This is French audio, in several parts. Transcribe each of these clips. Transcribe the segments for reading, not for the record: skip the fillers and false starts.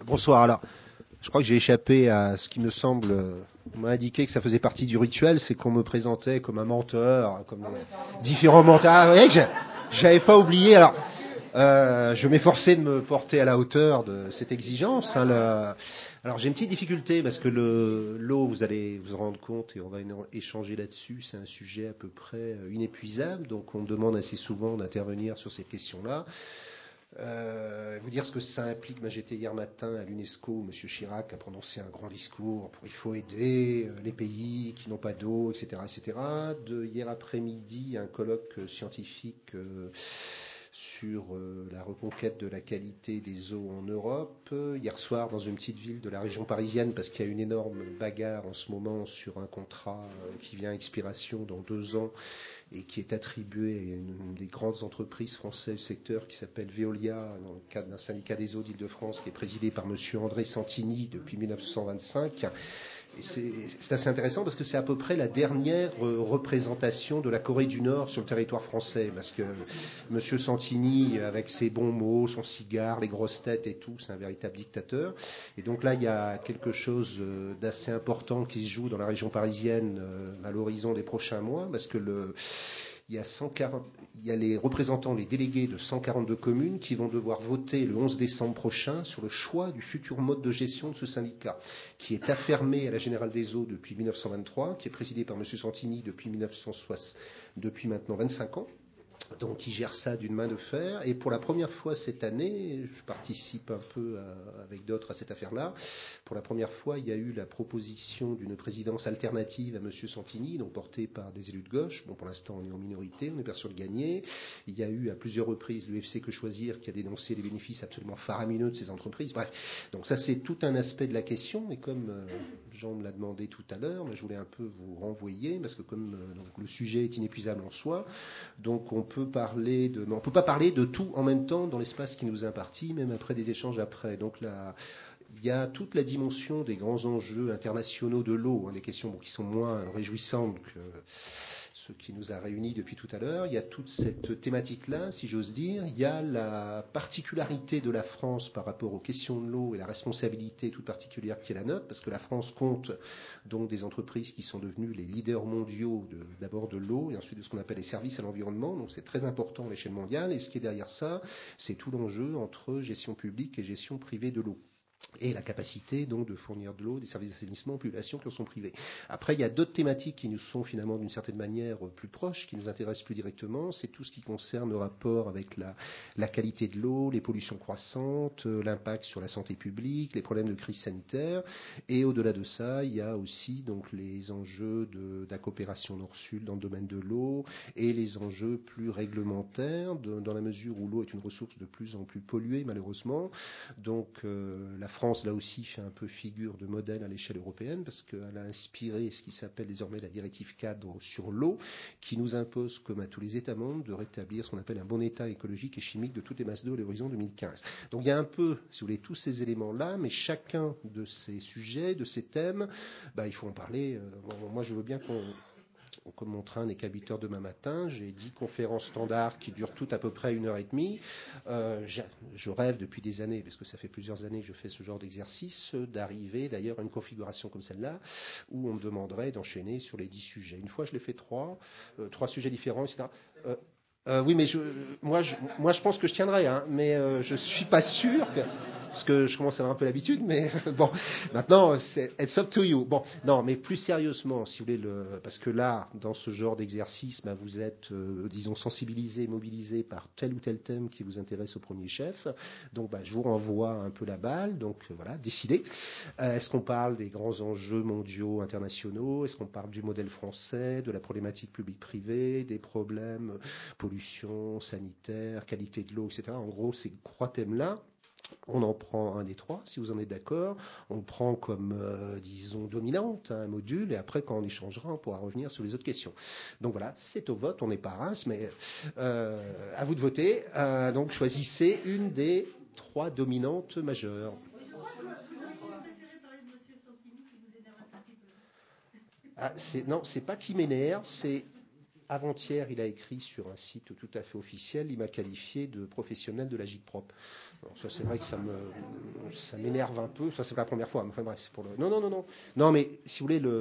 Bonsoir. Alors, je crois que j'ai échappé à ce qui me semble. On m'a indiqué que ça faisait partie du rituel, c'est qu'on me présentait comme un menteur, comme différents menteurs. Ah, vous voyez que j'avais pas oublié. Alors, je m'efforçais de me porter à la hauteur de cette exigence. Alors, j'ai une petite difficulté parce que l'eau, vous allez vous en rendre compte et on va échanger là-dessus. C'est un sujet à peu près inépuisable, donc on me demande assez souvent d'intervenir sur cette question-là. Vous dire ce que ça implique. J'étais hier matin à l'UNESCO, M. Chirac a prononcé un grand discours pour il faut aider les pays qui n'ont pas d'eau, etc., etc. Hier après-midi, un colloque scientifique sur la reconquête de la qualité des eaux en Europe. Hier soir, dans une petite ville de la région parisienne, parce qu'il y a une énorme bagarre en ce moment sur un contrat qui vient à expiration dans 2 ans et qui est attribué à une des grandes entreprises françaises du secteur qui s'appelle Veolia, dans le cadre d'un syndicat des eaux d'Île-de-France qui est présidé par M. André Santini depuis 1925. Et c'est assez intéressant parce que c'est à peu près la dernière représentation de la Corée du Nord sur le territoire français. Parce que M. Santini, avec ses bons mots, son cigare, les grosses têtes et tout, c'est un véritable dictateur. Et donc là, il y a quelque chose d'assez important qui se joue dans la région parisienne à l'horizon des prochains mois. Parce que il y a les représentants, les délégués de 142 communes qui vont devoir voter le 11 décembre prochain sur le choix du futur mode de gestion de ce syndicat, qui est affermé à la Générale des Eaux depuis 1923, qui est présidé par M. Santini depuis maintenant 25 ans. Donc qui gère ça d'une main de fer. Et pour la première fois cette année, je participe un peu avec d'autres à cette affaire-là, pour la première fois, il y a eu la proposition d'une présidence alternative à M. Santini, donc portée par des élus de gauche. Bon, pour l'instant, on est en minorité, on n'est pas sûr de gagner. Il y a eu à plusieurs reprises l'UFC Que Choisir qui a dénoncé les bénéfices absolument faramineux de ces entreprises. Bref, donc ça c'est tout un aspect de la question. Et comme Jean me l'a demandé tout à l'heure, je voulais un peu vous renvoyer, parce que comme donc, le sujet est inépuisable en soi, donc on peut pas parler de tout en même temps dans l'espace qui nous est imparti, même après des échanges après. Donc là, il y a toute la dimension des grands enjeux internationaux de l'eau, des questions qui sont moins réjouissantes que ce qui nous a réunis depuis tout à l'heure. Il y a toute cette thématique-là, si j'ose dire. Il y a la particularité de la France par rapport aux questions de l'eau et la responsabilité toute particulière qui est la nôtre, parce que la France compte donc des entreprises qui sont devenues les leaders mondiaux d'abord de l'eau et ensuite de ce qu'on appelle les services à l'environnement. Donc c'est très important à l'échelle mondiale. Et ce qui est derrière ça, c'est tout l'enjeu entre gestion publique et gestion privée de l'eau. Et la capacité donc de fournir de l'eau, des services d'assainissement aux populations qui en sont privées. Après, il y a d'autres thématiques qui nous sont finalement d'une certaine manière plus proches, qui nous intéressent plus directement. C'est tout ce qui concerne le rapport avec la qualité de l'eau, les pollutions croissantes, l'impact sur la santé publique, les problèmes de crise sanitaire. Et au-delà de ça, il y a aussi donc les enjeux de la coopération Nord-Sud dans le domaine de l'eau et les enjeux plus réglementaires dans la mesure où l'eau est une ressource de plus en plus polluée malheureusement. Donc la France, là aussi, fait un peu figure de modèle à l'échelle européenne parce qu'elle a inspiré ce qui s'appelle désormais la directive cadre sur l'eau qui nous impose, comme à tous les États membres, de rétablir ce qu'on appelle un bon état écologique et chimique de toutes les masses d'eau à l'horizon 2015. Donc il y a un peu, si vous voulez, tous ces éléments-là, mais chacun de ces sujets, de ces thèmes, il faut en parler. Moi, je veux bien comme mon train n'est qu'à 8 heures demain matin, j'ai 10 conférences standards qui durent toutes à peu près 1h30. Je rêve depuis des années, parce que ça fait plusieurs années que je fais ce genre d'exercice, d'arriver d'ailleurs à une configuration comme celle-là, où on me demanderait d'enchaîner sur les 10 sujets. Une fois, je l'ai fait 3 sujets différents, etc. Oui, mais moi, je pense que je tiendrai, mais je suis pas sûr parce que je commence à avoir un peu l'habitude, mais bon, maintenant, it's up to you. Bon, non, mais plus sérieusement, si vous voulez, parce que là, dans ce genre d'exercice, vous êtes, disons, sensibilisé, mobilisé par tel ou tel thème qui vous intéresse au premier chef. Donc, je vous renvoie un peu la balle. Donc, voilà, décidez. Est-ce qu'on parle des grands enjeux mondiaux, internationaux? Est-ce qu'on parle du modèle français, de la problématique publique-privée, des problèmes pollution, sanitaire, qualité de l'eau, etc. En gros, ces 3 thèmes-là, on en prend un des 3, si vous en êtes d'accord. On le prend comme, disons, dominante, un module, et après, quand on échangera, on pourra revenir sur les autres questions. Donc voilà, c'est au vote, on n'est pas rince, mais à vous de voter. Donc choisissez une des 3 dominantes majeures. Non, c'est pas qui m'énerve, c'est avant-hier, il a écrit sur un site tout à fait officiel, il m'a qualifié de professionnel de la gîte propre. Alors, ça, c'est vrai que ça m'énerve un peu. Ça, c'est pas la première fois. Mais enfin bref, c'est pour le. Non, non, non, non. Non, mais si vous voulez,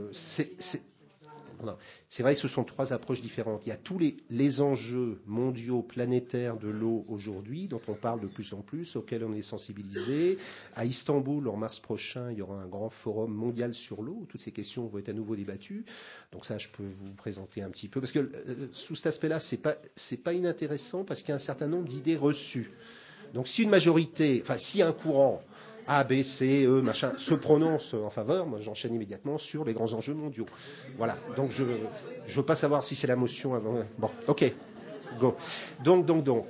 non. C'est vrai que ce sont trois approches différentes. Il y a tous les enjeux mondiaux, planétaires de l'eau aujourd'hui, dont on parle de plus en plus, auxquels on est sensibilisé. À Istanbul, en mars prochain, il y aura un grand forum mondial sur l'eau, où toutes ces questions vont être à nouveau débattues. Donc ça, je peux vous présenter un petit peu. Parce que sous cet aspect-là, c'est pas inintéressant, parce qu'il y a un certain nombre d'idées reçues. Donc si une majorité, enfin si un courant A, B, C, E, machin, se prononce en faveur, moi j'enchaîne immédiatement sur les grands enjeux mondiaux. Voilà, donc je veux pas savoir si c'est la motion avant. Bon, ok, go. Donc.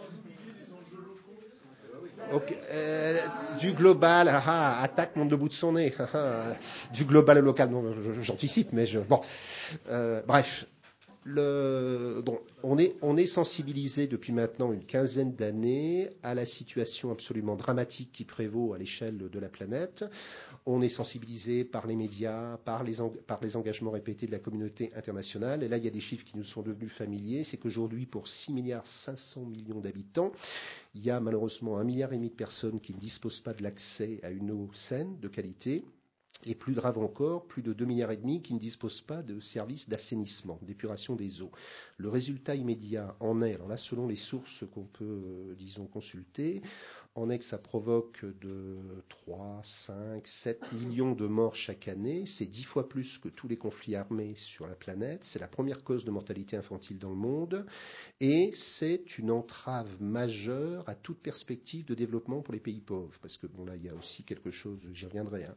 Okay, du global, attaque monte debout de son nez. Du global au local, non, j'anticipe, mais bon. Bref, on est sensibilisé depuis maintenant une quinzaine d'années à la situation absolument dramatique qui prévaut à l'échelle de la planète. On est sensibilisé par les médias, par les engagements répétés de la communauté internationale. Et là, il y a des chiffres qui nous sont devenus familiers. C'est qu'aujourd'hui, pour 6 milliards 500 millions d'habitants, il y a malheureusement 1,5 milliard de personnes qui ne disposent pas de l'accès à une eau saine, de qualité. Et plus grave encore, plus de 2,5 milliards qui ne disposent pas de services d'assainissement, d'épuration des eaux. Le résultat immédiat en est, alors là, selon les sources qu'on peut, disons, consulter, en est que ça provoque de 3, 5, 7 millions de morts chaque année. C'est 10 fois plus que tous les conflits armés sur la planète. C'est la première cause de mortalité infantile dans le monde. Et c'est une entrave majeure à toute perspective de développement pour les pays pauvres. Parce que, bon, là, il y a aussi quelque chose, j'y reviendrai,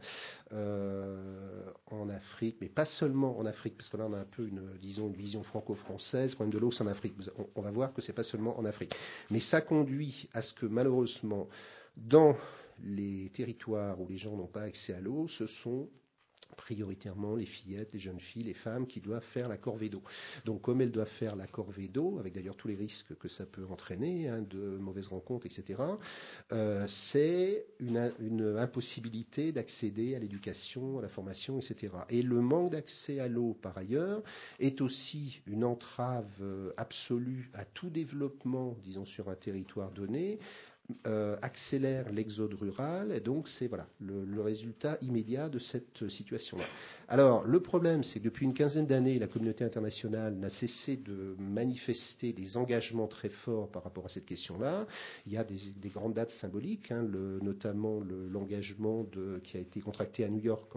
en Afrique, mais pas seulement en Afrique, parce que là, on a un peu une vision franco-française. Le problème de l'eau, c'est en Afrique. On va voir que c'est pas seulement en Afrique. Mais ça conduit à ce que, malheureusement, dans les territoires où les gens n'ont pas accès à l'eau, ce sont prioritairement les fillettes, les jeunes filles, les femmes qui doivent faire la corvée d'eau. Donc comme elles doivent faire la corvée d'eau, avec d'ailleurs tous les risques que ça peut entraîner, de mauvaises rencontres, etc., c'est une impossibilité d'accéder à l'éducation, à la formation, etc. Et le manque d'accès à l'eau, par ailleurs, est aussi une entrave absolue à tout développement, disons, sur un territoire donné, accélère l'exode rural, et donc c'est voilà, le résultat immédiat de cette situation-là. Alors, le problème, c'est que depuis une quinzaine d'années, la communauté internationale n'a cessé de manifester des engagements très forts par rapport à cette question-là. Il y a des grandes dates symboliques, notamment l'engagement qui a été contracté à New York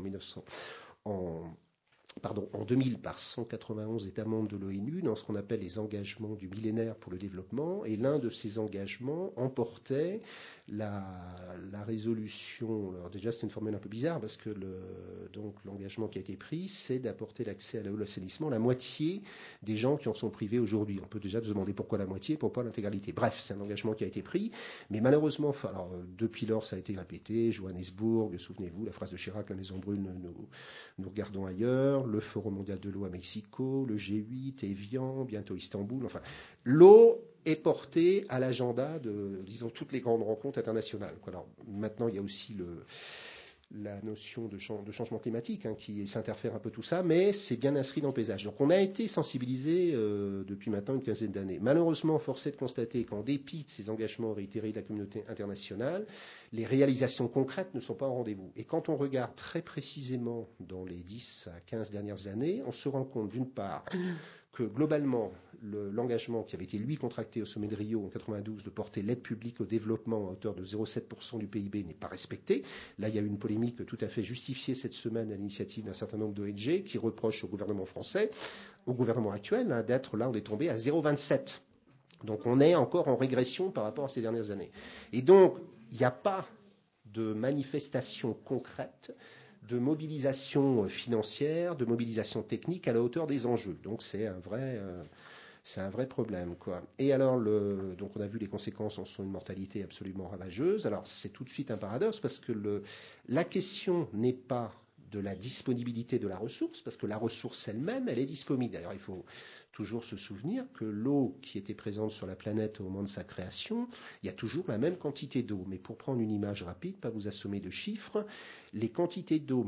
en 2000 par 191 États membres de l'ONU dans ce qu'on appelle les engagements du millénaire pour le développement. Et l'un de ces engagements emportait la résolution. Alors déjà, c'est une formule un peu bizarre parce que donc l'engagement qui a été pris, c'est d'apporter l'accès à l'eau et l'assainissement à la moitié des gens qui en sont privés aujourd'hui. On peut déjà se demander pourquoi la moitié, pourquoi l'intégralité. Bref, c'est un engagement qui a été pris, mais malheureusement, alors, depuis lors, ça a été répété. Johannesburg, souvenez-vous, la phrase de Chirac, la Maison Brune, nous regardons ailleurs, le Forum mondial de l'eau à Mexico, le G8, Evian, bientôt Istanbul. Enfin, l'eau est portée à l'agenda de, disons, toutes les grandes rencontres internationales. Alors, maintenant, il y a aussi la notion de changement climatique qui s'interfère un peu tout ça, mais c'est bien inscrit dans le paysage. Donc on a été sensibilisé depuis maintenant une quinzaine d'années. Malheureusement, force est de constater qu'en dépit de ces engagements réitérés de la communauté internationale, les réalisations concrètes ne sont pas au rendez-vous. Et quand on regarde très précisément dans les 10 à 15 dernières années, on se rend compte d'une part que globalement, l'engagement qui avait été, lui, contracté au sommet de Rio en 92 de porter l'aide publique au développement à hauteur de 0,7% du PIB n'est pas respecté. Là, il y a eu une polémique tout à fait justifiée cette semaine à l'initiative d'un certain nombre d'ONG qui reprochent au gouvernement français, au gouvernement actuel, d'être là, on est tombé à 0,27. Donc on est encore en régression par rapport à ces dernières années. Et donc, il n'y a pas de manifestation concrète de mobilisation financière, de mobilisation technique à la hauteur des enjeux. Donc c'est un vrai problème, quoi. Et alors, donc on a vu les conséquences en sont une mortalité absolument ravageuse. Alors c'est tout de suite un paradoxe parce que la question n'est pas de la disponibilité de la ressource, parce que la ressource elle-même, elle est disponible. D'ailleurs, il faut toujours se souvenir que l'eau qui était présente sur la planète au moment de sa création, il y a toujours la même quantité d'eau. Mais pour prendre une image rapide, pas vous assommer de chiffres, les quantités d'eau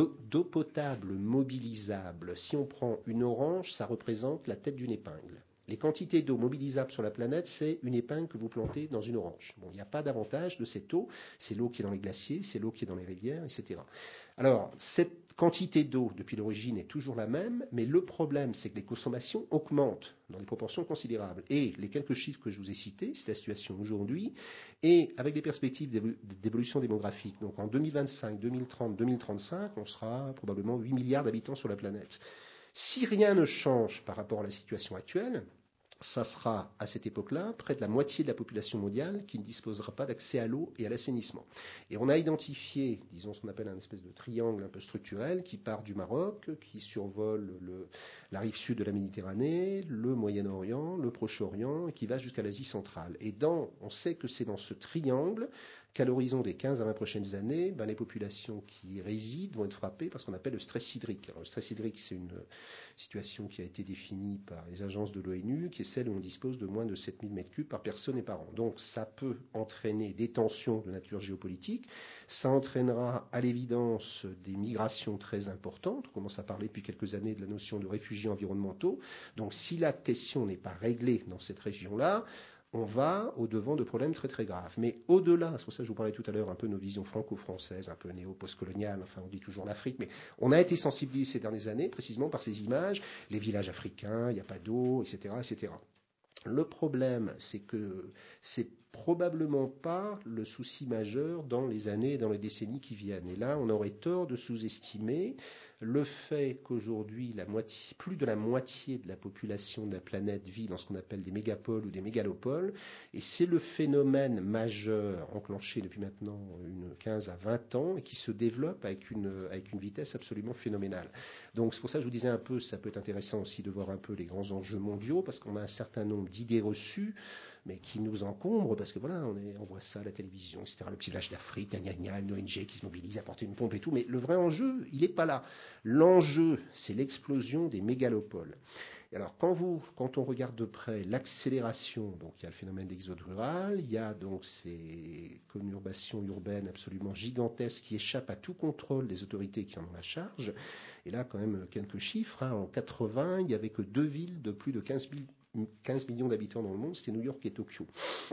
potable mobilisable, si on prend une orange, ça représente la tête d'une épingle. Les quantités d'eau mobilisables sur la planète, c'est une épingle que vous plantez dans une orange. Bon, il n'y a pas d'avantage de cette eau. C'est l'eau qui est dans les glaciers, c'est l'eau qui est dans les rivières, etc. Alors, cette quantité d'eau, depuis l'origine, est toujours la même, mais le problème, c'est que les consommations augmentent dans des proportions considérables. Et les quelques chiffres que je vous ai cités, c'est la situation aujourd'hui, et avec des perspectives d'évolution démographique. Donc en 2025, 2030, 2035, on sera probablement 8 milliards d'habitants sur la planète. Si rien ne change par rapport à la situation actuelle, ça sera à cette époque-là près de la moitié de la population mondiale qui ne disposera pas d'accès à l'eau et à l'assainissement. Et on a identifié, disons ce qu'on appelle un espèce de triangle un peu structurel qui part du Maroc, qui survole la rive sud de la Méditerranée, le Moyen-Orient, le Proche-Orient, et qui va jusqu'à l'Asie centrale. Et on sait que c'est dans ce triangle qu'à l'horizon des 15 à 20 prochaines années, les populations qui y résident vont être frappées par ce qu'on appelle le stress hydrique. Alors, le stress hydrique, c'est une situation qui a été définie par les agences de l'ONU, qui est celle où on dispose de moins de 7000 m3 par personne et par an. Donc ça peut entraîner des tensions de nature géopolitique, ça entraînera à l'évidence des migrations très importantes. On commence à parler depuis quelques années de la notion de réfugiés environnementaux. Donc si la question n'est pas réglée dans cette région-là, on va au-devant de problèmes très très graves. Mais au-delà, c'est pour ça que je vous parlais tout à l'heure un peu de nos visions franco-françaises, un peu néo-postcoloniales, enfin on dit toujours l'Afrique, mais on a été sensibilisés ces dernières années précisément par ces images, les villages africains, il n'y a pas d'eau, etc., etc. Le problème, c'est que c'est probablement pas le souci majeur dans les années et dans les décennies qui viennent. Et là, on aurait tort de sous-estimer le fait qu'aujourd'hui, plus de la moitié de la population de la planète vit dans ce qu'on appelle des mégapoles ou des mégalopoles. Et c'est le phénomène majeur enclenché depuis maintenant 15 à 20 ans et qui se développe avec une vitesse absolument phénoménale. Donc c'est pour ça que je vous disais un peu, ça peut être intéressant aussi de voir un peu les grands enjeux mondiaux parce qu'on a un certain nombre d'idées reçues mais qui nous encombrent parce que voilà, on voit ça à la télévision, etc. Le petit village d'Afrique, une ONG qui se mobilise à porter une pompe et tout, mais le vrai enjeu, il n'est pas là. L'enjeu, c'est l'explosion des mégalopoles. Et alors, quand on regarde de près l'accélération, donc il y a le phénomène d'exode rural, il y a donc ces conurbations urbaines absolument gigantesques qui échappent à tout contrôle des autorités qui en ont la charge. Et là, quand même, quelques chiffres. En 80, il n'y avait que 2 villes de plus de 15 millions d'habitants dans le monde, c'était New York et Tokyo.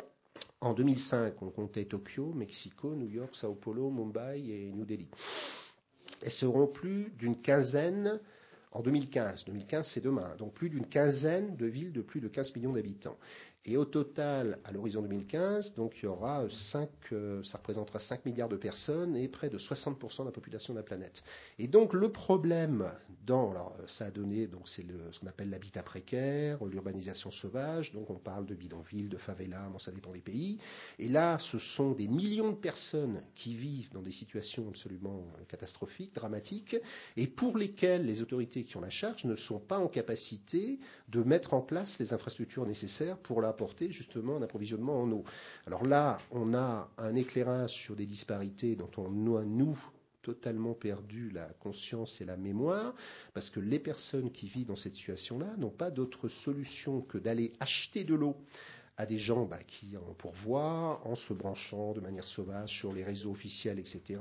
En 2005, on comptait Tokyo, Mexico, New York, Sao Paulo, Mumbai et New Delhi. Elles seront plus d'une quinzaine en 2015. 2015, c'est demain. Donc plus d'une quinzaine de villes de plus de 15 millions d'habitants. Et au total, à l'horizon 2015, donc il y aura ça représentera 5 milliards de personnes et près de 60% de la population de la planète. Et donc le problème alors ça a donné, donc c'est ce qu'on appelle l'habitat précaire, l'urbanisation sauvage, donc on parle de bidonvilles, de favelas, bon ça dépend des pays. Et là, ce sont des millions de personnes qui vivent dans des situations absolument catastrophiques, dramatiques, et pour lesquelles les autorités qui ont la charge ne sont pas en capacité de mettre en place les infrastructures nécessaires pour apporter justement un approvisionnement en eau. Alors là, on a un éclairage sur des disparités dont on a, nous, totalement perdu la conscience et la mémoire, parce que les personnes qui vivent dans cette situation-là n'ont pas d'autre solution que d'aller acheter de l'eau à des gens qui en pourvoient, en se branchant de manière sauvage sur les réseaux officiels, etc.,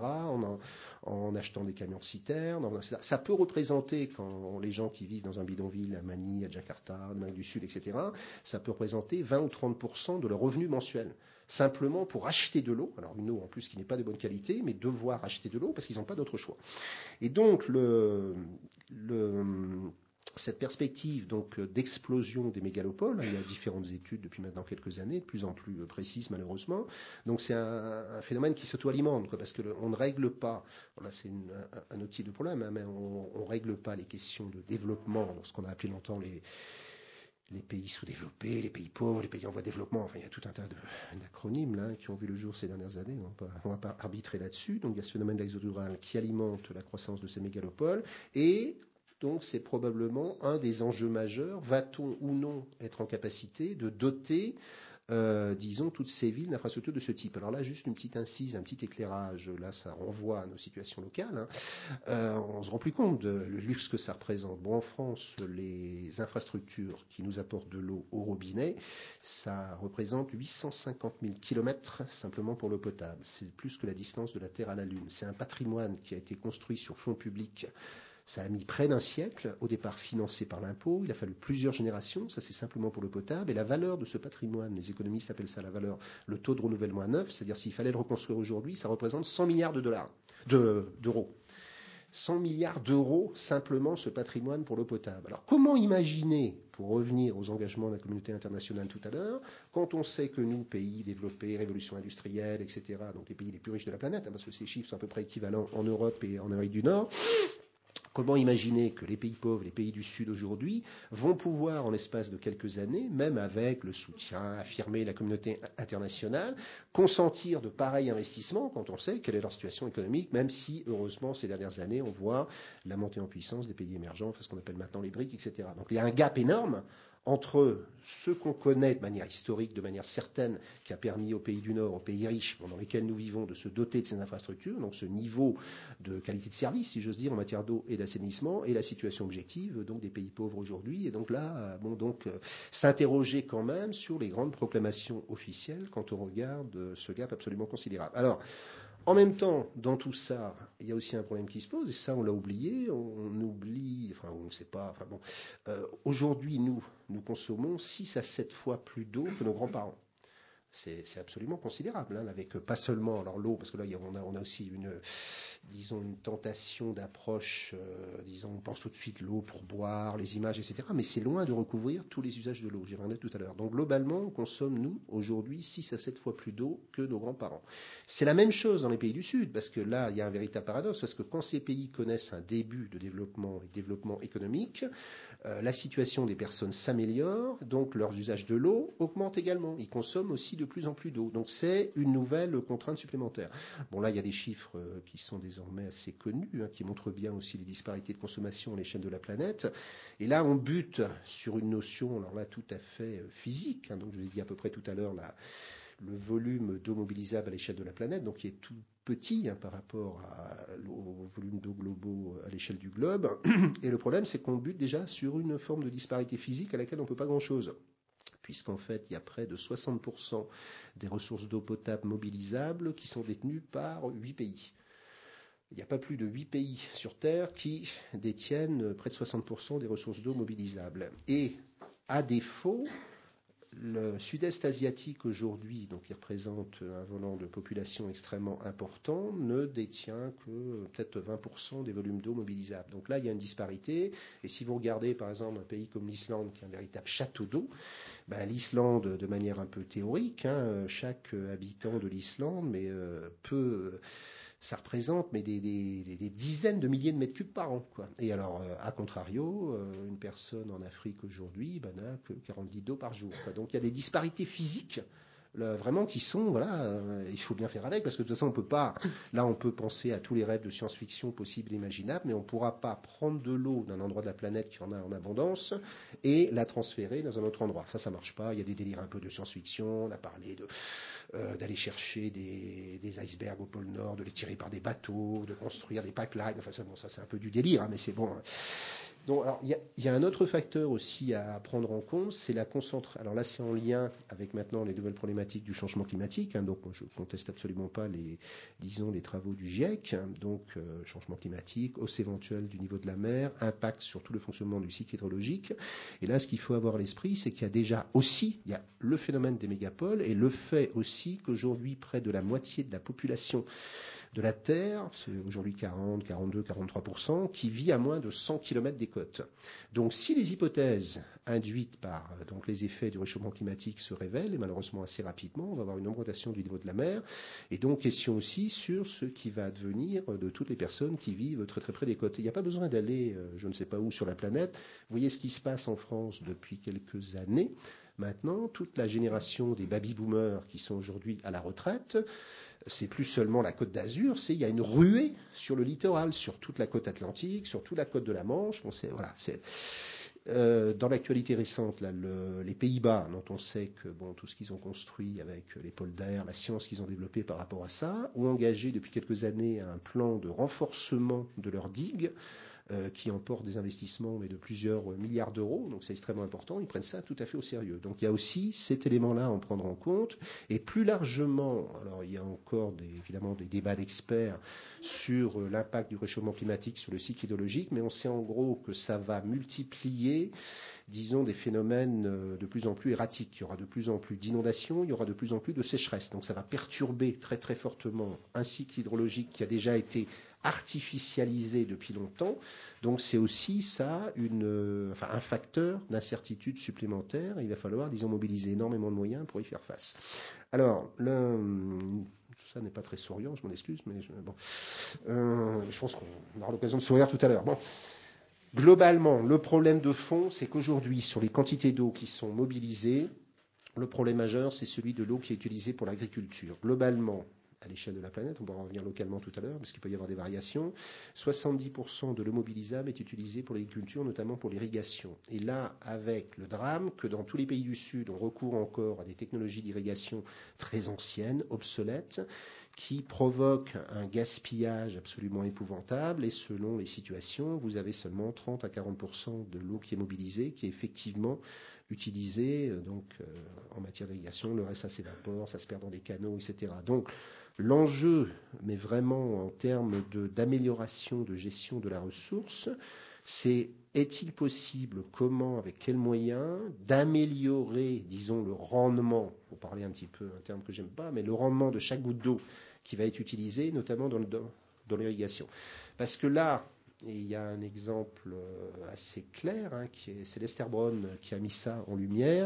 en achetant des camions citernes. Ça peut représenter, quand les gens qui vivent dans un bidonville à Manille, à Jakarta, en Amérique du Sud, etc., ça peut représenter 20 ou 30% de leur revenu mensuel. Simplement pour acheter de l'eau, alors une eau en plus qui n'est pas de bonne qualité, mais devoir acheter de l'eau parce qu'ils n'ont pas d'autre choix. Et donc cette perspective donc d'explosion des mégalopoles, il y a différentes études depuis maintenant quelques années, de plus en plus précises malheureusement. Donc c'est un phénomène qui s'auto-alimente, parce qu'on ne règle pas. Là c'est un autre type de problème, mais on règle pas les questions de développement, donc ce qu'on a appelé longtemps les pays sous-développés, les pays pauvres, les pays en voie de développement. Enfin, il y a tout un tas d'acronymes là qui ont vu le jour ces dernières années. On va pas arbitrer là-dessus. Donc il y a ce phénomène d'exode rural qui alimente la croissance de ces mégalopoles et donc c'est probablement un des enjeux majeurs. Va-t-on ou non être en capacité de doter disons, toutes ces villes d'infrastructures de ce type. Alors là, juste une petite incise, un petit éclairage, là, ça renvoie à nos situations locales. On se rend plus compte de le luxe que ça représente. Bon, en France, les infrastructures qui nous apportent de l'eau au robinet, ça représente 850 000 kilomètres simplement pour l'eau potable. C'est plus que la distance de la Terre à la Lune. C'est un patrimoine qui a été construit sur fonds publics. Ça a mis près d'un siècle, au départ financé par l'impôt, il a fallu plusieurs générations, ça c'est simplement pour l'eau potable, et la valeur de ce patrimoine, les économistes appellent ça la valeur, le taux de renouvellement à neuf, c'est-à-dire s'il fallait le reconstruire aujourd'hui, ça représente 100 milliards d'euros. 100 milliards d'euros simplement ce patrimoine pour l'eau potable. Alors comment imaginer, pour revenir aux engagements de la communauté internationale tout à l'heure, quand on sait que nous, pays développés, révolution industrielle, etc., donc les pays les plus riches de la planète, parce que ces chiffres sont à peu près équivalents en Europe et en Amérique du Nord, comment imaginer que les pays pauvres, les pays du Sud aujourd'hui, vont pouvoir, en l'espace de quelques années, même avec le soutien affirmé de la communauté internationale, consentir de pareils investissements quand on sait quelle est leur situation économique, même si, heureusement, ces dernières années, on voit la montée en puissance des pays émergents, enfin, ce qu'on appelle maintenant les BRICS, etc. Donc il y a un gap énorme entre ce qu'on connaît de manière historique, de manière certaine, qui a permis aux pays du Nord, aux pays riches, dans lesquels nous vivons, de se doter de ces infrastructures, donc ce niveau de qualité de service, si j'ose dire, en matière d'eau et d'assainissement, et la situation objective donc des pays pauvres aujourd'hui. Et donc là, s'interroger quand même sur les grandes proclamations officielles quand on regarde ce gap absolument considérable. Alors, en même temps, dans tout ça, il y a aussi un problème qui se pose, et ça on l'a oublié, on oublie, enfin on ne sait pas, enfin bon, aujourd'hui nous consommons 6 à 7 fois plus d'eau que nos grands-parents. C'est absolument considérable, hein, avec pas seulement alors l'eau, parce que là on a aussi une tentation d'approche, on pense tout de suite l'eau pour boire, les images, etc. Mais c'est loin de recouvrir tous les usages de l'eau, j'y reviendrai tout à l'heure. Donc globalement, on consomme, nous, aujourd'hui, 6 à 7 fois plus d'eau que nos grands-parents. C'est la même chose dans les pays du Sud, parce que là, il y a un véritable paradoxe, parce que quand ces pays connaissent un début de développement économique, la situation des personnes s'améliore, donc leurs usages de l'eau augmentent également. Ils consomment aussi de plus en plus d'eau. Donc c'est une nouvelle contrainte supplémentaire. Bon, là, il y a des chiffres qui sont désormais assez connus, hein, qui montrent bien aussi les disparités de consommation à l'échelle de la planète. Et là, on bute sur une notion, alors là, tout à fait physique. Hein, donc je vous ai dit à peu près tout à l'heure le volume d'eau mobilisable à l'échelle de la planète, donc qui est tout petit par rapport au volume d'eau globaux à l'échelle du globe. Et le problème, c'est qu'on bute déjà sur une forme de disparité physique à laquelle on ne peut pas grand-chose. Puisqu'en fait, il y a près de 60% des ressources d'eau potable mobilisables qui sont détenues par 8 pays. Il n'y a pas plus de 8 pays sur Terre qui détiennent près de 60% des ressources d'eau mobilisables. Et à défaut, le sud-est asiatique aujourd'hui, donc qui représente un volant de population extrêmement important, ne détient que peut-être 20% des volumes d'eau mobilisables. Donc là, il y a une disparité. Et si vous regardez par exemple un pays comme l'Islande, qui est un véritable château d'eau, l'Islande, de manière un peu théorique, chaque habitant de l'Islande peut... Ça représente des dizaines de milliers de mètres cubes par an, quoi. Et alors, à contrario, une personne en Afrique aujourd'hui n'a que 40 litres d'eau par jour, quoi. Donc il y a des disparités physiques là, vraiment qui sont, il faut bien faire avec, parce que de toute façon on peut pas, là on peut penser à tous les rêves de science-fiction possibles et imaginables, mais on pourra pas prendre de l'eau d'un endroit de la planète qui en a en abondance et la transférer dans un autre endroit. Ça marche pas. Il y a des délires un peu de science-fiction. On a parlé d'aller chercher des icebergs au pôle Nord, de les tirer par des bateaux, de construire des pipelines. Enfin ça c'est un peu du délire, mais c'est bon. Donc, alors, il y a un autre facteur aussi à prendre en compte, c'est la concentration. Alors là, c'est en lien avec maintenant les nouvelles problématiques du changement climatique. Donc, moi, je conteste absolument pas les travaux du GIEC. Donc, changement climatique, hausse éventuelle du niveau de la mer, impact sur tout le fonctionnement du cycle hydrologique. Et là, ce qu'il faut avoir à l'esprit, c'est qu'il y a déjà aussi, il y a le phénomène des mégapoles et le fait aussi qu'aujourd'hui, près de la moitié de la population de la Terre, c'est aujourd'hui 40, 42, 43%, qui vit à moins de 100 km des côtes. Donc si les hypothèses induites par les effets du réchauffement climatique se révèlent, et malheureusement assez rapidement, on va avoir une augmentation du niveau de la mer, et donc question aussi sur ce qui va advenir de toutes les personnes qui vivent très très près des côtes. Il n'y a pas besoin d'aller je ne sais pas où sur la planète. Vous voyez ce qui se passe en France depuis quelques années. Maintenant, toute la génération des baby-boomers qui sont aujourd'hui à la retraite, c'est plus seulement la côte d'Azur, il y a une ruée sur le littoral, sur toute la côte atlantique, sur toute la côte de la Manche. dans l'actualité récente, là, les Pays-Bas, dont on sait que tout ce qu'ils ont construit avec les polders, la science qu'ils ont développée par rapport à ça, ont engagé depuis quelques années un plan de renforcement de leurs digues, qui emportent des investissements mais de plusieurs milliards d'euros, donc c'est extrêmement important, ils prennent ça tout à fait au sérieux. Donc il y a aussi cet élément-là à en prendre en compte, et plus largement, alors il y a encore évidemment des débats d'experts sur l'impact du réchauffement climatique sur le cycle hydrologique, mais on sait en gros que ça va multiplier, disons, des phénomènes de plus en plus erratiques. Il y aura de plus en plus d'inondations, il y aura de plus en plus de sécheresse. Donc ça va perturber très très fortement un cycle hydrologique qui a déjà été artificialisé depuis longtemps. Donc c'est aussi ça un facteur d'incertitude supplémentaire. Il va falloir, disons, mobiliser énormément de moyens pour y faire face. Alors, ça n'est pas très souriant, je m'en excuse, mais je pense qu'on aura l'occasion de sourire tout à l'heure. Bon. Globalement, le problème de fond, c'est qu'aujourd'hui, sur les quantités d'eau qui sont mobilisées, le problème majeur, c'est celui de l'eau qui est utilisée pour l'agriculture. Globalement, à l'échelle de la planète, on pourra en revenir localement tout à l'heure, parce qu'il peut y avoir des variations, 70% de l'eau mobilisable est utilisée pour l'agriculture, notamment pour l'irrigation. Et là, avec le drame que dans tous les pays du Sud, on recourt encore à des technologies d'irrigation très anciennes, obsolètes, qui provoquent un gaspillage absolument épouvantable, et selon les situations, vous avez seulement 30 à 40% de l'eau qui est mobilisée, qui est effectivement utilisée en matière d'irrigation. Le reste, ça s'évapore, ça se perd dans des canaux, etc. Donc, l'enjeu, mais vraiment en termes d'amélioration de gestion de la ressource, c'est est-il possible, comment, avec quels moyens, d'améliorer, disons, le rendement, pour parler un petit peu, un terme que j'aime pas, mais le rendement de chaque goutte d'eau qui va être utilisée, notamment dans l'irrigation. Parce que là, et il y a un exemple assez clair, c'est Lester Brown qui a mis ça en lumière.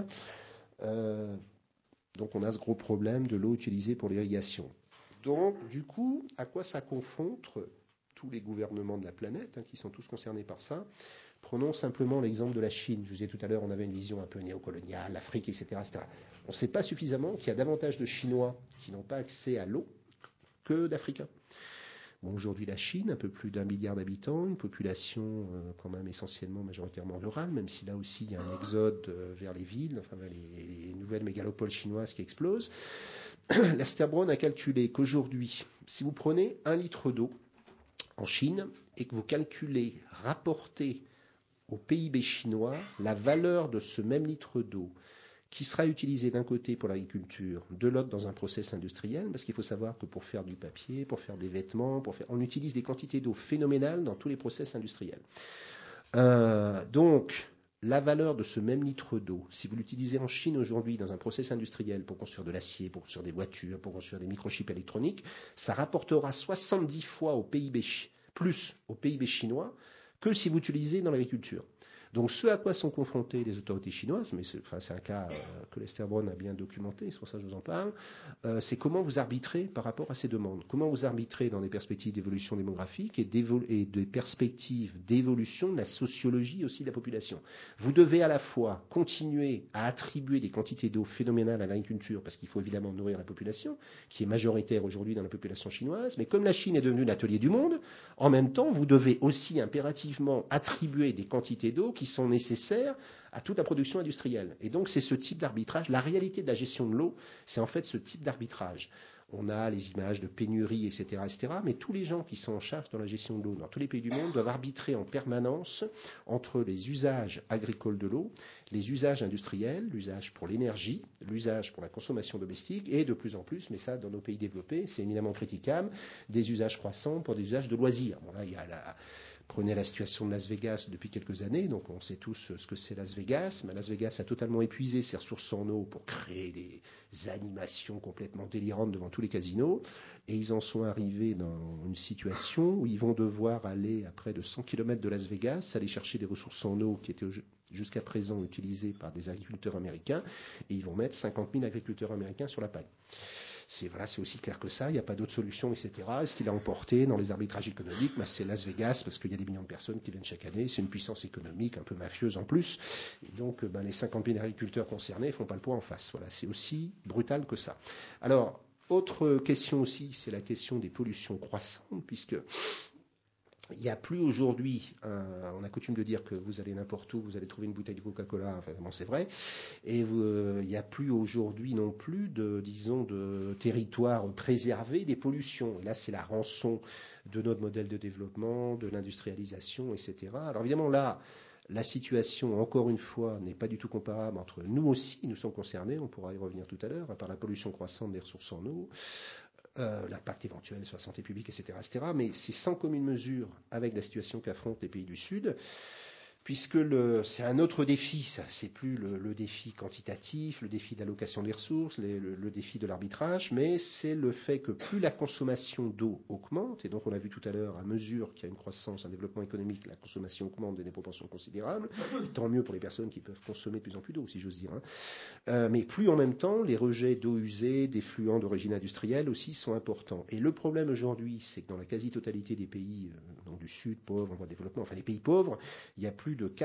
Donc on a ce gros problème de l'eau utilisée pour l'irrigation. Donc, du coup, à quoi ça confronte tous les gouvernements de la planète, qui sont tous concernés par ça? Prenons simplement l'exemple de la Chine. Je vous disais tout à l'heure, on avait une vision un peu néocoloniale, l'Afrique, etc., etc. On ne sait pas suffisamment qu'il y a davantage de Chinois qui n'ont pas accès à l'eau que d'Africains. Bon, aujourd'hui, la Chine, un peu plus d'1 milliard d'habitants, une population quand même essentiellement majoritairement rurale, même si là aussi il y a un exode vers les villes, vers les nouvelles mégalopoles chinoises qui explosent. Lester Brown a calculé qu'aujourd'hui, si vous prenez 1 litre d'eau en Chine et que vous calculez, rapporté au PIB chinois, la valeur de ce même litre d'eau qui sera utilisé d'un côté pour l'agriculture, de l'autre dans un process industriel, parce qu'il faut savoir que pour faire du papier, pour faire des vêtements, on utilise des quantités d'eau phénoménales dans tous les process industriels. Donc, la valeur de ce même litre d'eau, si vous l'utilisez en Chine aujourd'hui dans un process industriel pour construire de l'acier, pour construire des voitures, pour construire des microchips électroniques, ça rapportera 70 fois au PIB, plus au PIB chinois que si vous l'utilisez dans l'agriculture. Donc ce à quoi sont confrontées les autorités chinoises, mais c'est un cas que Lester Brown a bien documenté, c'est pour ça que je vous en parle, c'est comment vous arbitrez par rapport à ces demandes. Comment vous arbitrez dans des perspectives d'évolution démographique et des perspectives d'évolution de la sociologie aussi de la population. Vous devez à la fois continuer à attribuer des quantités d'eau phénoménales à l'agriculture, parce qu'il faut évidemment nourrir la population, qui est majoritaire aujourd'hui dans la population chinoise, mais comme la Chine est devenue l'atelier du monde, en même temps, vous devez aussi impérativement attribuer des quantités d'eau qui sont nécessaires à toute la production industrielle. Et donc, c'est ce type d'arbitrage. La réalité de la gestion de l'eau, c'est en fait ce type d'arbitrage. On a les images de pénurie, etc., etc., mais tous les gens qui sont en charge dans la gestion de l'eau dans tous les pays du monde doivent arbitrer en permanence entre les usages agricoles de l'eau, les usages industriels, l'usage pour l'énergie, l'usage pour la consommation domestique, et de plus en plus, mais ça, dans nos pays développés, c'est éminemment critiquable, des usages croissants pour des usages de loisirs. Bon, là, il y a Prenez la situation de Las Vegas depuis quelques années, donc on sait tous ce que c'est Las Vegas, mais Las Vegas a totalement épuisé ses ressources en eau pour créer des animations complètement délirantes devant tous les casinos, et ils en sont arrivés dans une situation où ils vont devoir aller à près de 100 km de Las Vegas, aller chercher des ressources en eau qui étaient jusqu'à présent utilisées par des agriculteurs américains, et ils vont mettre 50 000 agriculteurs américains sur la paille. C'est aussi clair que ça, il n'y a pas d'autre solution, etc. Et ce qu'il a emporté dans les arbitrages économiques, c'est Las Vegas, parce qu'il y a des millions de personnes qui viennent chaque année, c'est une puissance économique un peu mafieuse en plus, et donc les 50 000 agriculteurs concernés ne font pas le poids en face. Voilà, c'est aussi brutal que ça. Alors, autre question aussi, c'est la question des pollutions croissantes, puisque Il n'y a plus aujourd'hui, on a coutume de dire que vous allez n'importe où, vous allez trouver une bouteille de Coca-Cola, enfin bon, c'est vrai, et il n'y a plus aujourd'hui non plus de territoire préservé des pollutions. Et là, c'est la rançon de notre modèle de développement, de l'industrialisation, etc. Alors évidemment, là, la situation, encore une fois, n'est pas du tout comparable entre nous aussi, nous sommes concernés, on pourra y revenir tout à l'heure, par la pollution croissante des ressources en eau, l'impact éventuel sur la santé publique, etc., etc. Mais c'est sans commune mesure avec la situation qu'affrontent les pays du Sud, puisque c'est un autre défi, ça. C'est plus le défi quantitatif, le défi de l'allocation des ressources, le défi de l'arbitrage, mais c'est le fait que plus la consommation d'eau augmente, et donc on l'a vu tout à l'heure, à mesure qu'il y a une croissance, un développement économique, la consommation augmente dans des proportions considérables, tant mieux pour les personnes qui peuvent consommer de plus en plus d'eau, si j'ose dire, hein. Mais plus en même temps, les rejets d'eau usée, d'effluents d'origine industrielle aussi sont importants. Et le problème aujourd'hui, c'est que dans la quasi-totalité des pays donc du Sud, pauvres, en voie de développement, enfin les pays pauvres, il y a plus de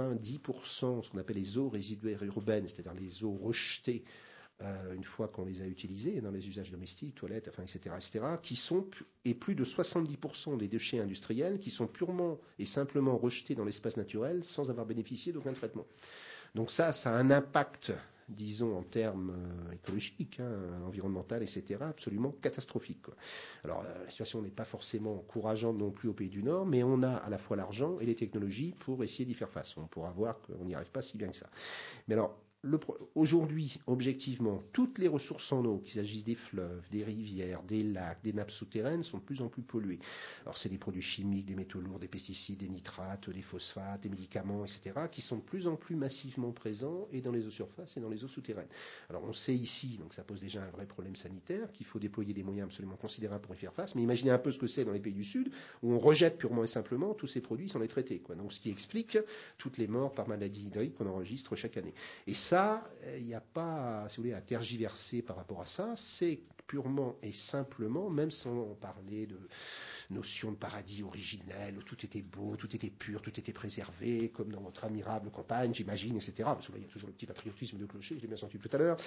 90%, ce qu'on appelle les eaux résiduaires urbaines, c'est-à-dire les eaux rejetées une fois qu'on les a utilisées dans les usages domestiques, toilettes, enfin, etc., et plus de 70% des déchets industriels qui sont purement et simplement rejetés dans l'espace naturel sans avoir bénéficié d'aucun traitement. Donc ça a un impact, disons, en termes écologiques, environnemental, etc., absolument catastrophique, quoi. Alors, la situation n'est pas forcément encourageante non plus aux pays du Nord, mais on a à la fois l'argent et les technologies pour essayer d'y faire face. On pourra voir qu'on n'y arrive pas si bien que ça. Mais alors, aujourd'hui, objectivement, toutes les ressources en eau, qu'il s'agisse des fleuves, des rivières, des lacs, des nappes souterraines, sont de plus en plus polluées. Alors, c'est des produits chimiques, des métaux lourds, des pesticides, des nitrates, des phosphates, des médicaments, etc., qui sont de plus en plus massivement présents et dans les eaux surfaces et dans les eaux souterraines. Alors, on sait ici, donc ça pose déjà un vrai problème sanitaire, qu'il faut déployer des moyens absolument considérables pour y faire face, mais imaginez un peu ce que c'est dans les pays du Sud, où on rejette purement et simplement tous ces produits sans les traiter, quoi. Donc, ce qui explique toutes les morts par maladie hydrique qu'on enregistre chaque année. Et ça, il n'y a pas, si vous voulez, à tergiverser par rapport à ça. C'est purement et simplement, même sans parler de notion de paradis originel, où tout était beau, tout était pur, tout était préservé, comme dans votre admirable campagne, j'imagine, etc. Parce que là, il y a toujours le petit patriotisme de clocher, je l'ai bien senti tout à l'heure.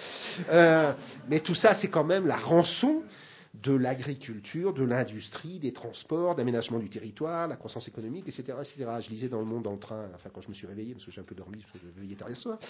Mais tout ça, c'est quand même la rançon de l'agriculture, de l'industrie, des transports, d'aménagement du territoire, la croissance économique, etc., etc. Je lisais dans Le Monde dans le train, enfin quand je me suis réveillé, parce que j'ai un peu dormi, parce que je veillais tard hier soir,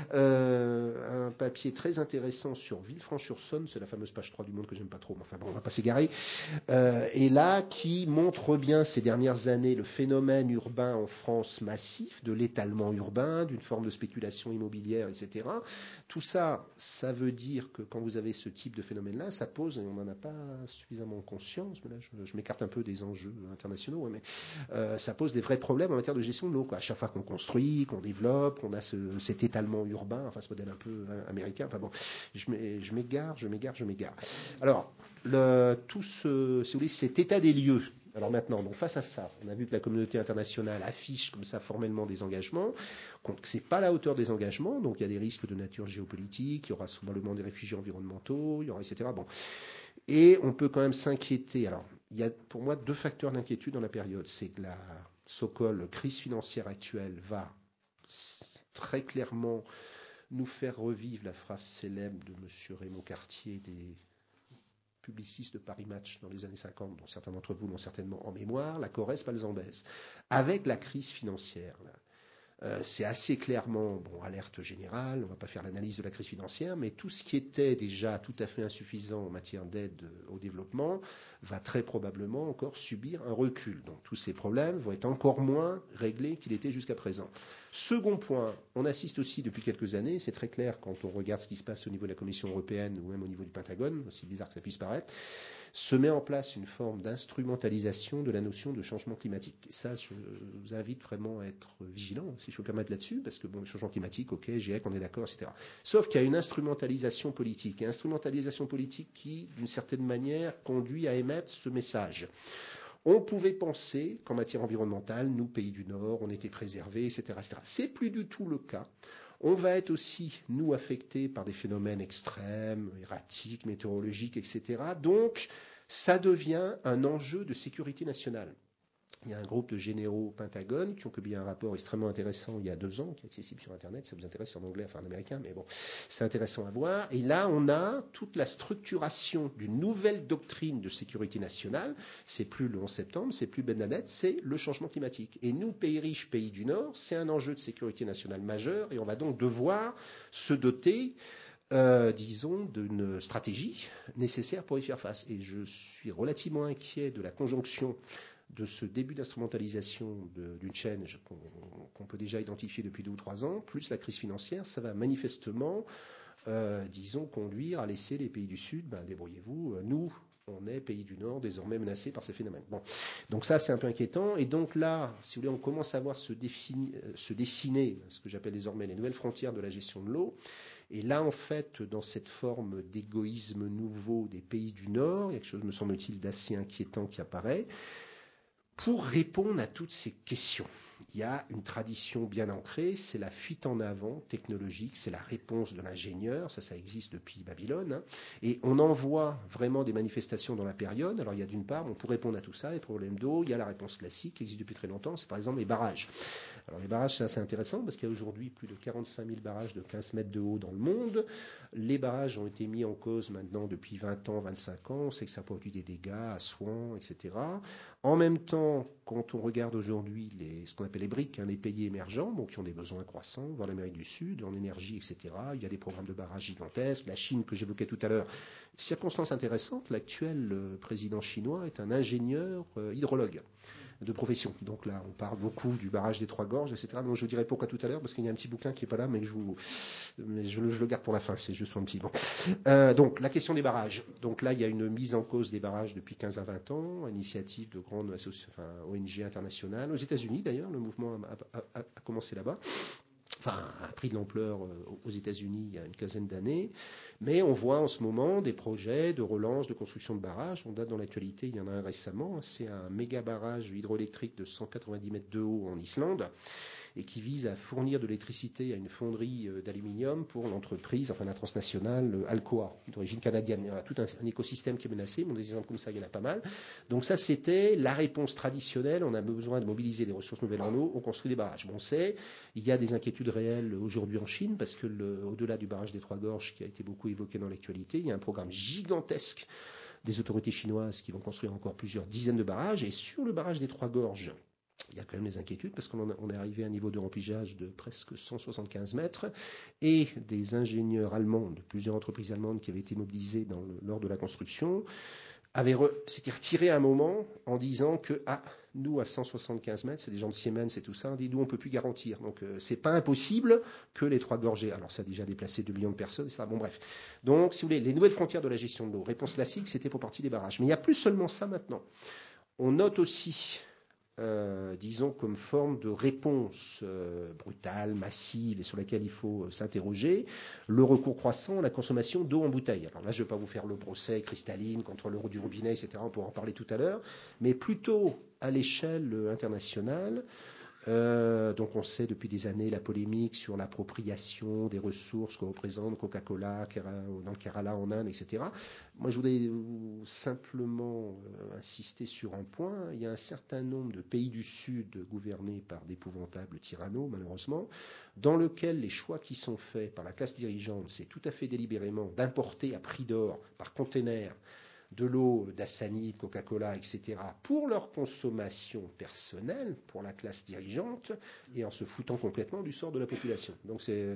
un papier très intéressant sur Villefranche-sur-Saône, c'est la fameuse page 3 du Monde que j'aime pas trop, mais enfin bon, on va pas s'égarer, et là qui montre bien ces dernières années le phénomène urbain en France massif, de l'étalement urbain, d'une forme de spéculation immobilière, etc. Tout ça, ça veut dire que quand vous avez ce type de phénomène-là, ça pose, et on n'en a pas suffisamment conscience, mais là je m'écarte un peu des enjeux internationaux, mais ça pose des vrais problèmes en matière de gestion de l'eau, quoi. À chaque fois qu'on construit, qu'on développe, on a cet étalement urbain, enfin ce modèle un peu américain, enfin bon, je m'égare. Alors, si vous voulez, cet état des lieux. Alors maintenant, donc face à ça, on a vu que la communauté internationale affiche comme ça formellement des engagements, que c'est pas à la hauteur des engagements, donc il y a des risques de nature géopolitique, il y aura probablement des réfugiés environnementaux, il y aura etc. Bon, et on peut quand même s'inquiéter. Alors, il y a pour moi deux facteurs d'inquiétude dans la période, c'est que la so-called crise financière actuelle va très clairement nous faire revivre la phrase célèbre de M. Raymond Cartier des publiciste de Paris Match dans les années 50, dont certains d'entre vous l'ont certainement en mémoire, la Corrèze, pas le Zambèze. Avec la crise financière, c'est assez clairement, alerte générale, on ne va pas faire l'analyse de la crise financière, mais tout ce qui était déjà tout à fait insuffisant en matière d'aide au développement va très probablement encore subir un recul. Donc tous ces problèmes vont être encore moins réglés qu'ils étaient jusqu'à présent. Second point, on assiste aussi depuis quelques années, c'est très clair quand on regarde ce qui se passe au niveau de la Commission européenne ou même au niveau du Pentagone, aussi bizarre que ça puisse paraître, se met en place une forme d'instrumentalisation de la notion de changement climatique. Et ça, je vous invite vraiment à être vigilant, si je peux me permettre là-dessus, parce que le changement climatique, ok, GIEC, on est d'accord, etc. Sauf qu'il y a une instrumentalisation politique, qui, d'une certaine manière, conduit à émettre ce message. On pouvait penser qu'en matière environnementale, nous, pays du Nord, on était préservés, etc., etc. C'est plus du tout le cas. On va être aussi, nous, affectés par des phénomènes extrêmes, erratiques, météorologiques, etc. Donc, ça devient un enjeu de sécurité nationale. Il y a un groupe de généraux au Pentagone qui ont publié un rapport extrêmement intéressant il y a 2 ans, qui est accessible sur Internet. Ça vous intéresse, en anglais, enfin en américain, mais bon, c'est intéressant à voir. Et là, on a toute la structuration d'une nouvelle doctrine de sécurité nationale. C'est plus le 11 septembre, c'est plus Ben Laden, c'est le changement climatique. Et nous, pays riches, pays du Nord, c'est un enjeu de sécurité nationale majeur, et on va donc devoir se doter disons, d'une stratégie nécessaire pour y faire face. Et je suis relativement inquiet de la conjonction de ce début d'instrumentalisation d'une change qu'on peut déjà identifier depuis 2 ou 3 ans, plus la crise financière, ça va manifestement, disons, conduire à laisser les pays du Sud, débrouillez-vous, nous, on est pays du Nord désormais menacés par ces phénomènes. Bon, donc ça c'est un peu inquiétant. Et donc là, si vous voulez, on commence à voir se dessiner ce que j'appelle désormais les nouvelles frontières de la gestion de l'eau. Et là, en fait, dans cette forme d'égoïsme nouveau des pays du Nord, il y a quelque chose, me semble-t-il, d'assez inquiétant qui apparaît. Pour répondre à toutes ces questions, il y a une tradition bien ancrée, c'est la fuite en avant technologique, c'est la réponse de l'ingénieur, ça existe depuis Babylone, hein, et on en voit vraiment des manifestations dans la période. Alors il y a d'une part, pour répondre à tout ça, les problèmes d'eau, il y a la réponse classique qui existe depuis très longtemps, c'est par exemple les barrages. Alors les barrages, c'est assez intéressant parce qu'il y a aujourd'hui plus de 45 000 barrages de 15 mètres de haut dans le monde. Les barrages ont été mis en cause maintenant depuis 20 ans, 25 ans, on sait que ça produit des dégâts, Assouan, etc. En même temps, quand on regarde aujourd'hui ce qu'on appelle les BRIC, les pays émergents, qui ont des besoins croissants, dans l'Amérique du Sud, en énergie, etc., il y a des programmes de barrages gigantesques. La Chine, que j'évoquais tout à l'heure, circonstance intéressante, l'actuel président chinois est un ingénieur hydrologue de profession. Donc là, on parle beaucoup du barrage des Trois Gorges, etc. Donc je vous dirai pourquoi tout à l'heure, parce qu'il y a un petit bouquin qui n'est pas là, mais je le garde pour la fin, c'est juste un petit bon. Donc la question des barrages. Donc là, il y a une mise en cause des barrages depuis 15 à 20 ans, initiative de grandes ONG internationales. Aux États-Unis, d'ailleurs, le mouvement a commencé là-bas. Enfin, a pris de l'ampleur aux États-Unis il y a une quinzaine d'années, mais on voit en ce moment des projets de relance, de construction de barrages. On date dans l'actualité, il y en a un récemment, c'est un méga barrage hydroélectrique de 190 mètres de haut en Islande, et qui vise à fournir de l'électricité à une fonderie d'aluminium pour l'entreprise, la transnationale Alcoa, d'origine canadienne. Il y a tout un écosystème qui est menacé, mais des exemples comme ça, il y en a pas mal. Donc ça, c'était la réponse traditionnelle. On a besoin de mobiliser des ressources nouvelles en eau, on construit des barrages. Bon, on sait, il y a des inquiétudes réelles aujourd'hui en Chine, parce que au-delà du barrage des Trois Gorges, qui a été beaucoup évoqué dans l'actualité, il y a un programme gigantesque des autorités chinoises qui vont construire encore plusieurs dizaines de barrages. Et sur le barrage des Trois Gorges, il y a quand même des inquiétudes parce qu'on est arrivé à un niveau de remplissage de presque 175 mètres, et des ingénieurs allemands de plusieurs entreprises allemandes qui avaient été mobilisés lors de la construction s'étaient retirés à un moment en disant que nous à 175 mètres, c'est des gens de Siemens et tout ça, on dit nous on peut plus garantir. Donc c'est pas impossible que les Trois Gorges, alors ça a déjà déplacé 2 millions de personnes, etc. Bon bref. Donc si vous voulez, les nouvelles frontières de la gestion de l'eau, réponse classique, c'était pour partie des barrages. Mais il n'y a plus seulement ça maintenant. On note aussi disons comme forme de réponse brutale, massive et sur laquelle il faut s'interroger, le recours croissant à la consommation d'eau en bouteille. Alors là, je ne vais pas vous faire le procès cristalline contre l'eau du robinet, etc. On pourra en parler tout à l'heure, mais plutôt à l'échelle internationale. Donc on sait depuis des années la polémique sur l'appropriation des ressources que représente Coca-Cola dans le Kerala en Inde, etc. Moi je voudrais simplement insister sur un point. Il y a un certain nombre de pays du Sud gouvernés par d'épouvantables tyrannos, malheureusement, dans lesquels les choix qui sont faits par la classe dirigeante, c'est tout à fait délibérément d'importer à prix d'or par container de l'eau d'Assani, de Coca-Cola, etc., pour leur consommation personnelle, pour la classe dirigeante, et en se foutant complètement du sort de la population. Donc c'est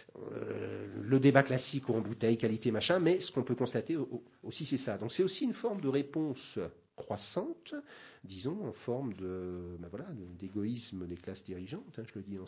le débat classique en bouteille, qualité, machin, mais ce qu'on peut constater aussi, c'est ça. Donc c'est aussi une forme de réponse croissante, disons, en forme d'égoïsme des classes dirigeantes, je le dis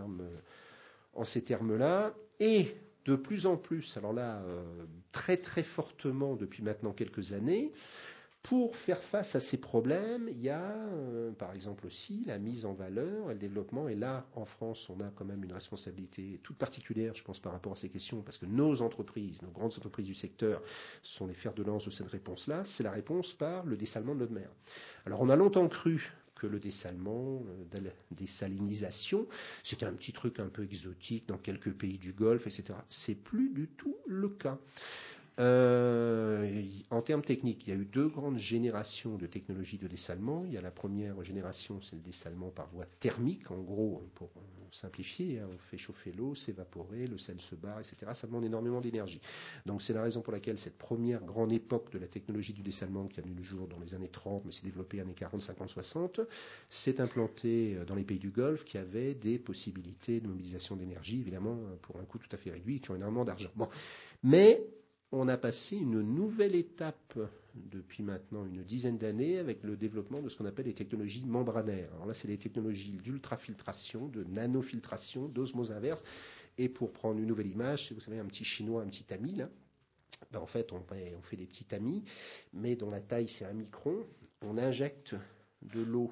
en ces termes-là, et de plus en plus, alors là, très très fortement depuis maintenant quelques années, pour faire face à ces problèmes, il y a par exemple aussi la mise en valeur et le développement. Et là, en France, on a quand même une responsabilité toute particulière, je pense, par rapport à ces questions, parce que nos entreprises, nos grandes entreprises du secteur, sont les fers de lance de cette réponse-là. C'est la réponse par le dessalement de l'eau de mer. Alors, on a longtemps cru que le dessalement, désalinisation, c'était un petit truc un peu exotique dans quelques pays du Golfe, etc. C'est plus du tout le cas. En termes techniques, il y a eu deux grandes générations de technologies de dessalement. Il y a la première génération, c'est le dessalement par voie thermique. En gros, pour simplifier, on fait chauffer l'eau, s'évaporer, le sel se barre, etc. Ça demande énormément d'énergie. Donc c'est la raison pour laquelle cette première grande époque de la technologie du dessalement, qui a vu le jour dans les années 30, mais s'est développée années 40, 50, 60, s'est implantée dans les pays du Golfe qui avaient des possibilités de mobilisation d'énergie, évidemment, pour un coût tout à fait réduit, et qui ont énormément d'argent. Bon. Mais on a passé une nouvelle étape depuis maintenant une dizaine d'années avec le développement de ce qu'on appelle les technologies membranaires. Alors là, c'est les technologies d'ultrafiltration, de nanofiltration, d'osmose inverse. Et pour prendre une nouvelle image, si vous savez, un petit chinois, un petit tamis, là, ben en fait, on fait des petits tamis, mais dont la taille, c'est 1 micron. On injecte de l'eau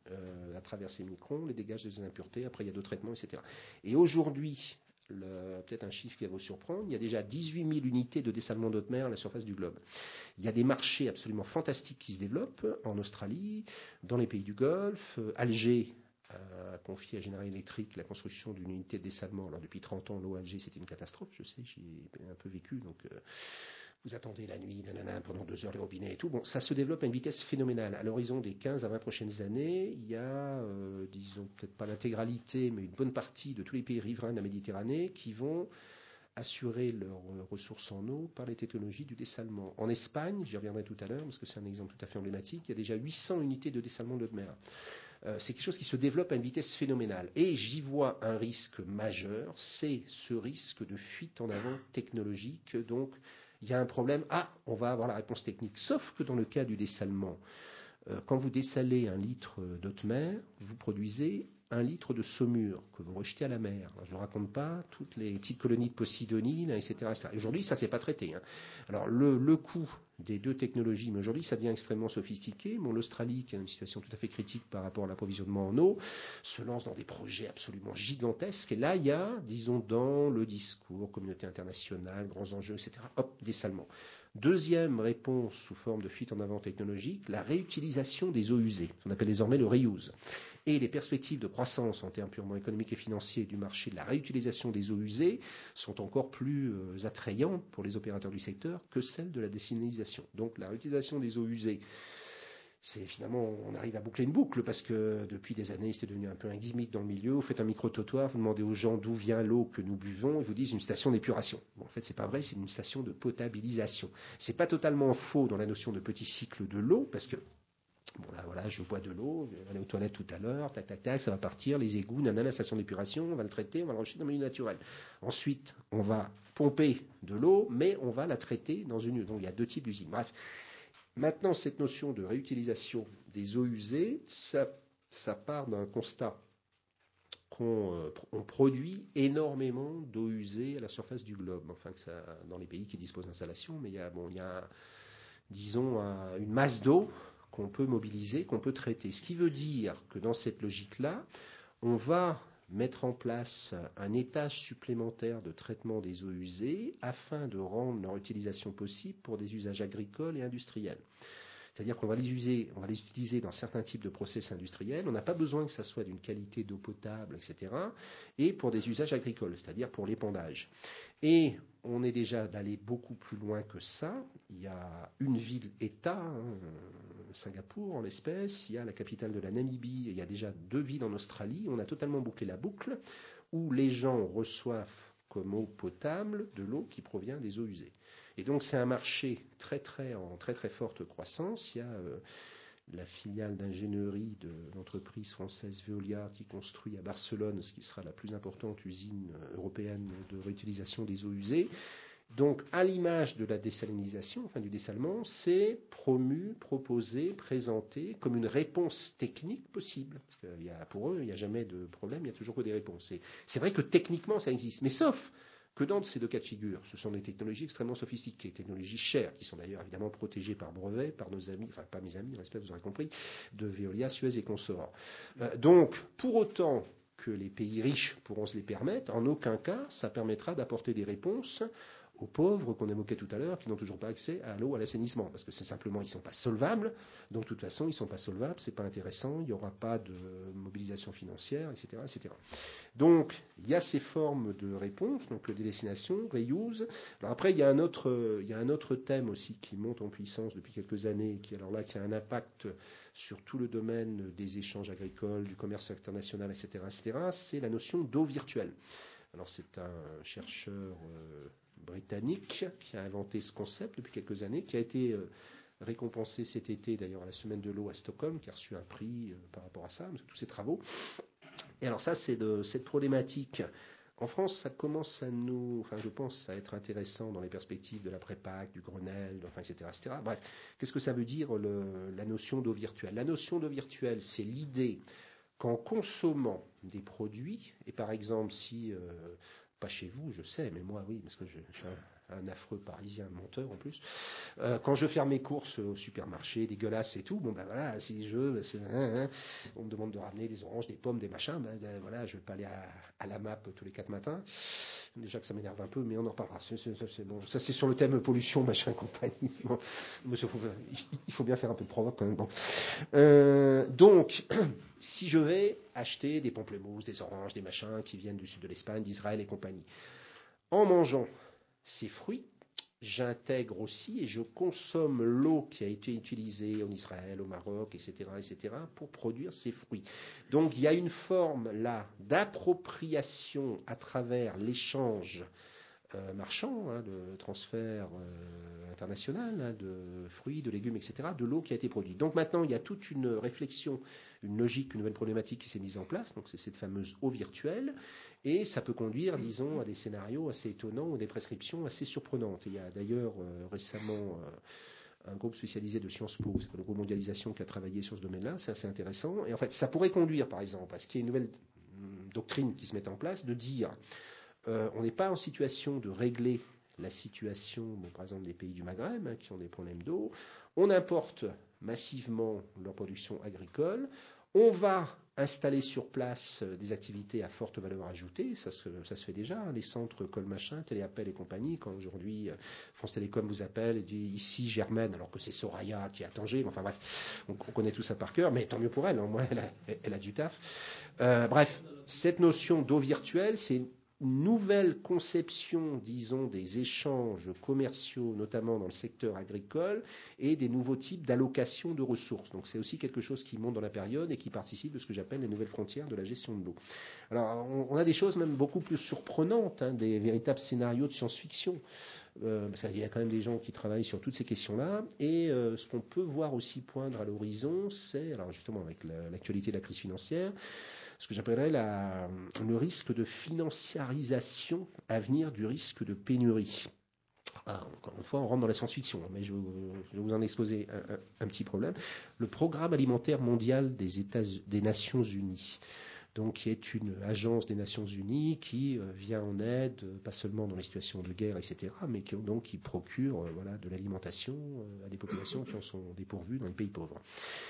à travers ces microns, les dégage des impuretés, après il y a d'autres traitements, etc. Et aujourd'hui, peut-être un chiffre qui va vous surprendre, il y a déjà 18 000 unités de dessalement d'eau de mer à la surface du globe. Il y a des marchés absolument fantastiques qui se développent en Australie, dans les pays du Golfe. Alger a confié à General Electric la construction d'une unité de dessalement. Alors depuis 30 ans, l'eau à Alger, c'était une catastrophe, je sais, j'y ai un peu vécu, donc vous attendez la nuit, nanana, pendant 2 heures les robinets et tout. Bon, ça se développe à une vitesse phénoménale. À l'horizon des 15 à 20 prochaines années, il y a, disons, peut-être pas l'intégralité, mais une bonne partie de tous les pays riverains de la Méditerranée qui vont assurer leurs ressources en eau par les technologies du dessalement. En Espagne, j'y reviendrai tout à l'heure, parce que c'est un exemple tout à fait emblématique, il y a déjà 800 unités de dessalement d'eau de mer. C'est quelque chose qui se développe à une vitesse phénoménale. Et j'y vois un risque majeur, c'est ce risque de fuite en avant technologique. Donc, il y a un problème. On va avoir la réponse technique. Sauf que dans le cas du dessalement, quand vous dessalez 1 litre d'eau de mer, vous produisez 1 litre de saumure que vous rejetez à la mer. Alors, je ne raconte pas toutes les petites colonies de Posidonie, etc., etc. Aujourd'hui, ça ne s'est pas traité. Alors, le coût des deux technologies, mais aujourd'hui, ça devient extrêmement sophistiqué. L'Australie, qui est dans une situation tout à fait critique par rapport à l'approvisionnement en eau, se lance dans des projets absolument gigantesques. Et là, il y a, disons, dans le discours, communauté internationale, grands enjeux, etc., dessalement. Deuxième réponse sous forme de fuite en avant technologique, la réutilisation des eaux usées, qu'on appelle désormais le reuse. Et les perspectives de croissance en termes purement économiques et financiers du marché de la réutilisation des eaux usées sont encore plus attrayantes pour les opérateurs du secteur que celles de la dessalination. Donc la réutilisation des eaux usées, c'est finalement, on arrive à boucler une boucle parce que depuis des années, c'était devenu un peu un gimmick dans le milieu. Vous faites un micro-trottoir, vous demandez aux gens d'où vient l'eau que nous buvons, ils vous disent une station d'épuration. Bon, en fait, c'est pas vrai, c'est une station de potabilisation. C'est pas totalement faux dans la notion de petit cycle de l'eau parce que bon là voilà, je bois de l'eau, je vais aller aux toilettes tout à l'heure, tac tac tac, ça va partir, les égouts, nanana, la station d'épuration, on va le traiter, on va le rejeter dans le milieu naturel. Ensuite, on va pomper de l'eau, mais on va la traiter dans une... Donc il y a 2 types d'usines. Bref. Maintenant, cette notion de réutilisation des eaux usées, ça part d'un constat qu'on produit énormément d'eau usée à la surface du globe. Enfin, que ça, dans les pays qui disposent d'installations, mais il y a disons, une masse d'eau qu'on peut mobiliser, qu'on peut traiter. Ce qui veut dire que dans cette logique-là, on va mettre en place un étage supplémentaire de traitement des eaux usées afin de rendre leur utilisation possible pour des usages agricoles et industriels. C'est-à-dire qu'on va les utiliser dans certains types de process industriels. On n'a pas besoin que ça soit d'une qualité d'eau potable, etc. Et pour des usages agricoles, c'est-à-dire pour l'épandage. Et on est déjà d'aller beaucoup plus loin que ça. Il y a une ville-État, Singapour en l'espèce, il y a la capitale de la Namibie, il y a déjà 2 villes en Australie. On a totalement bouclé la boucle où les gens reçoivent comme eau potable de l'eau qui provient des eaux usées. Et donc c'est un marché en très très forte croissance. Il y a la filiale d'ingénierie de l'entreprise française Veolia qui construit à Barcelone ce qui sera la plus importante usine européenne de réutilisation des eaux usées. Donc à l'image de la désalinisation, enfin du dessalement, c'est promu, proposé, présenté comme une réponse technique possible. Parce que pour eux, il n'y a jamais de problème, il y a toujours que des réponses. C'est vrai que techniquement ça existe, mais sauf que dans ces 2 cas de figure, ce sont des technologies extrêmement sophistiquées, technologies chères, qui sont d'ailleurs évidemment protégées par brevet, par nos amis, enfin pas mes amis, en l'espèce, vous aurez compris, de Veolia, Suez et consorts. Donc, pour autant que les pays riches pourront se les permettre, en aucun cas, ça permettra d'apporter des réponses aux pauvres qu'on évoquait tout à l'heure, qui n'ont toujours pas accès à l'eau, à l'assainissement, parce que c'est simplement, ils ne sont pas solvables, donc de toute façon, ils ne sont pas solvables, c'est pas intéressant, il n'y aura pas de mobilisation financière, etc., etc. Donc, il y a ces formes de réponse, donc destination, reuse. Alors après, il y a un autre thème aussi qui monte en puissance depuis quelques années, qui a un impact sur tout le domaine des échanges agricoles, du commerce international, etc., etc., c'est la notion d'eau virtuelle. Alors c'est un chercheur britannique qui a inventé ce concept depuis quelques années, qui a été récompensé cet été d'ailleurs à la semaine de l'eau à Stockholm, qui a reçu un prix par rapport à ça, tous ses travaux. Et alors ça, c'est de cette problématique. En France, ça commence je pense, à être intéressant dans les perspectives de l'après-PAC, du Grenelle, etc., etc. Bref, qu'est-ce que ça veut dire la notion d'eau virtuelle? La notion d'eau virtuelle, c'est l'idée qu'en consommant des produits, et par exemple si, pas chez vous, je sais, mais moi oui, parce que je suis un affreux parisien menteur en plus, quand je fais mes courses au supermarché, dégueulasse et tout, bon ben voilà, si on me demande de ramener des oranges, des pommes, des machins, voilà, je vais pas aller à la MAP tous les 4 matins. Déjà que ça m'énerve un peu, mais on en reparlera. C'est bon. Ça, c'est sur le thème pollution, machin, compagnie. Bon. Il faut bien faire un peu de provoque quand même. Bon. Donc, si je vais acheter des pamplemousses, des oranges, des machins qui viennent du sud de l'Espagne, d'Israël et compagnie, en mangeant ces fruits, j'intègre aussi et je consomme l'eau qui a été utilisée en Israël, au Maroc, etc., etc., pour produire ces fruits. Donc il y a une forme là d'appropriation à travers l'échange marchand, de transfert international, de fruits, de légumes, etc., de l'eau qui a été produite. Donc maintenant, il y a toute une réflexion, une logique, une nouvelle problématique qui s'est mise en place, donc c'est cette fameuse eau virtuelle, et ça peut conduire, disons, à des scénarios assez étonnants ou des prescriptions assez surprenantes. Il y a d'ailleurs récemment un groupe spécialisé de Sciences Po, c'est le groupe Mondialisation, qui a travaillé sur ce domaine-là, c'est assez intéressant, et en fait, ça pourrait conduire, par exemple, à ce qu'il y ait une nouvelle doctrine qui se mette en place, de dire on n'est pas en situation de régler la situation, par exemple, des pays du Maghreb, qui ont des problèmes d'eau. On importe massivement leur production agricole. On va installer sur place des activités à forte valeur ajoutée. Ça se fait déjà. Les centres Colmachin, Téléappel et compagnie, quand aujourd'hui France Télécom vous appelle et dit ici Germaine, alors que c'est Soraya qui est à Tanger. Enfin bref, on connaît tout ça par cœur, mais tant mieux pour elle. Au moins, elle a du taf. Bref, cette notion d'eau virtuelle, c'est nouvelle conception, disons, des échanges commerciaux, notamment dans le secteur agricole, et des nouveaux types d'allocation de ressources. Donc c'est aussi quelque chose qui monte dans la période et qui participe de ce que j'appelle les nouvelles frontières de la gestion de l'eau. Alors on a des choses même beaucoup plus surprenantes, des véritables scénarios de science-fiction. Parce qu'il y a quand même des gens qui travaillent sur toutes ces questions-là, et ce qu'on peut voir aussi poindre à l'horizon, c'est, alors justement avec l'actualité de la crise financière, ce que j'appellerais le risque de financiarisation à venir du risque de pénurie. Encore une fois, on rentre dans la science-fiction, mais je vais vous en exposer un petit problème. Le Programme alimentaire mondial des Nations Unies, donc qui est une agence des Nations Unies qui vient en aide, pas seulement dans les situations de guerre, etc., mais qui procure de l'alimentation à des populations qui en sont dépourvues dans les pays pauvres.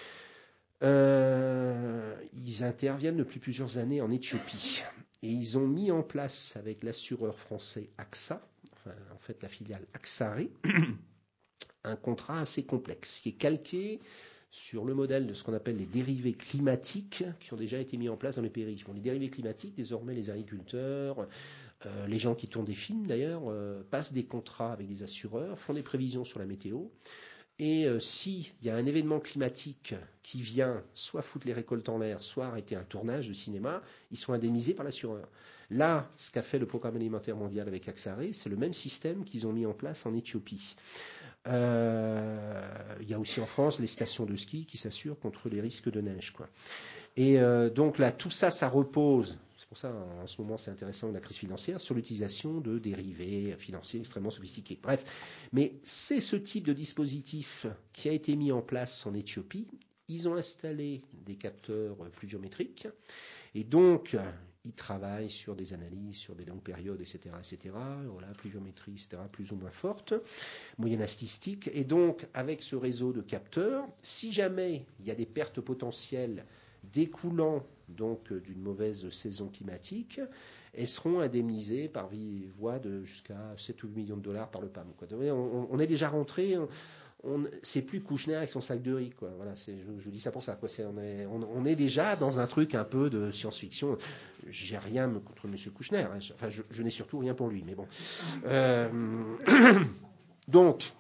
Ils interviennent depuis plusieurs années en Éthiopie et ils ont mis en place avec l'assureur français AXA, en fait la filiale Axaré, un contrat assez complexe qui est calqué sur le modèle de ce qu'on appelle les dérivés climatiques qui ont déjà été mis en place dans les pays riches. Bon, les dérivés climatiques, désormais les agriculteurs, les gens qui tournent des films d'ailleurs, passent des contrats avec des assureurs, font des prévisions sur la météo. Et s'il y a un événement climatique qui vient soit foutre les récoltes en l'air, soit arrêter un tournage de cinéma, ils sont indemnisés par l'assureur. Là, ce qu'a fait le Programme alimentaire mondial avec Axaré, c'est le même système qu'ils ont mis en place en Éthiopie. Il y a aussi en France les stations de ski qui s'assurent contre les risques de neige, quoi. Et donc là, tout ça, ça repose. C'est pour ça, en ce moment, c'est intéressant, la crise financière, sur l'utilisation de dérivés financiers extrêmement sophistiqués. Bref, mais c'est ce type de dispositif qui a été mis en place en Éthiopie. Ils ont installé des capteurs pluviométriques et donc ils travaillent sur des analyses, sur des longues périodes, etc., etc. Voilà, pluviométrie, etc., plus ou moins forte, moyenne astistique. Et donc, avec ce réseau de capteurs, si jamais il y a des pertes potentielles découlant donc d'une mauvaise saison climatique et seront indemnisés par voie de jusqu'à 7 ou 8 millions de dollars par le PAM. Quoi. On est déjà rentré, c'est plus Kouchner avec son sac de riz. Quoi. Voilà, je dis ça pour ça. Quoi. On est déjà dans un truc un peu de science-fiction. J'ai rien contre M. Kouchner. Hein. Enfin, je n'ai surtout rien pour lui. Mais bon. Donc,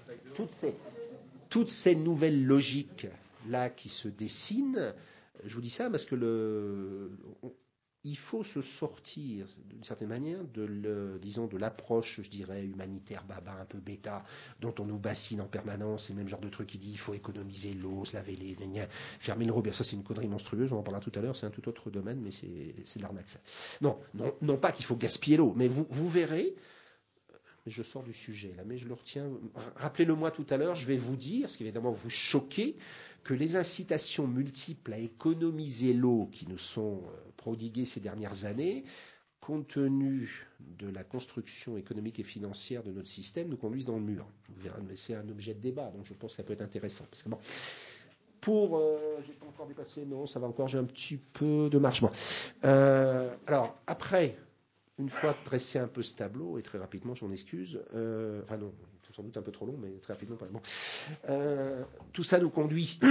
toutes ces nouvelles logiques là qui se dessinent, je vous dis ça parce que il faut se sortir d'une certaine manière de l'approche, je dirais, humanitaire baba, un peu bêta, dont on nous bassine en permanence, c'est le même genre de truc qui dit il faut économiser l'eau, se laver les fermer le robinet. Ça, c'est une connerie monstrueuse, on en parlera tout à l'heure, c'est un tout autre domaine, mais c'est de l'arnaque ça. Non pas qu'il faut gaspiller l'eau, mais vous verrez. Je sors du sujet là, mais je le retiens. Rappelez-le-moi tout à l'heure, je vais vous dire, ce qui va évidemment vous choquer, que les incitations multiples à économiser l'eau qui nous sont prodiguées ces dernières années, compte tenu de la construction économique et financière de notre système, nous conduisent dans le mur. Vous verrez, mais c'est un objet de débat, donc je pense que ça peut être intéressant. Parce que bon, j'ai pas encore dépassé, non, ça va encore, j'ai un petit peu de marche. Bon. Alors, après, une fois dressé un peu ce tableau, et très rapidement, je m'en excuse, enfin non, c'est sans doute un peu trop long, mais très rapidement, bon. Tout ça nous conduit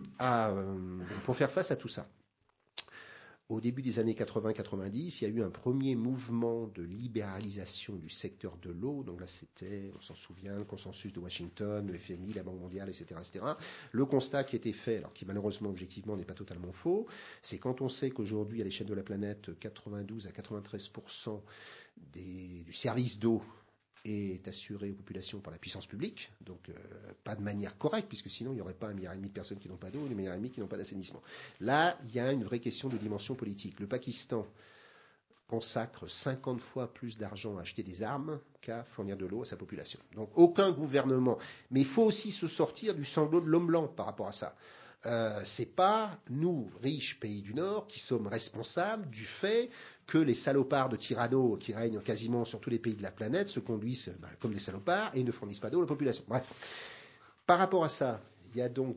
pour faire face à tout ça. Au début des années 80-90, il y a eu un premier mouvement de libéralisation du secteur de l'eau. Donc là, c'était, on s'en souvient, le consensus de Washington, le FMI, la Banque mondiale, etc., etc. Le constat qui était fait, alors qui malheureusement, objectivement, n'est pas totalement faux, c'est quand on sait qu'aujourd'hui, à l'échelle de la planète, 92 à 93% du service d'eau est assuré aux populations par la puissance publique, donc pas de manière correcte, puisque sinon il n'y aurait pas 1,5 milliard de personnes qui n'ont pas d'eau, et 1,5 milliard qui n'ont pas d'assainissement. Là, il y a une vraie question de dimension politique. Le Pakistan consacre 50 fois plus d'argent à acheter des armes qu'à fournir de l'eau à sa population. Donc aucun gouvernement. Mais il faut aussi se sortir du sanglot de l'homme blanc par rapport à ça. C'est pas nous, riches pays du Nord, qui sommes responsables du fait que les salopards de tyrannos qui règnent quasiment sur tous les pays de la planète se conduisent comme des salopards et ne fournissent pas d'eau à la population. Bref. Par rapport à ça, il y a donc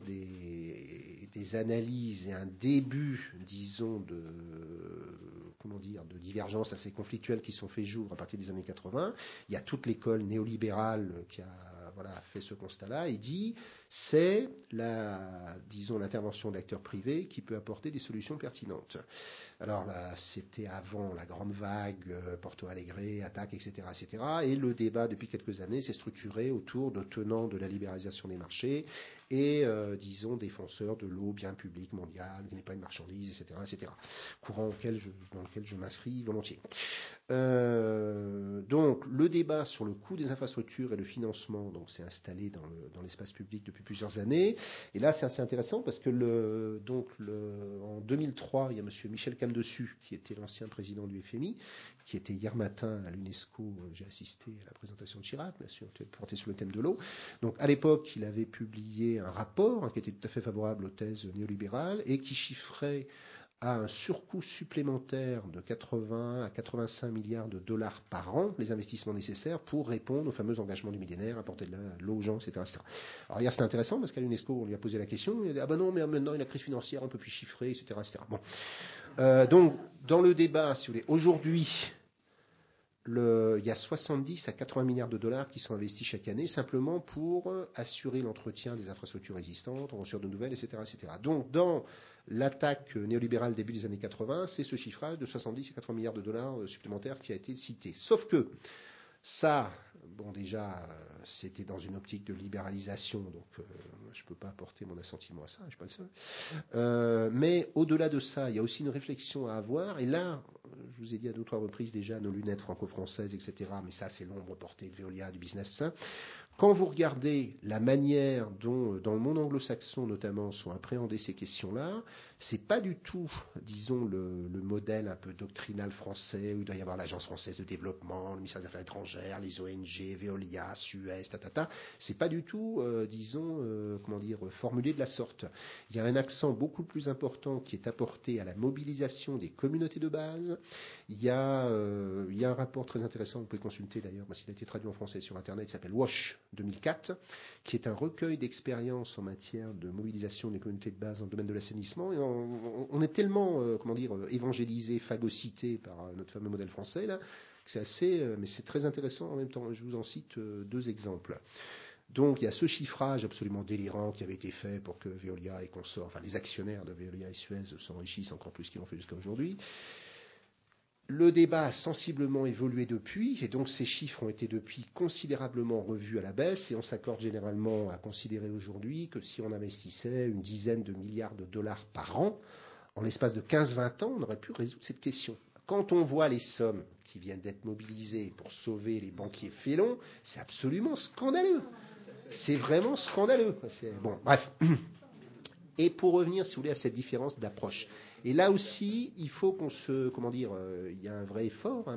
des analyses et un début, disons, de divergences assez conflictuelles qui sont fait jour à partir des années 80. Il y a toute l'école néolibérale qui a fait ce constat-là et dit c'est l'intervention d'acteurs privés qui peut apporter des solutions pertinentes. Alors là, c'était avant la grande vague, Porto Alegre, attaque, etc., etc. Et le débat, depuis quelques années, s'est structuré autour de tenants de la libéralisation des marchés et, défenseurs de l'eau, bien public, mondial, qui n'est pas une marchandise, etc., etc. Courant dans lequel je m'inscris volontiers. Donc, le débat sur le coût des infrastructures et le financement s'est installé dans l'espace public depuis plusieurs années. Et là, c'est assez intéressant parce que en 2003, il y a M. Michel Camdessus, qui était l'ancien président du FMI, qui était hier matin à l'UNESCO. J'ai assisté à la présentation de Chirac, bien sûr, porté sur le thème de l'eau. Donc, à l'époque, il avait publié un rapport qui était tout à fait favorable aux thèses néolibérales et qui chiffrait à un surcoût supplémentaire de 80 à 85 milliards de dollars par an, les investissements nécessaires pour répondre aux fameux engagements du millénaire, apporter de l'eau aux gens, etc., etc. Alors hier, c'était intéressant parce qu'à l'UNESCO, on lui a posé la question, il a dit, ah ben non, mais maintenant, il y a la crise financière, on ne peut plus chiffrer, etc., etc. Bon. Donc, dans le débat, si vous voulez, aujourd'hui, il y a 70 à 80 milliards de dollars qui sont investis chaque année simplement pour assurer l'entretien des infrastructures existantes, en construire de nouvelles, etc., etc. Donc, dans l'attaque néolibérale début des années 80, c'est ce chiffrage de 70 à 80 milliards de dollars supplémentaires qui a été cité. Sauf que ça, déjà, c'était dans une optique de libéralisation, donc je ne peux pas apporter mon assentiment à ça, je ne suis pas le seul. Mais au-delà de ça, il y a aussi une réflexion à avoir, et là, je vous ai dit à d'autres reprises déjà nos lunettes franco-françaises, etc., mais ça, c'est l'ombre portée de Veolia, du business, tout ça. Quand vous regardez la manière dont, dans le monde anglo-saxon notamment, sont appréhendées ces questions-là, c'est pas du tout, disons, le modèle un peu doctrinal français où il doit y avoir l'Agence française de développement, le ministère des Affaires étrangères, les ONG, Veolia, Suez, C'est pas du tout, formulé de la sorte. Il y a un accent beaucoup plus important qui est apporté à la mobilisation des communautés de base. Il y a un rapport très intéressant, vous pouvez consulter d'ailleurs, parce qu'il a été traduit en français sur Internet, il s'appelle WASH, 2004, qui est un recueil d'expériences en matière de mobilisation des communautés de base dans le domaine de l'assainissement. Et on est tellement, évangélisé, phagocyté par notre fameux modèle français, là, que c'est assez, mais c'est très intéressant en même temps. Je vous en cite 2 exemples. Donc, il y a ce chiffrage absolument délirant qui avait été fait pour que Veolia et consorts, enfin les actionnaires de Veolia et Suez s'enrichissent encore plus qu'ils l'ont fait jusqu'à aujourd'hui. Le débat a sensiblement évolué depuis, et donc ces chiffres ont été depuis considérablement revus à la baisse, et on s'accorde généralement à considérer aujourd'hui que si on investissait une dizaine de milliards de dollars par an, en l'espace de 15-20 ans, on aurait pu résoudre cette question. Quand on voit les sommes qui viennent d'être mobilisées pour sauver les banquiers félons, c'est absolument scandaleux. C'est vraiment scandaleux. Bon, bref. Et pour revenir, si vous voulez, à cette différence d'approche. Et là aussi, il faut qu'on se, il y a un vrai effort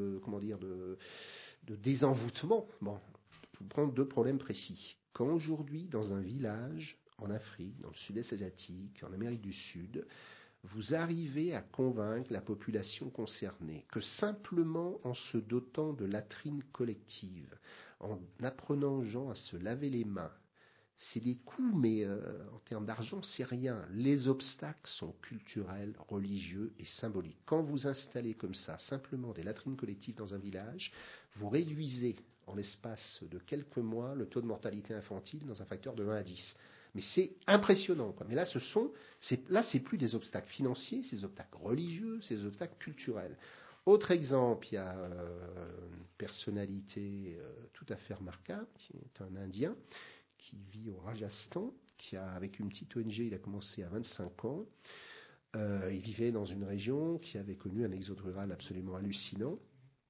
de désenvoûtement. Bon, je vais vous prendre 2 problèmes précis. Quand aujourd'hui, dans un village en Afrique, dans le sud-est asiatique, en Amérique du Sud, vous arrivez à convaincre la population concernée que simplement en se dotant de latrines collectives, en apprenant aux gens à se laver les mains, c'est des coûts, mais en termes d'argent, c'est rien. Les obstacles sont culturels, religieux et symboliques. Quand vous installez comme ça simplement des latrines collectives dans un village, vous réduisez en l'espace de quelques mois le taux de mortalité infantile dans un facteur de 1 à 10. Mais c'est impressionnant, quoi. Mais là, c'est plus des obstacles financiers, c'est des obstacles religieux, c'est des obstacles culturels. Autre exemple, il y a une personnalité tout à fait remarquable, qui est un Indien, qui vit au Rajasthan, avec une petite ONG, il a commencé à 25 ans. Il vivait dans une région qui avait connu un exode rural absolument hallucinant.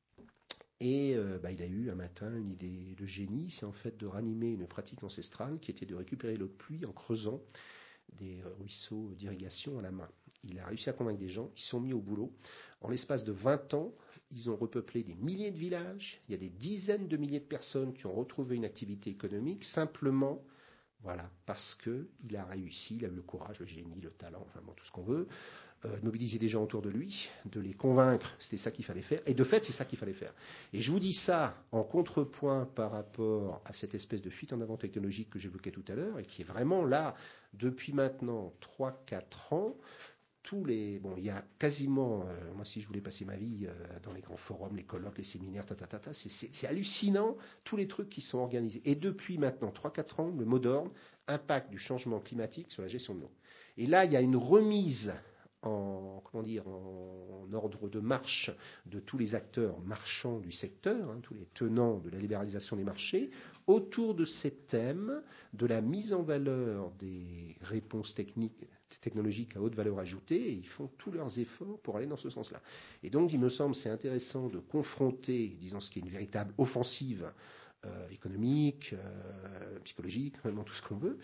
Et il a eu un matin une idée de génie, c'est en fait de ranimer une pratique ancestrale qui était de récupérer l'eau de pluie en creusant des ruisseaux d'irrigation à la main. Il a réussi à convaincre des gens, ils se sont mis au boulot. En l'espace de 20 ans, ils ont repeuplé des milliers de villages, il y a des dizaines de milliers de personnes qui ont retrouvé une activité économique, simplement, voilà, parce qu'il a réussi, il a eu le courage, le génie, le talent, enfin bon, tout ce qu'on veut, de mobiliser des gens autour de lui, de les convaincre, c'était ça qu'il fallait faire, et de fait, c'est ça qu'il fallait faire. Et je vous dis ça en contrepoint par rapport à cette espèce de fuite en avant technologique que j'évoquais tout à l'heure, et qui est vraiment là, depuis maintenant 3-4 ans, il y a quasiment, moi si je voulais passer ma vie dans les grands forums, les colloques, les séminaires, c'est hallucinant, tous les trucs qui sont organisés. Et depuis maintenant 3-4 ans, le mot d'ordre, impact du changement climatique sur la gestion de l'eau. Et là, il y a une remise en ordre de marche de tous les acteurs marchands du secteur, tous les tenants de la libéralisation des marchés, autour de ces thèmes de la mise en valeur des réponses technologiques à haute valeur ajoutée, et ils font tous leurs efforts pour aller dans ce sens-là. Et donc, il me semble, c'est intéressant de confronter, disons, ce qui est une véritable offensive économique, psychologique, vraiment tout ce qu'on veut,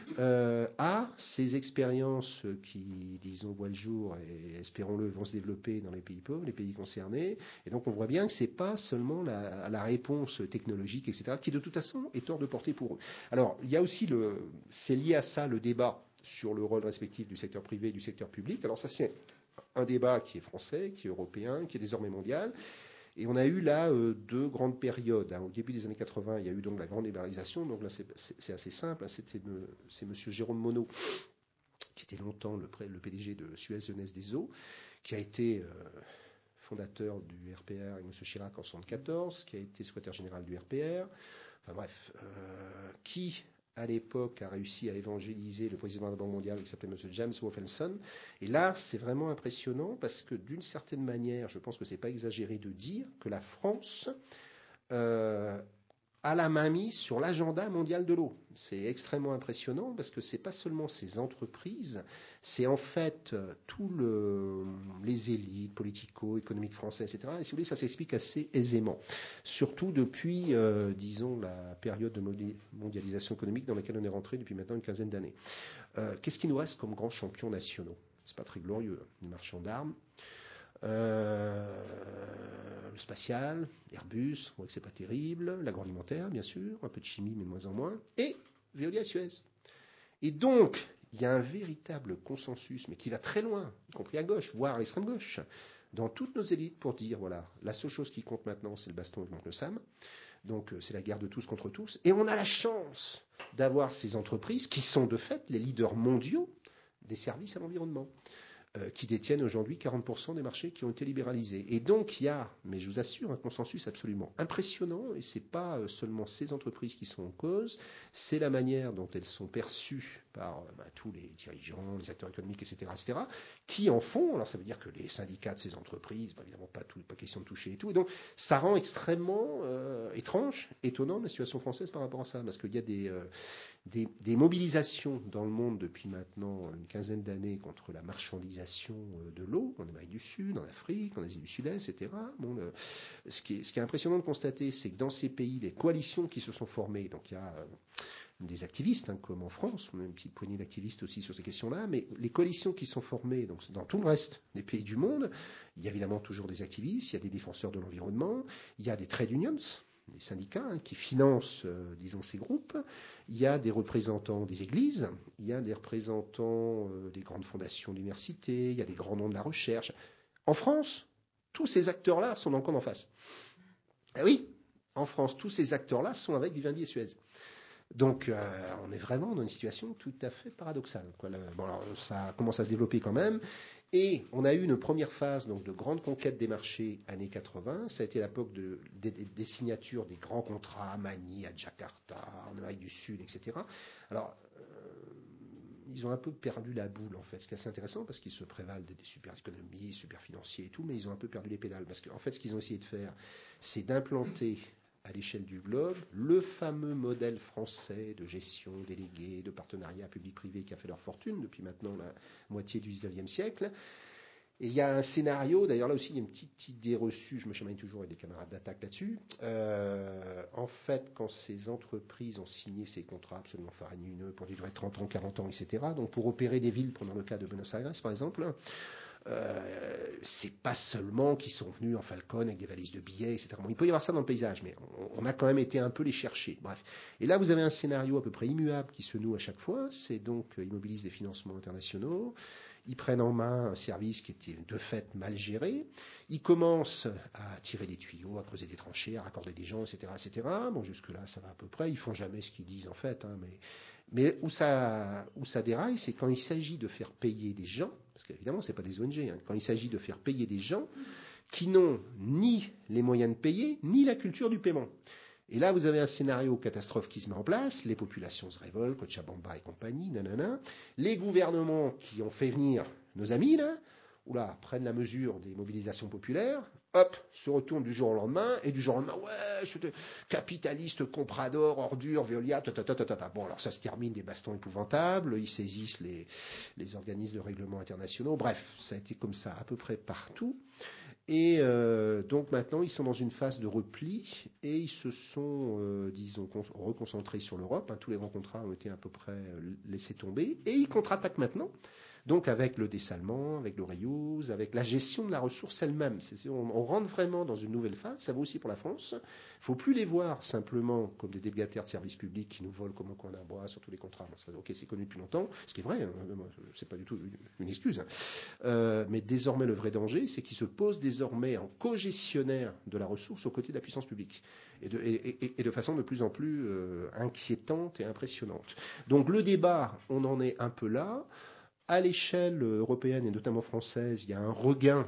à ces expériences qui, disons, voient le jour et, espérons-le, vont se développer dans les pays pauvres, les pays concernés. Et donc on voit bien que c'est pas seulement la réponse technologique, etc., qui de toute façon est hors de portée pour eux. Alors, il y a aussi c'est lié à ça le débat sur le rôle respectif du secteur privé et du secteur public. Alors ça, c'est un débat qui est français, qui est européen, qui est désormais mondial. Et on a eu là 2 grandes périodes. Au début des années 80, il y a eu donc la grande libéralisation. Donc là, c'est assez simple. C'est M. Jérôme Monod, qui était longtemps le PDG de Suez Jeunesse des Eaux, qui a été fondateur du RPR avec M. Chirac en 1974, qui a été secrétaire général du RPR. Enfin bref, qui à l'époque a réussi à évangéliser le président de la Banque mondiale qui s'appelait M. James Wolfensohn. Et là, c'est vraiment impressionnant parce que d'une certaine manière, je pense que c'est pas exagéré de dire que la France a la main mise sur l'agenda mondial de l'eau. C'est extrêmement impressionnant parce que c'est pas seulement ces entreprises, c'est en fait les élites politico-économiques françaises, etc. Et si vous voulez, ça s'explique assez aisément. Surtout depuis, disons, la période de mondialisation économique dans laquelle on est rentré depuis maintenant une quinzaine d'années. Qu'est-ce qui nous reste comme grands champions nationaux ? C'est pas très glorieux, les marchands d'armes. Le spatial, Airbus, on voit que c'est pas terrible, l'agroalimentaire, bien sûr, un peu de chimie, mais de moins en moins, et Veolia Suez. Et donc, il y a un véritable consensus, mais qui va très loin, y compris à gauche, voire à l'extrême gauche, dans toutes nos élites pour dire, voilà, la seule chose qui compte maintenant, c'est le baston contre le SAM. Donc c'est la guerre de tous contre tous. Et on a la chance d'avoir ces entreprises qui sont de fait les leaders mondiaux des services à l'environnement, qui détiennent aujourd'hui 40% des marchés qui ont été libéralisés. Et donc il y a, mais je vous assure, un consensus absolument impressionnant, et c'est pas seulement ces entreprises qui sont en cause, c'est la manière dont elles sont perçues par tous les dirigeants, les acteurs économiques, etc., qui en font. Alors ça veut dire que les syndicats de ces entreprises, évidemment pas question de toucher et tout, et donc ça rend extrêmement étrange, étonnant la situation française par rapport à ça, parce qu'il y a des mobilisations dans le monde depuis maintenant une quinzaine d'années contre la marchandisation de l'eau en Amérique du Sud, en Afrique, en Asie du Sud-Est, etc. Bon, ce qui est impressionnant de constater, c'est que dans ces pays, les coalitions qui se sont formées, donc il y a des activistes, comme en France, on a une petite poignée d'activistes aussi sur ces questions-là, mais les coalitions qui sont formées donc, dans tout le reste des pays du monde, il y a évidemment toujours des activistes, il y a des défenseurs de l'environnement, il y a des trade unions, des syndicats qui financent, disons, ces groupes. Il y a des représentants des églises, il y a des représentants des grandes fondations d'universités, il y a des grands noms de la recherche. En France, tous ces acteurs-là sont dans le camp d'en face. Ah oui, en France, tous ces acteurs-là sont avec Vivendi et Suez. Donc, on est vraiment dans une situation tout à fait paradoxale. Bon, alors, ça commence à se développer quand même. Et on a eu une première phase donc, de grande conquête des marchés années 80. Ça a été l'époque des signatures des grands contrats à Manille, à Jakarta, en Amérique du Sud, etc. Alors, ils ont un peu perdu la boule, en fait. Ce qui est assez intéressant, parce qu'ils se prévalent des super économies, super financiers et tout, mais ils ont un peu perdu les pédales. Parce qu'en fait, ce qu'ils ont essayé de faire, c'est d'implanter à l'échelle du globe, le fameux modèle français de gestion déléguée, de partenariat public-privé qui a fait leur fortune depuis maintenant la moitié du 19e siècle. Et il y a un scénario, d'ailleurs là aussi il y a une petite idée reçue, je me chamaille toujours avec des camarades d'attaque là-dessus. En fait, quand ces entreprises ont signé ces contrats absolument faramineux pour des durées de 30 ans, 40 ans, etc., donc pour opérer des villes, prenons le cas de Buenos Aires par exemple, c'est pas seulement qu'ils sont venus en Falcon avec des valises de billets, etc. Bon, il peut y avoir ça dans le paysage, mais on a quand même été un peu les chercher. Bref. Et là, vous avez un scénario à peu près immuable qui se noue à chaque fois. C'est donc, ils mobilisent des financements internationaux. Ils prennent en main un service qui était de fait mal géré. Ils commencent à tirer des tuyaux, à creuser des tranchées, à raccorder des gens, etc., etc. Bon, jusque-là, ça va à peu près. Ils font jamais ce qu'ils disent en fait, hein, mais où ça déraille, c'est quand il s'agit de faire payer des gens, parce qu'évidemment, c'est pas des ONG, hein, quand il s'agit de faire payer des gens qui n'ont ni les moyens de payer, ni la culture du paiement. Et là, vous avez un scénario catastrophe qui se met en place, les populations se révoltent, Cochabamba et compagnie, nanana. Les gouvernements qui ont fait venir nos amis, là, prennent la mesure des mobilisations populaires, hop, se retournent du jour au lendemain, et du jour au lendemain, ouais, je suis capitaliste, comprador, ordure, Veolia, ta. Bon, alors ça se termine des bastons épouvantables, ils saisissent les organismes de règlement internationaux, bref, ça a été comme ça à peu près partout. Et donc maintenant, ils sont dans une phase de repli et ils se sont, disons, reconcentrés sur l'Europe. Hein, tous les grands contrats ont été à peu près laissés tomber et ils contre-attaquent maintenant. Donc avec le dessalement, avec le reuse, avec la gestion de la ressource elle-même. On rentre vraiment dans une nouvelle phase, ça vaut aussi pour la France. Il ne faut plus les voir simplement comme des délégataires de services publics qui nous volent comme au coin d'un bois sur tous les contrats. Bon, ok, c'est connu depuis longtemps, ce qui est vrai, hein, c'est pas du tout une excuse. Hein. Mais désormais, le vrai danger, c'est qu'ils se posent désormais en co-gestionnaire de la ressource aux côtés de la puissance publique. Et de façon de plus en plus inquiétante et impressionnante. Donc le débat, on en est un peu là. À l'échelle européenne et notamment française, il y a un regain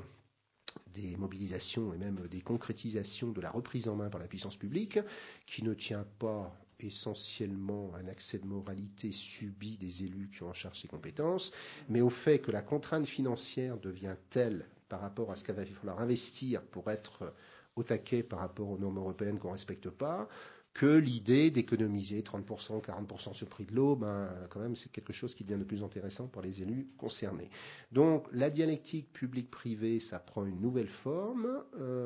des mobilisations et même des concrétisations de la reprise en main par la puissance publique qui ne tient pas essentiellement à un accès de moralité subi des élus qui ont en charge ces compétences, mais au fait que la contrainte financière devient telle par rapport à ce qu'il va falloir investir pour être au taquet par rapport aux normes européennes qu'on ne respecte pas, que l'idée d'économiser 30%, 40% sur le prix de l'eau, quand même, c'est quelque chose qui devient de plus en plus intéressant pour les élus concernés. Donc, la dialectique public-privé, ça prend une nouvelle forme.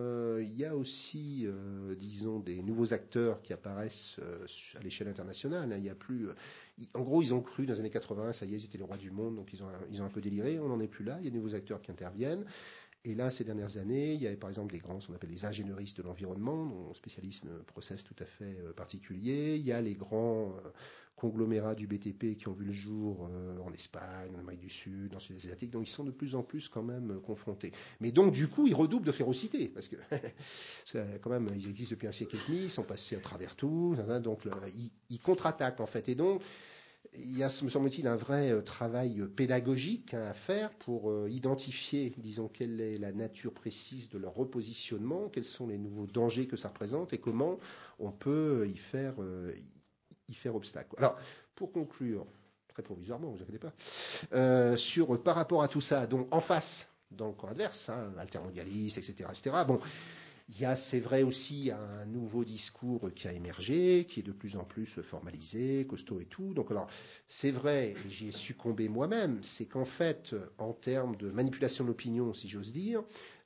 Il y a aussi, disons, des nouveaux acteurs qui apparaissent à l'échelle internationale. Il y a plus, en gros, ils ont cru dans les années 80, ça y est, ils étaient le roi du monde, donc ils ont un peu déliré. On n'en est plus là. Il y a de nouveaux acteurs qui interviennent. Et là, ces dernières années, il y avait par exemple des grands, ce qu'on appelle des ingénieristes de l'environnement, dont spécialistes de process tout à fait particuliers. Il y a les grands conglomérats du BTP qui ont vu le jour en Espagne, en Amérique du Sud, en Sud asiatique. Donc ils sont de plus en plus quand même confrontés. Mais donc du coup, ils redoublent de férocité, parce que quand même, ils existent depuis un siècle et demi, ils sont passés à travers tout, donc ils contre-attaquent en fait. Et donc, il y a, me semble-t-il, un vrai travail pédagogique à faire pour identifier, disons, quelle est la nature précise de leur repositionnement, quels sont les nouveaux dangers que ça représente et comment on peut y faire obstacle. Alors, pour conclure, très provisoirement, vous inquiétez pas, par rapport à tout ça, donc en face, dans le camp adverse, altermondialiste, etc., etc., bon, il y a, c'est vrai aussi, un nouveau discours qui a émergé, qui est de plus en plus formalisé, costaud et tout. Donc alors, c'est vrai, et j'y ai succombé moi-même, c'est qu'en fait, en termes de manipulation de l'opinion, si j'ose dire,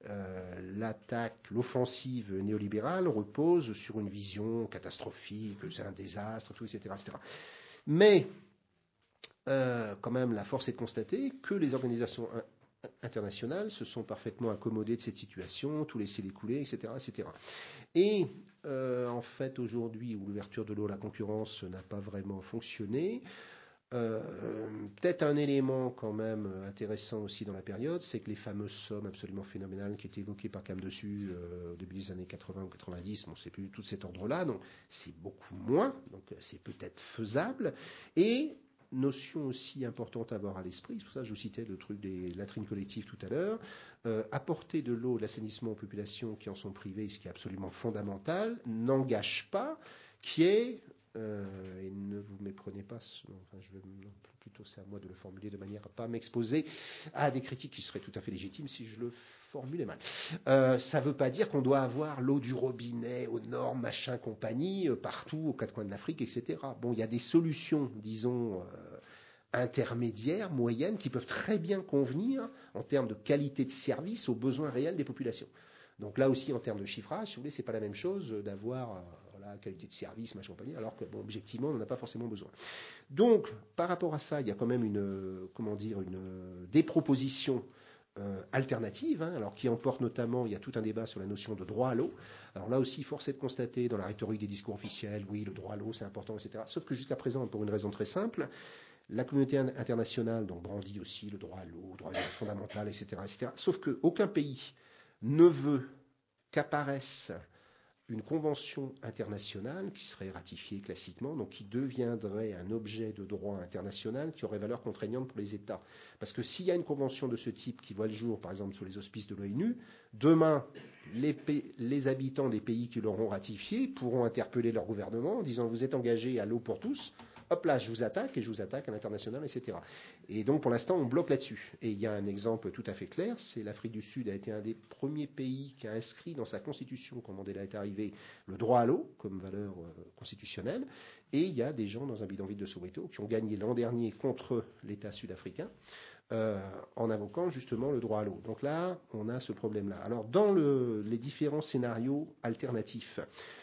l'offensive néolibérale repose sur une vision catastrophique, que c'est un désastre, tout, etc., etc. Mais, quand même, la force est de constater que les organisations internationales se sont parfaitement accommodées de cette situation, tout laissé découler, etc., etc. Et en fait, aujourd'hui, où l'ouverture de l'eau à la concurrence n'a pas vraiment fonctionné, peut-être un élément quand même intéressant aussi dans la période, c'est que les fameuses sommes absolument phénoménales qui étaient évoquées par Camdessus au début des années 80 ou 90, bon, c'est plus tout cet ordre-là, donc c'est beaucoup moins, donc c'est peut-être faisable. Et notion aussi importante à avoir à l'esprit, c'est pour ça que je vous citais le truc des latrines collectives tout à l'heure, apporter de l'eau, de l'assainissement aux populations qui en sont privées, ce qui est absolument fondamental, n'engage pas qui est, et ne vous méprenez pas, plutôt c'est à moi de le formuler de manière à pas m'exposer à des critiques qui seraient tout à fait légitimes si je le formulais mal. Ça ne veut pas dire qu'on doit avoir l'eau du robinet au nord, machin, compagnie, partout, aux quatre coins de l'Afrique, etc. Bon, il y a des solutions, disons, intermédiaires, moyennes, qui peuvent très bien convenir en termes de qualité de service aux besoins réels des populations. Donc là aussi, en termes de chiffrage, si vous voulez, c'est pas la même chose d'avoir qualité de service, machin, compagnie, alors que, bon, objectivement, on n'en a pas forcément besoin. Donc, par rapport à ça, il y a quand même des propositions alternatives, alors qui emportent notamment, il y a tout un débat sur la notion de droit à l'eau. Alors là aussi, force est de constater dans la rhétorique des discours officiels, oui, le droit à l'eau, c'est important, etc. Sauf que jusqu'à présent, pour une raison très simple, la communauté internationale donc brandit aussi le droit à l'eau, le droit à l'eau fondamental, etc., etc. Sauf qu'aucun pays ne veut qu'apparaisse une convention internationale qui serait ratifiée classiquement, donc qui deviendrait un objet de droit international qui aurait valeur contraignante pour les États. Parce que s'il y a une convention de ce type qui voit le jour, par exemple, sous les auspices de l'ONU, demain, les habitants des pays qui l'auront ratifiée pourront interpeller leur gouvernement en disant « vous êtes engagés à l'eau pour tous ». Hop là, je vous attaque et je vous attaque à l'international, etc. Et donc, pour l'instant, on bloque là-dessus. Et il y a un exemple tout à fait clair, c'est l'Afrique du Sud a été un des premiers pays qui a inscrit dans sa constitution, quand Mandela est arrivé, le droit à l'eau comme valeur constitutionnelle. Et il y a des gens dans un bidonville de Soweto qui ont gagné l'an dernier contre l'État sud-africain en invoquant justement le droit à l'eau. Donc là, on a ce problème-là. Alors, dans les différents scénarios alternatifs,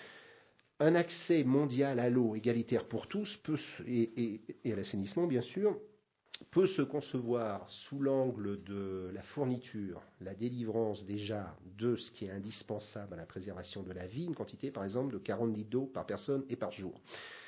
un accès mondial à l'eau égalitaire pour tous et à l'assainissement, bien sûr, peut se concevoir sous l'angle de la fourniture, la délivrance déjà de ce qui est indispensable à la préservation de la vie, une quantité par exemple de 40 litres d'eau par personne et par jour.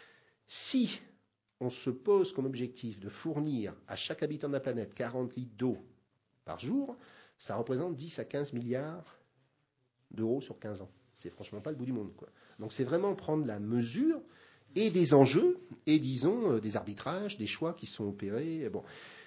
Si on se pose comme objectif de fournir à chaque habitant de la planète 40 litres d'eau par jour, ça représente 10 à 15 milliards d'euros sur 15 ans. C'est franchement pas le bout du monde, quoi. Donc c'est vraiment prendre la mesure et des enjeux et disons des arbitrages, des choix qui sont opérés. Bon,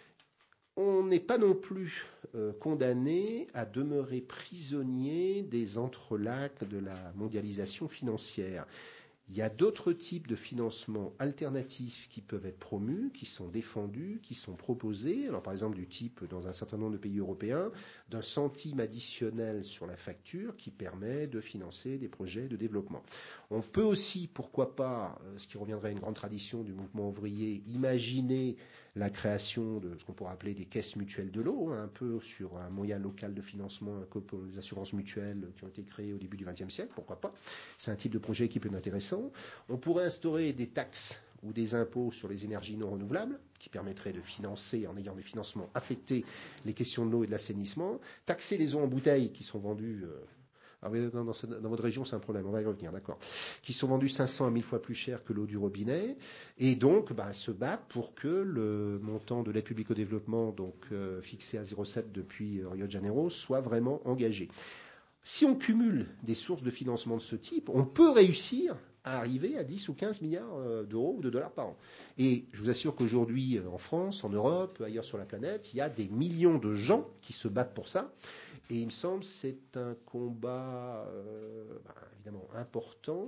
on n'est pas non plus condamné à demeurer prisonnier des entrelacs de la mondialisation financière. Il y a d'autres types de financements alternatifs qui peuvent être promus, qui sont défendus, qui sont proposés. Alors par exemple du type, dans un certain nombre de pays européens, d'un centime additionnel sur la facture qui permet de financer des projets de développement. On peut aussi, pourquoi pas, ce qui reviendrait à une grande tradition du mouvement ouvrier, imaginer la création de ce qu'on pourrait appeler des caisses mutuelles de l'eau, un peu sur un moyen local de financement, comme les assurances mutuelles qui ont été créées au début du XXe siècle, pourquoi pas. C'est un type de projet qui peut être intéressant. On pourrait instaurer des taxes ou des impôts sur les énergies non renouvelables, qui permettraient de financer, en ayant des financements affectés, les questions de l'eau et de l'assainissement, taxer les eaux en bouteilles qui sont vendues... Ah oui, dans votre région, c'est un problème, on va y revenir, d'accord. Qui sont vendus 500 à 1000 fois plus cher que l'eau du robinet, et donc se battre pour que le montant de l'aide publique au développement, donc fixé à 0,7 depuis Rio de Janeiro, soit vraiment engagé. Si on cumule des sources de financement de ce type, on peut réussir à arriver à 10 ou 15 milliards d'euros ou de dollars par an. Et je vous assure qu'aujourd'hui, en France, en Europe, ailleurs sur la planète, il y a des millions de gens qui se battent pour ça. Et il me semble que c'est un combat évidemment important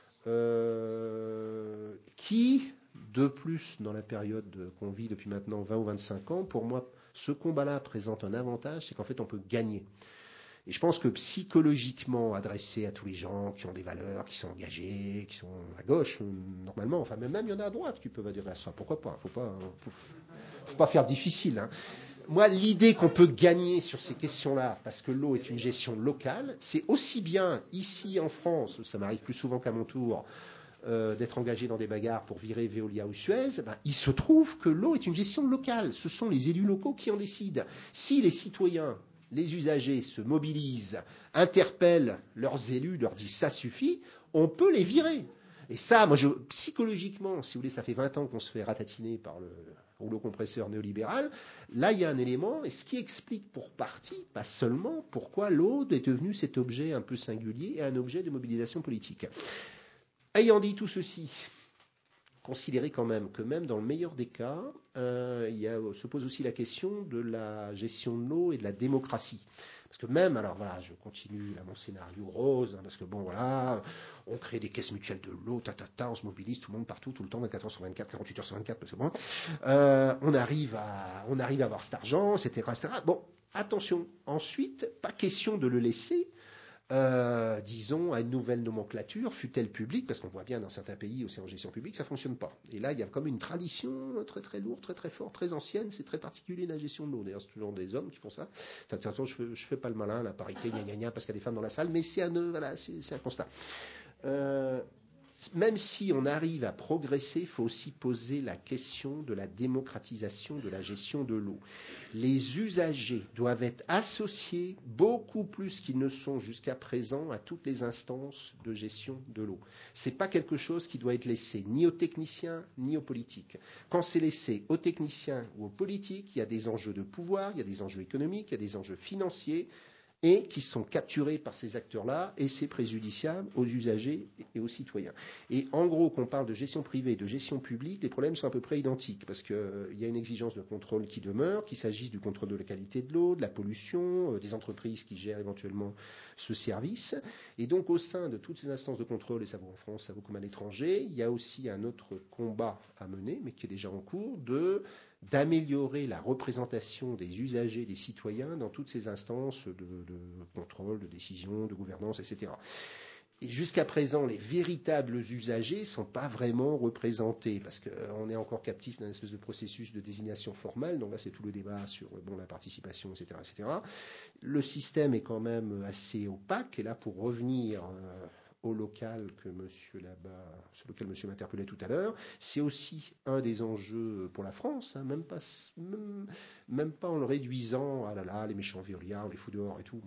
qui, de plus, dans la période qu'on vit depuis maintenant 20 ou 25 ans, pour moi, ce combat-là présente un avantage, c'est qu'en fait, on peut gagner. Et je pense que psychologiquement, adressé à tous les gens qui ont des valeurs, qui sont engagés, qui sont à gauche, normalement, enfin même il y en a à droite qui peuvent adhérer à ça, pourquoi pas, faut pas faire difficile. Hein. Moi, l'idée qu'on peut gagner sur ces questions-là, parce que l'eau est une gestion locale, c'est aussi bien ici en France, ça m'arrive plus souvent qu'à mon tour, d'être engagé dans des bagarres pour virer Veolia ou Suez, il se trouve que l'eau est une gestion locale. Ce sont les élus locaux qui en décident. Si les citoyens, les usagers se mobilisent, interpellent leurs élus, leur disent ça suffit, on peut les virer. Et ça, moi, psychologiquement, si vous voulez, ça fait 20 ans qu'on se fait ratatiner par le rouleau compresseur néolibéral. Là, il y a un élément, et ce qui explique pour partie, pas seulement, pourquoi l'eau est devenue cet objet un peu singulier et un objet de mobilisation politique. Ayant dit tout ceci, considérez quand même que même dans le meilleur des cas, se pose aussi la question de la gestion de l'eau et de la démocratie. Parce que même, alors voilà, je continue là, mon scénario rose, parce que bon voilà, on crée des caisses mutuelles de l'eau, on se mobilise tout le monde partout, tout le temps, 24 heures sur 24, 48 heures sur 24, parce que bon, on arrive à avoir cet argent, etc., etc. Bon, attention, ensuite, pas question de le laisser disons, à une nouvelle nomenclature, fût-elle publique, parce qu'on voit bien dans certains pays aussi en gestion publique, ça ne fonctionne pas. Et là, il y a comme une tradition très très lourde, très très forte, très ancienne, c'est très particulier la gestion de l'eau. D'ailleurs, c'est toujours des hommes qui font ça. Attention, je fais pas le malin, la parité, gna, parce qu'il y a des femmes dans la salle, mais c'est un constat. Même si on arrive à progresser, il faut aussi poser la question de la démocratisation de la gestion de l'eau. Les usagers doivent être associés beaucoup plus qu'ils ne sont jusqu'à présent à toutes les instances de gestion de l'eau. Ce n'est pas quelque chose qui doit être laissé ni aux techniciens ni aux politiques. Quand c'est laissé aux techniciens ou aux politiques, il y a des enjeux de pouvoir, il y a des enjeux économiques, il y a des enjeux financiers, et qui sont capturés par ces acteurs-là, et c'est préjudiciable aux usagers et aux citoyens. Et en gros, qu'on parle de gestion privée et de gestion publique, les problèmes sont à peu près identiques, parce qu'il y a une exigence de contrôle qui demeure, qu'il s'agisse du contrôle de la qualité de l'eau, de la pollution, des entreprises qui gèrent éventuellement ce service. Et donc, au sein de toutes ces instances de contrôle, et ça vaut en France, ça vaut comme à l'étranger, il y a aussi un autre combat à mener, mais qui est déjà en cours, d'améliorer la représentation des usagers, des citoyens dans toutes ces instances de contrôle, de décision, de gouvernance, etc. Et jusqu'à présent, les véritables usagers ne sont pas vraiment représentés, parce qu'on est encore captif d'un espèce de processus de désignation formelle, donc là c'est tout le débat sur la participation, etc., etc. Le système est quand même assez opaque, et là pour revenir au local sur lequel monsieur m'interpellait tout à l'heure, c'est aussi un des enjeux pour la France, hein, même pas en le réduisant à les méchants Veolia, les fous dehors et tout.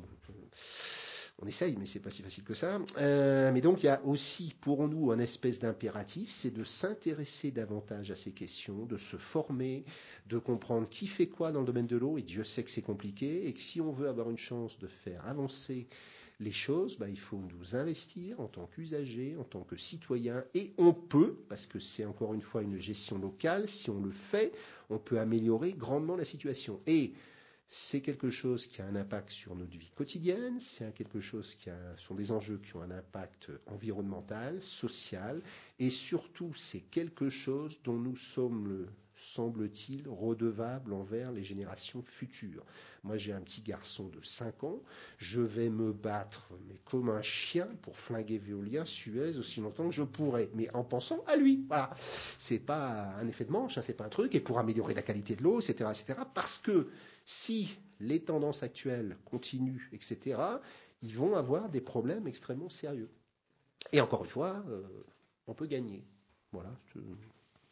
On essaye, mais c'est pas si facile que ça. Mais donc il y a aussi pour nous un espèce d'impératif, c'est de s'intéresser davantage à ces questions, de se former, de comprendre qui fait quoi dans le domaine de l'eau, et Dieu sait que c'est compliqué, et que si on veut avoir une chance de faire avancer les choses, il faut nous investir en tant qu'usagers, en tant que citoyens, et on peut, parce que c'est encore une fois une gestion locale, si on le fait, on peut améliorer grandement la situation. Et c'est quelque chose qui a un impact sur notre vie quotidienne, c'est quelque chose sont des enjeux qui ont un impact environnemental, social, et surtout c'est quelque chose dont nous sommes, semble-t-il, redevables envers les générations futures. Moi j'ai un petit garçon de 5 ans, je vais me battre mais comme un chien pour flinguer Veolia, Suez aussi longtemps que je pourrai, mais en pensant à lui. Voilà, c'est pas un effet de manche, c'est pas un truc, et pour améliorer la qualité de l'eau, etc., parce que si les tendances actuelles continuent, etc., ils vont avoir des problèmes extrêmement sérieux. Et encore une fois, on peut gagner. Voilà.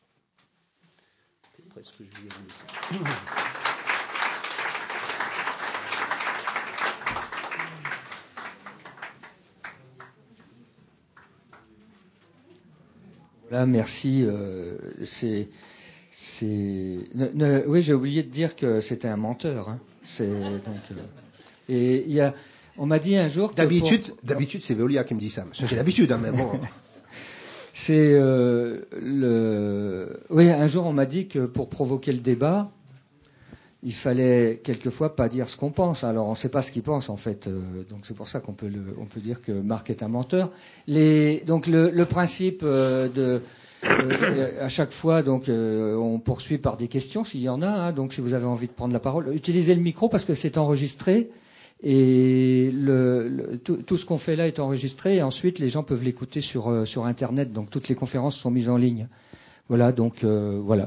presque, je vais vous laisser. Voilà, merci. Oui, j'ai oublié de dire que c'était un menteur. Hein. Et on m'a dit un jour que d'habitude, c'est Veolia qui me dit ça. J'ai l'habitude, hein, mais bon. Oui, un jour on m'a dit que pour provoquer le débat, il fallait quelquefois pas dire ce qu'on pense. Alors on ne sait pas ce qu'il pense en fait. Donc c'est pour ça qu'on peut dire que Marc est un menteur. Donc le principe à chaque fois, donc on poursuit par des questions s'il y en a. Hein, donc si vous avez envie de prendre la parole, utilisez le micro parce que c'est enregistré et tout ce qu'on fait là est enregistré et ensuite les gens peuvent l'écouter sur Internet. Donc toutes les conférences sont mises en ligne. Voilà. Donc voilà.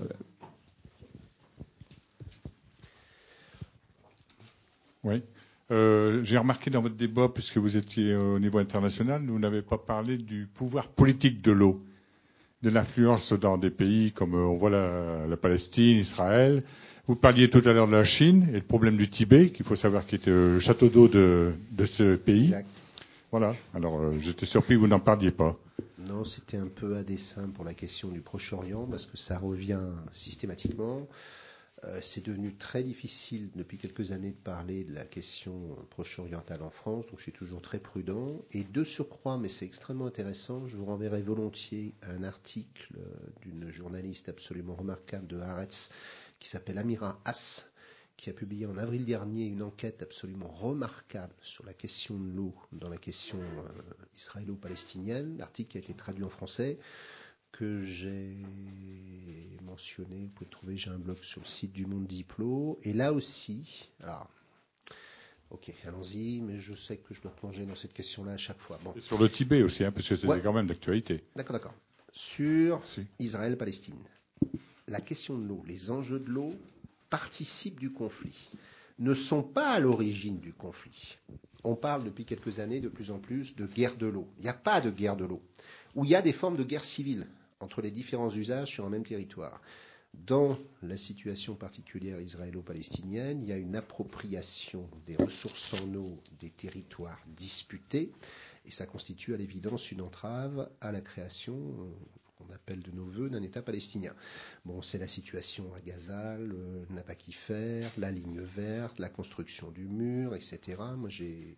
Oui. J'ai remarqué dans votre débat, puisque vous étiez au niveau international, vous n'avez pas parlé du pouvoir politique de l'eau, de l'influence dans des pays comme on voit la Palestine, Israël. Vous parliez tout à l'heure de la Chine et le problème du Tibet, qu'il faut savoir qui était le château d'eau de ce pays. Exact. Voilà. Alors j'étais surpris que vous n'en parliez pas. Non, c'était un peu à dessein pour la question du Proche-Orient, parce que ça revient systématiquement. C'est devenu très difficile depuis quelques années de parler de la question proche-orientale en France, donc je suis toujours très prudent. Et de surcroît, mais c'est extrêmement intéressant, je vous renverrai volontiers un article d'une journaliste absolument remarquable de Haaretz qui s'appelle Amira Hass, qui a publié en avril dernier une enquête absolument remarquable sur la question de l'eau dans la question israélo-palestinienne, l'article qui a été traduit en français, que j'ai mentionné, vous pouvez le trouver, j'ai un blog sur le site du Monde Diplo, et là aussi, alors, ok, allons-y, mais je sais que je dois plonger dans cette question-là à chaque fois. Bon. Et sur le Tibet aussi, hein, parce que c'est quand même d'actualité. D'accord. Sur Israël-Palestine, la question de l'eau, les enjeux de l'eau participent du conflit, ne sont pas à l'origine du conflit. On parle depuis quelques années de plus en plus de guerre de l'eau. Il n'y a pas de guerre de l'eau, où il y a des formes de guerre civile entre les différents usages sur un même territoire. Dans la situation particulière israélo-palestinienne, il y a une appropriation des ressources en eau des territoires disputés, et ça constitue à l'évidence une entrave à la création, qu'on appelle de nos voeux, d'un État palestinien. Bon, c'est la situation à Gaza, le Nabakifère, la ligne verte, la construction du mur, etc. Moi, j'ai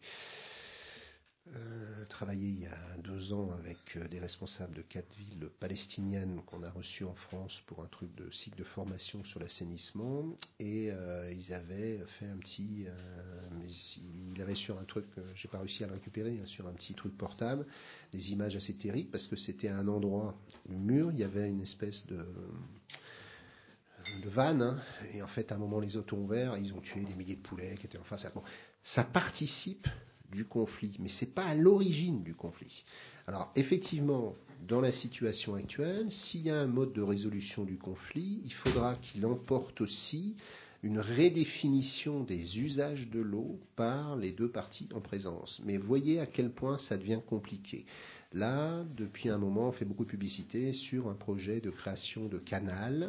travaillé il y a 2 ans avec des responsables de 4 villes palestiniennes qu'on a reçues en France pour un truc de cycle de formation sur l'assainissement, et ils avaient fait un petit mais il avait sur un truc, j'ai pas réussi à le récupérer, hein, sur un petit truc portable, des images assez terribles parce que c'était à un endroit, le mur, il y avait une espèce de vanne, hein, et en fait à un moment les autos ont ouvert, ils ont tué des milliers de poulets qui étaient en face. Bon, ça participe du conflit, mais c'est pas à l'origine du conflit. Alors effectivement, dans la situation actuelle, s'il y a un mode de résolution du conflit, il faudra qu'il emporte aussi une redéfinition des usages de l'eau par les deux parties en présence. Mais voyez à quel point ça devient compliqué. Là, depuis un moment, on fait beaucoup de publicité sur un projet de création de canal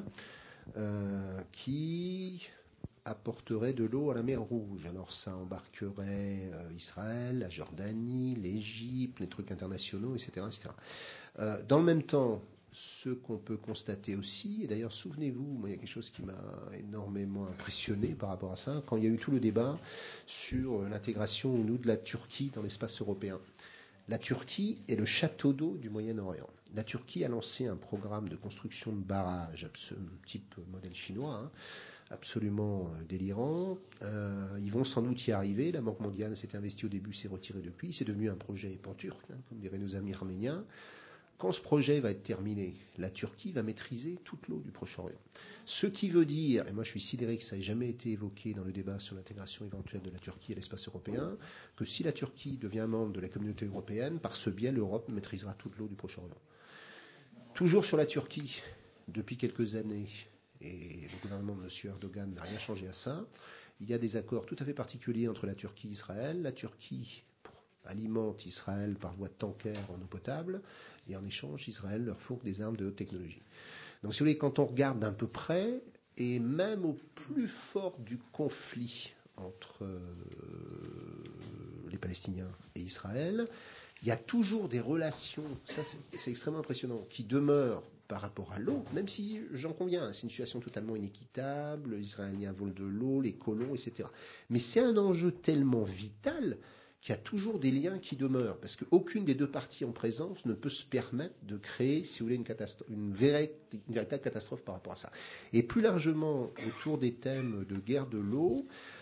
qui apporterait de l'eau à la mer Rouge. Alors ça embarquerait Israël, la Jordanie, l'Égypte, les trucs internationaux, etc. Dans le même temps, ce qu'on peut constater aussi, et d'ailleurs souvenez-vous, moi, il y a quelque chose qui m'a énormément impressionné par rapport à ça, quand il y a eu tout le débat sur l'intégration ou non de la Turquie dans l'espace européen. La Turquie est le château d'eau du Moyen-Orient. La Turquie a lancé un programme de construction de barrages, type modèle chinois, hein, absolument délirant. Ils vont sans doute y arriver. La Banque mondiale s'est investie au début, s'est retirée depuis. C'est devenu un projet pan-turc, hein, comme diraient nos amis arméniens. Quand ce projet va être terminé, la Turquie va maîtriser toute l'eau du Proche-Orient. Ce qui veut dire, et moi je suis sidéré que ça n'ait jamais été évoqué dans le débat sur l'intégration éventuelle de la Turquie à l'espace européen, que si la Turquie devient membre de la communauté européenne, par ce biais, l'Europe maîtrisera toute l'eau du Proche-Orient. Toujours sur la Turquie, depuis quelques années, et le gouvernement de M. Erdogan n'a rien changé à ça, il y a des accords tout à fait particuliers entre la Turquie et Israël. La Turquie alimente Israël par voie de tanker en eau potable, et en échange, Israël leur fourgue des armes de haute technologie. Donc si vous voulez, quand on regarde d'un peu près, Et même au plus fort du conflit entre les Palestiniens et Israël, il y a toujours des relations, ça c'est extrêmement impressionnant, qui demeurent par rapport à l'eau, même si j'en conviens, c'est une situation totalement inéquitable, les Israéliens volent de l'eau, les colons, etc. Mais c'est un enjeu tellement vital qu'il y a toujours des liens qui demeurent, parce qu'aucune des deux parties en présence ne peut se permettre de créer, si vous voulez, une véritable catastrophe par rapport à ça. Et plus largement, autour des thèmes de guerre de l'eau,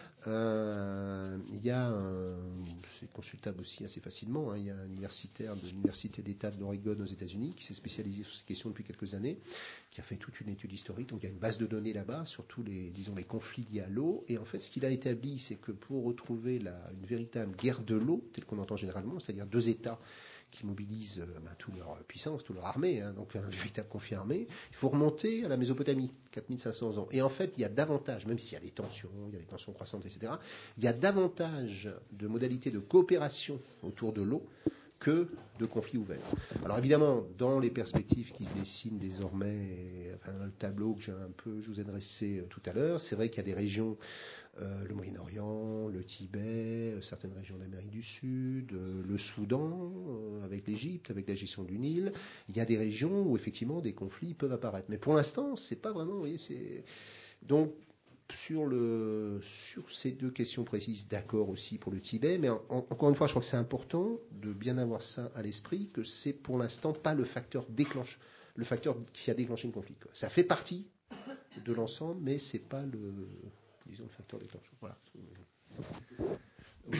il y a c'est consultable aussi assez facilement, il y a un universitaire de l'université d'État de l'Oregon aux États-Unis qui s'est spécialisé sur ces questions depuis quelques années, qui a fait toute une étude historique. Donc il y a une base de données là-bas sur tous les conflits liés à l'eau. Et en fait, ce qu'il a établi, c'est que pour retrouver une véritable guerre de l'eau, telle qu'on entend généralement, c'est-à-dire deux États qui mobilisent toute leur puissance, toute leur armée, donc un véritable conflit armé, il faut remonter à la Mésopotamie, 4500 ans. Et en fait, il y a davantage, même s'il y a des tensions croissantes, etc., il y a davantage de modalités de coopération autour de l'eau que de conflits ouverts. Alors évidemment, dans les perspectives qui se dessinent désormais, le tableau que je vous ai dressé tout à l'heure, c'est vrai qu'il y a des régions, le Moyen-Orient, le Tibet, certaines régions d'Amérique du Sud, le Soudan, avec l'Égypte, avec la gestion du Nil. Il y a des régions où effectivement des conflits peuvent apparaître. Mais pour l'instant, c'est pas vraiment, vous voyez, donc sur ces deux questions précises, d'accord aussi pour le Tibet, mais encore une fois, je crois que c'est important de bien avoir ça à l'esprit, que c'est pour l'instant pas le facteur qui a déclenché le conflit. Ça fait partie de l'ensemble, mais c'est pas le facteur déclencheur. Voilà. Le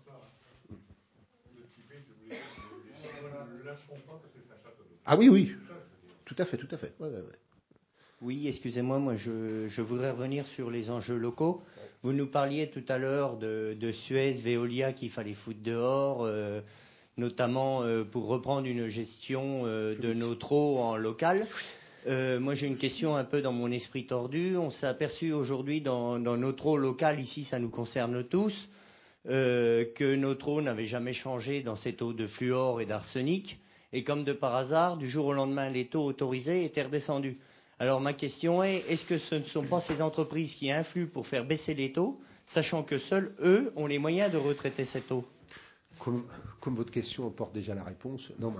Tibet, je voulais dire, les gens ne le lâcheront pas parce que c'est un château d'eau. Ah oui. Tout à fait. Ouais. Oui, excusez-moi, moi je voudrais revenir sur les enjeux locaux. Vous nous parliez tout à l'heure de Suez, Veolia qu'il fallait foutre dehors, notamment pour reprendre une gestion de notre eau en local. Moi j'ai une question un peu dans mon esprit tordu. On s'est aperçu aujourd'hui dans notre eau locale, ici ça nous concerne tous, que notre eau n'avait jamais changé dans cette eau de fluor et d'arsenic. Et comme de par hasard, du jour au lendemain, les taux autorisés étaient redescendus. Alors ma question est-ce que ce ne sont pas ces entreprises qui influent pour faire baisser les taux, sachant que seuls eux ont les moyens de retraiter cette eau? Comme votre question apporte déjà la réponse, non,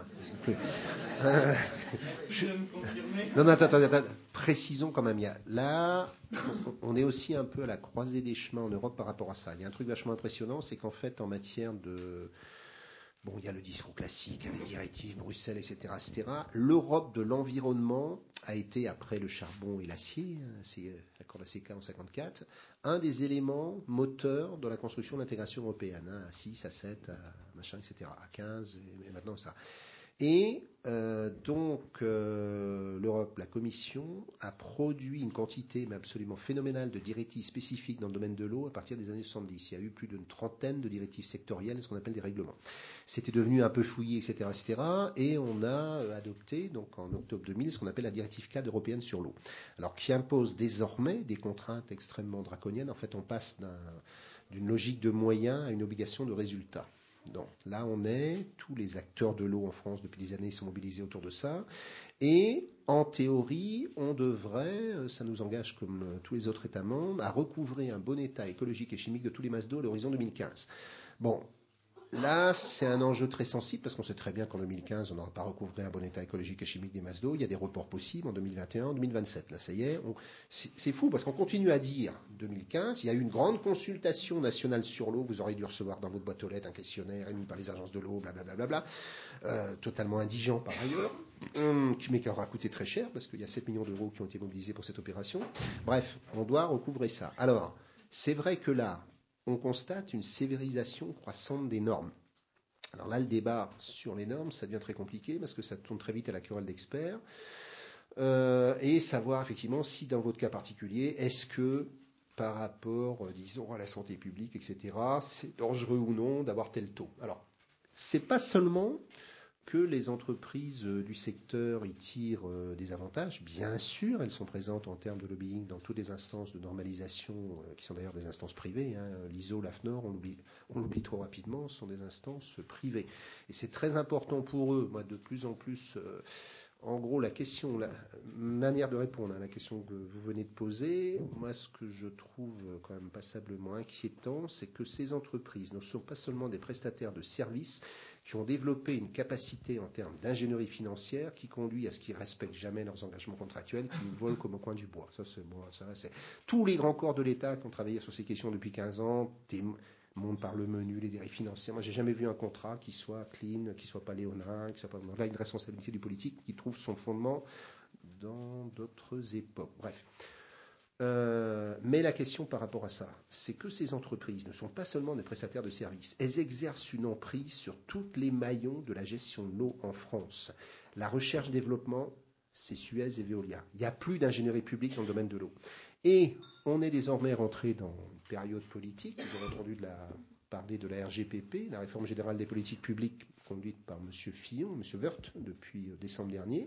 non, attends, précisons quand même. Là, on est aussi un peu à la croisée des chemins en Europe par rapport à ça. Il y a un truc vachement impressionnant, c'est qu'en fait, en matière de... Bon, il y a le discours classique, les directives, Bruxelles, etc., etc. L'Europe de l'environnement a été, après le charbon et l'acier, c'est l'accord d'ACK en 54, un des éléments moteurs dans la construction de l'intégration européenne, à 6, à 7, à machin, etc., à 15, et maintenant ça. Et donc l'Europe, la Commission, a produit une quantité mais absolument phénoménale de directives spécifiques dans le domaine de l'eau à partir des années 70. Il y a eu plus d'une trentaine de directives sectorielles, ce qu'on appelle des règlements. C'était devenu un peu fouillé, etc., etc. Et on a adopté, donc en octobre 2000, ce qu'on appelle la directive cadre européenne sur l'eau. Alors qui impose désormais des contraintes extrêmement draconiennes. En fait, on passe d'une logique de moyens à une obligation de résultat. Donc là, tous les acteurs de l'eau en France depuis des années sont mobilisés autour de ça. Et en théorie, on devrait, ça nous engage comme tous les autres États membres, à recouvrer un bon état écologique et chimique de tous les masses d'eau à l'horizon 2015. Bon, là, c'est un enjeu très sensible parce qu'on sait très bien qu'en 2015, on n'aura pas recouvré un bon état écologique et chimique des masses d'eau. Il y a des reports possibles en 2021, en 2027. Là, ça y est. C'est fou parce qu'on continue à dire 2015. Il y a eu une grande consultation nationale sur l'eau. Vous aurez dû recevoir dans votre boîte aux lettres un questionnaire émis par les agences de l'eau, blablabla, totalement indigent par ailleurs, mais qui aura coûté très cher parce qu'il y a 7 millions d'euros qui ont été mobilisés pour cette opération. Bref, on doit recouvrer ça. Alors, c'est vrai que là, on constate une sévérisation croissante des normes. Alors là, le débat sur les normes, ça devient très compliqué parce que ça tourne très vite à la querelle d'experts. Et savoir effectivement si dans votre cas particulier, est-ce que par rapport, disons, à la santé publique, etc., c'est dangereux ou non d'avoir tel taux. Alors, c'est pas seulement que les entreprises du secteur y tirent des avantages. Bien sûr, elles sont présentes en termes de lobbying dans toutes les instances de normalisation, qui sont d'ailleurs des instances privées. L'ISO, l'AFNOR, on l'oublie trop rapidement, ce sont des instances privées. Et c'est très important pour eux. Moi, de plus en plus, en gros, la manière de répondre à la question que vous venez de poser, moi, ce que je trouve quand même passablement inquiétant, c'est que ces entreprises ne sont pas seulement des prestataires de services qui ont développé une capacité en termes d'ingénierie financière qui conduit à ce qu'ils ne respectent jamais leurs engagements contractuels, qui nous volent comme au coin du bois. C'est tous les grands corps de l'État qui ont travaillé sur ces questions depuis 15 ans, monte par le menu, les dérives financières. Moi, j'ai jamais vu un contrat qui soit clean, qui soit pas léonin, qui soit pas. Là, une responsabilité du politique qui trouve son fondement dans d'autres époques. Bref. Mais la question par rapport à ça, c'est que ces entreprises ne sont pas seulement des prestataires de services, elles exercent une emprise sur tous les maillons de la gestion de l'eau en France. La recherche-développement, c'est Suez et Veolia. Il n'y a plus d'ingénierie publique dans le domaine de l'eau. Et on est désormais rentré dans une période politique. Vous avez entendu parler de la RGPP, la réforme générale des politiques publiques conduite par M. Fillon, M. Woerth, depuis décembre dernier.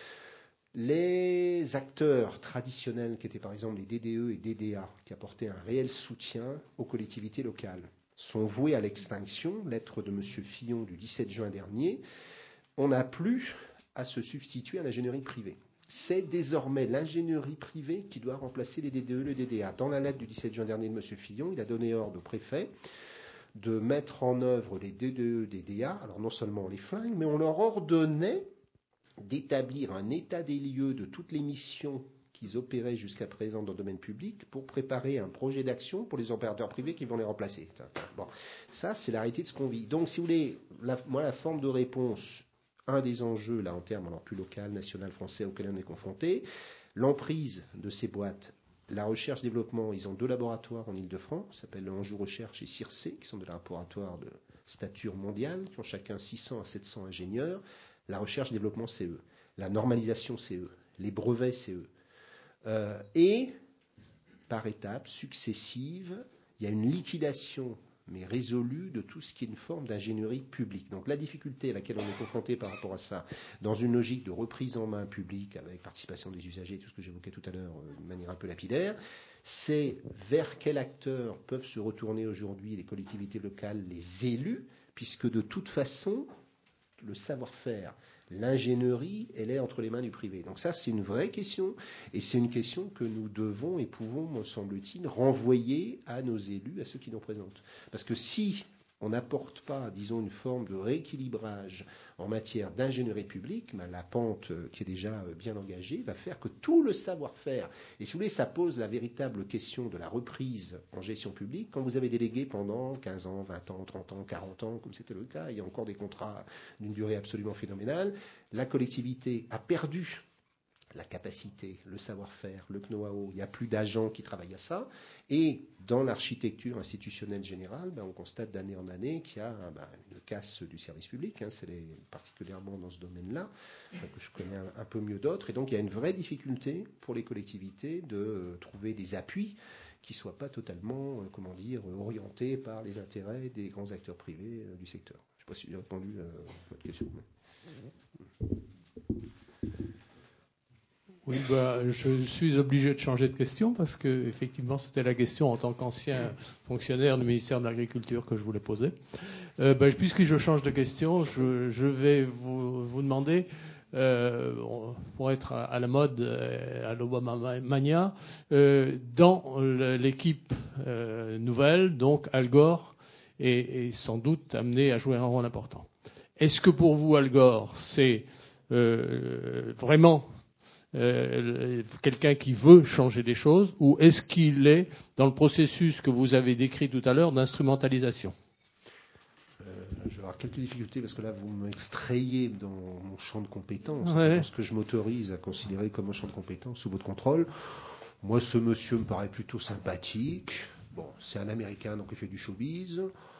Les acteurs traditionnels qui étaient par exemple les DDE et DDA, qui apportaient un réel soutien aux collectivités locales, sont voués à l'extinction. Lettre de M. Fillon du 17 juin dernier. On n'a plus à se substituer à l'ingénierie privée. C'est désormais l'ingénierie privée qui doit remplacer les DDE et le DDA. Dans la lettre du 17 juin dernier de M. Fillon, il a donné ordre au préfet de mettre en œuvre les DDE et DDA. Alors non seulement on les flingue, mais on leur ordonnait d'établir un état des lieux de toutes les missions qu'ils opéraient jusqu'à présent dans le domaine public pour préparer un projet d'action pour les opérateurs privés qui vont les remplacer. Bon, ça, c'est la réalité de ce qu'on vit. Donc, si vous voulez, la forme de réponse, un des enjeux, là, en termes alors plus local, national, français, auquel on est confronté, l'emprise de ces boîtes. La recherche-développement, ils ont 2 laboratoires en Ile-de-France, qui s'appellent Anjou Recherche et CIRCE, qui sont des laboratoires de stature mondiale, qui ont chacun 600 à 700 ingénieurs. La recherche-développement, c'est eux. La normalisation, c'est eux. Les brevets, c'est eux. Et, par étapes successives, il y a une liquidation, mais résolue, de tout ce qui est une forme d'ingénierie publique. Donc la difficulté à laquelle on est confronté par rapport à ça, dans une logique de reprise en main publique, avec participation des usagers, tout ce que j'évoquais tout à l'heure de manière un peu lapidaire, c'est vers quel acteur peuvent se retourner aujourd'hui les collectivités locales, les élus, puisque de toute façon, le savoir-faire, l'ingénierie, elle est entre les mains du privé. Donc ça, c'est une vraie question, et c'est une question que nous devons et pouvons, me semble-t-il, renvoyer à nos élus, à ceux qui nous représentent. Parce que si on n'apporte pas, disons, une forme de rééquilibrage en matière d'ingénierie publique, la pente qui est déjà bien engagée va faire que tout le savoir-faire, et si vous voulez, ça pose la véritable question de la reprise en gestion publique, quand vous avez délégué pendant 15 ans, 20 ans, 30 ans, 40 ans, comme c'était le cas, il y a encore des contrats d'une durée absolument phénoménale, la collectivité a perdu la capacité, le savoir-faire, le know-how, il n'y a plus d'agents qui travaillent à ça. Et dans l'architecture institutionnelle générale, on constate d'année en année qu'il y a une casse du service public, c'est particulièrement dans ce domaine-là, que je connais un peu mieux d'autres. Et donc il y a une vraie difficulté pour les collectivités de trouver des appuis qui ne soient pas totalement, orientés par les intérêts des grands acteurs privés du secteur. Je ne sais pas si j'ai répondu à votre question. Oui, je suis obligé de changer de question parce que effectivement c'était la question en tant qu'ancien fonctionnaire du ministère de l'Agriculture que je voulais poser. Puisque je change de question, je vais vous demander, pour être à la mode, à l'Obama Mania, dans l'équipe nouvelle, donc Al Gore est sans doute amené à jouer un rôle important. Est-ce que pour vous, Al Gore, c'est vraiment quelqu'un qui veut changer les choses, ou est-ce qu'il est dans le processus que vous avez décrit tout à l'heure d'instrumentalisation ? Je vais avoir quelques difficultés parce que là vous m'extrayez dans mon champ de compétences, ouais. Dans ce que je m'autorise à considérer comme un champ de compétences sous votre contrôle. Moi, ce monsieur me paraît plutôt sympathique. Bon, c'est un Américain, donc il fait du showbiz.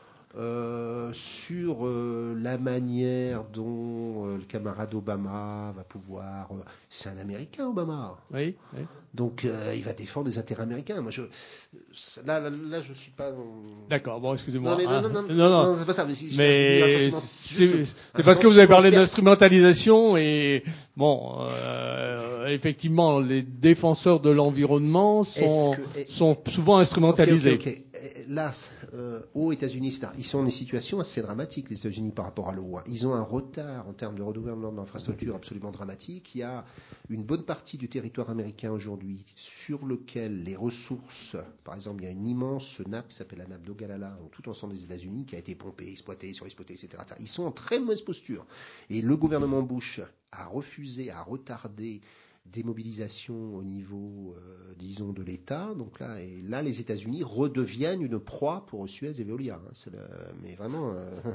Sur la manière dont le camarade Obama va pouvoir... c'est un Américain, Obama. Oui. Donc il va défendre les intérêts américains. Moi, là, je suis pas... D'accord, bon, excusez-moi. Non, c'est pas ça. Mais c'est parce que vous avez parlé d'instrumentalisation et bon, effectivement, les défenseurs de l'environnement sont souvent instrumentalisés. Okay. Là, aux États-Unis, etc. Ils sont dans une situation assez dramatique, les États-Unis, par rapport à l'eau. Ils ont un retard en termes de renouvellement d'infrastructures absolument dramatique. Il y a une bonne partie du territoire américain aujourd'hui sur lequel les ressources, par exemple, il y a une immense nappe qui s'appelle la nappe d'Ogallala, tout ensemble des États-Unis, qui a été pompée, exploitée, surexploitée, etc. Ils sont en très mauvaise posture. Et le gouvernement Bush a refusé, a retardé des mobilisations au niveau, disons, de l'État. Donc là, les États-Unis redeviennent une proie pour Suez et Veolia. Mais vraiment.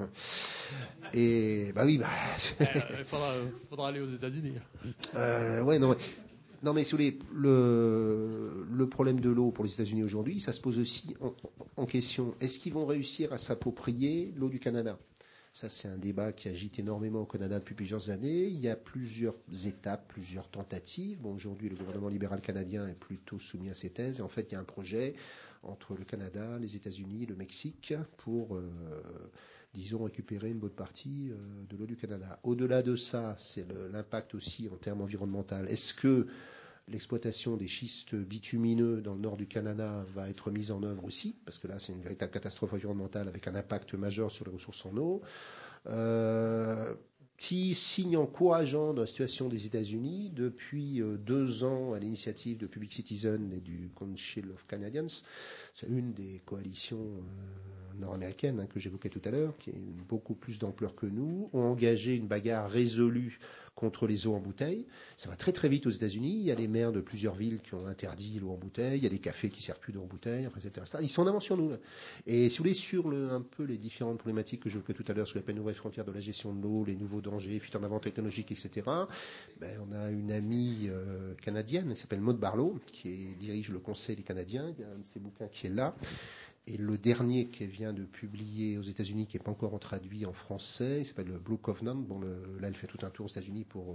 Et bah oui. Il faudra aller aux États-Unis. Ouais, non. Non, mais si vous voulez, le problème de l'eau pour les États-Unis aujourd'hui, ça se pose aussi en question. Est-ce qu'ils vont réussir à s'approprier l'eau du Canada ? Ça, c'est un débat qui agite énormément au Canada depuis plusieurs années. Il y a plusieurs étapes, plusieurs tentatives. Bon, aujourd'hui, le gouvernement libéral canadien est plutôt soumis à ces thèses. Et en fait, il y a un projet entre le Canada, les États-Unis, le Mexique pour, disons, récupérer une bonne partie de l'eau du Canada. Au-delà de ça, c'est l'impact aussi en termes environnementaux. Est-ce que l'exploitation des schistes bitumineux dans le nord du Canada va être mise en œuvre aussi, parce que là c'est une véritable catastrophe environnementale avec un impact majeur sur les ressources en eau. Petit signe encourageant dans la situation des États-Unis depuis 2 ans à l'initiative de Public Citizen et du Council of Canadians. C'est une des coalitions nord-américaines que j'évoquais tout à l'heure, qui est beaucoup plus d'ampleur que nous, ont engagé une bagarre résolue contre les eaux en bouteille. Ça va très très vite aux États-Unis. Il y a les maires de plusieurs villes qui ont interdit l'eau en bouteille. Il y a des cafés qui ne servent plus d'eau en bouteille, etc. Ils sont en avance sur nous. Là. Et si vous voulez, sur un peu les différentes problématiques que j'évoquais tout à l'heure sur la nouvelle frontière de la gestion de l'eau, les nouveaux dangers, fuite en avant technologique, etc. On a une amie canadienne qui s'appelle Maud Barlow, qui dirige le Conseil des Canadiens. Il y a un de ses bouquins qui est là. Et le dernier qu'elle vient de publier aux États-Unis, qui n'est pas encore traduit en français, il s'appelle le Blue Covenant. Bon, là, elle fait tout un tour aux États-Unis pour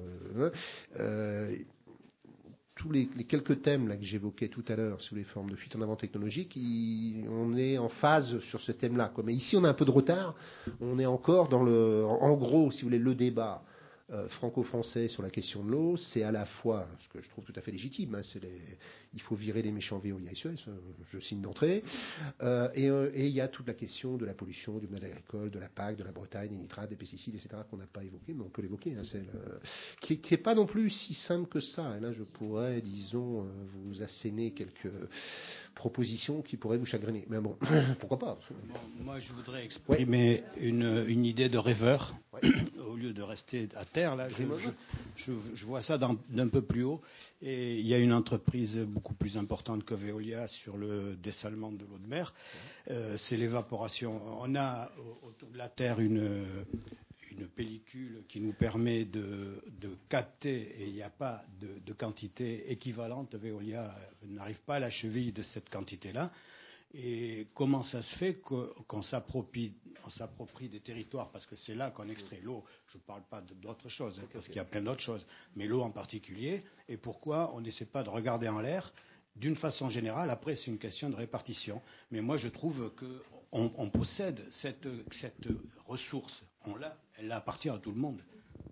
tous les quelques thèmes là que j'évoquais tout à l'heure sous les formes de fuite en avant technologique. On est en phase sur ce thème-là. Mais ici, on a un peu de retard. On est encore dans en gros, si vous voulez, le débat franco-français sur la question de l'eau, c'est à la fois, ce que je trouve tout à fait légitime, il faut virer les méchants Veolia et Suez, je signe d'entrée, et il y a toute la question de la pollution, du modèle agricole, de la PAC, de la Bretagne, des nitrates, des pesticides, etc., qu'on n'a pas évoqué, mais on peut l'évoquer, qui n'est pas non plus si simple que ça. Et là, je pourrais, disons, vous asséner quelques propositions qui pourraient vous chagriner. Mais bon, pourquoi pas. Moi, je voudrais exprimer une idée de rêveur. Ouais. Au lieu de rester à terre, là, je vois ça d'un peu plus haut. Et il y a une entreprise beaucoup plus importante que Veolia sur le dessalement de l'eau de mer. C'est l'évaporation. On a autour de la Terre une pellicule qui nous permet de capter, et il n'y a pas de quantité équivalente. Veolia n'arrive pas à la cheville de cette quantité-là. Et comment ça se fait qu'on s'approprie des territoires, parce que c'est là qu'on extrait l'eau. Je ne parle pas d'autres choses, parce qu'il y a plein d'autres choses, mais l'eau en particulier. Et pourquoi on n'essaie pas de regarder en l'air d'une façon générale? Après, c'est une question de répartition. Mais moi, je trouve qu'on possède cette ressource. Elle appartient à tout le monde.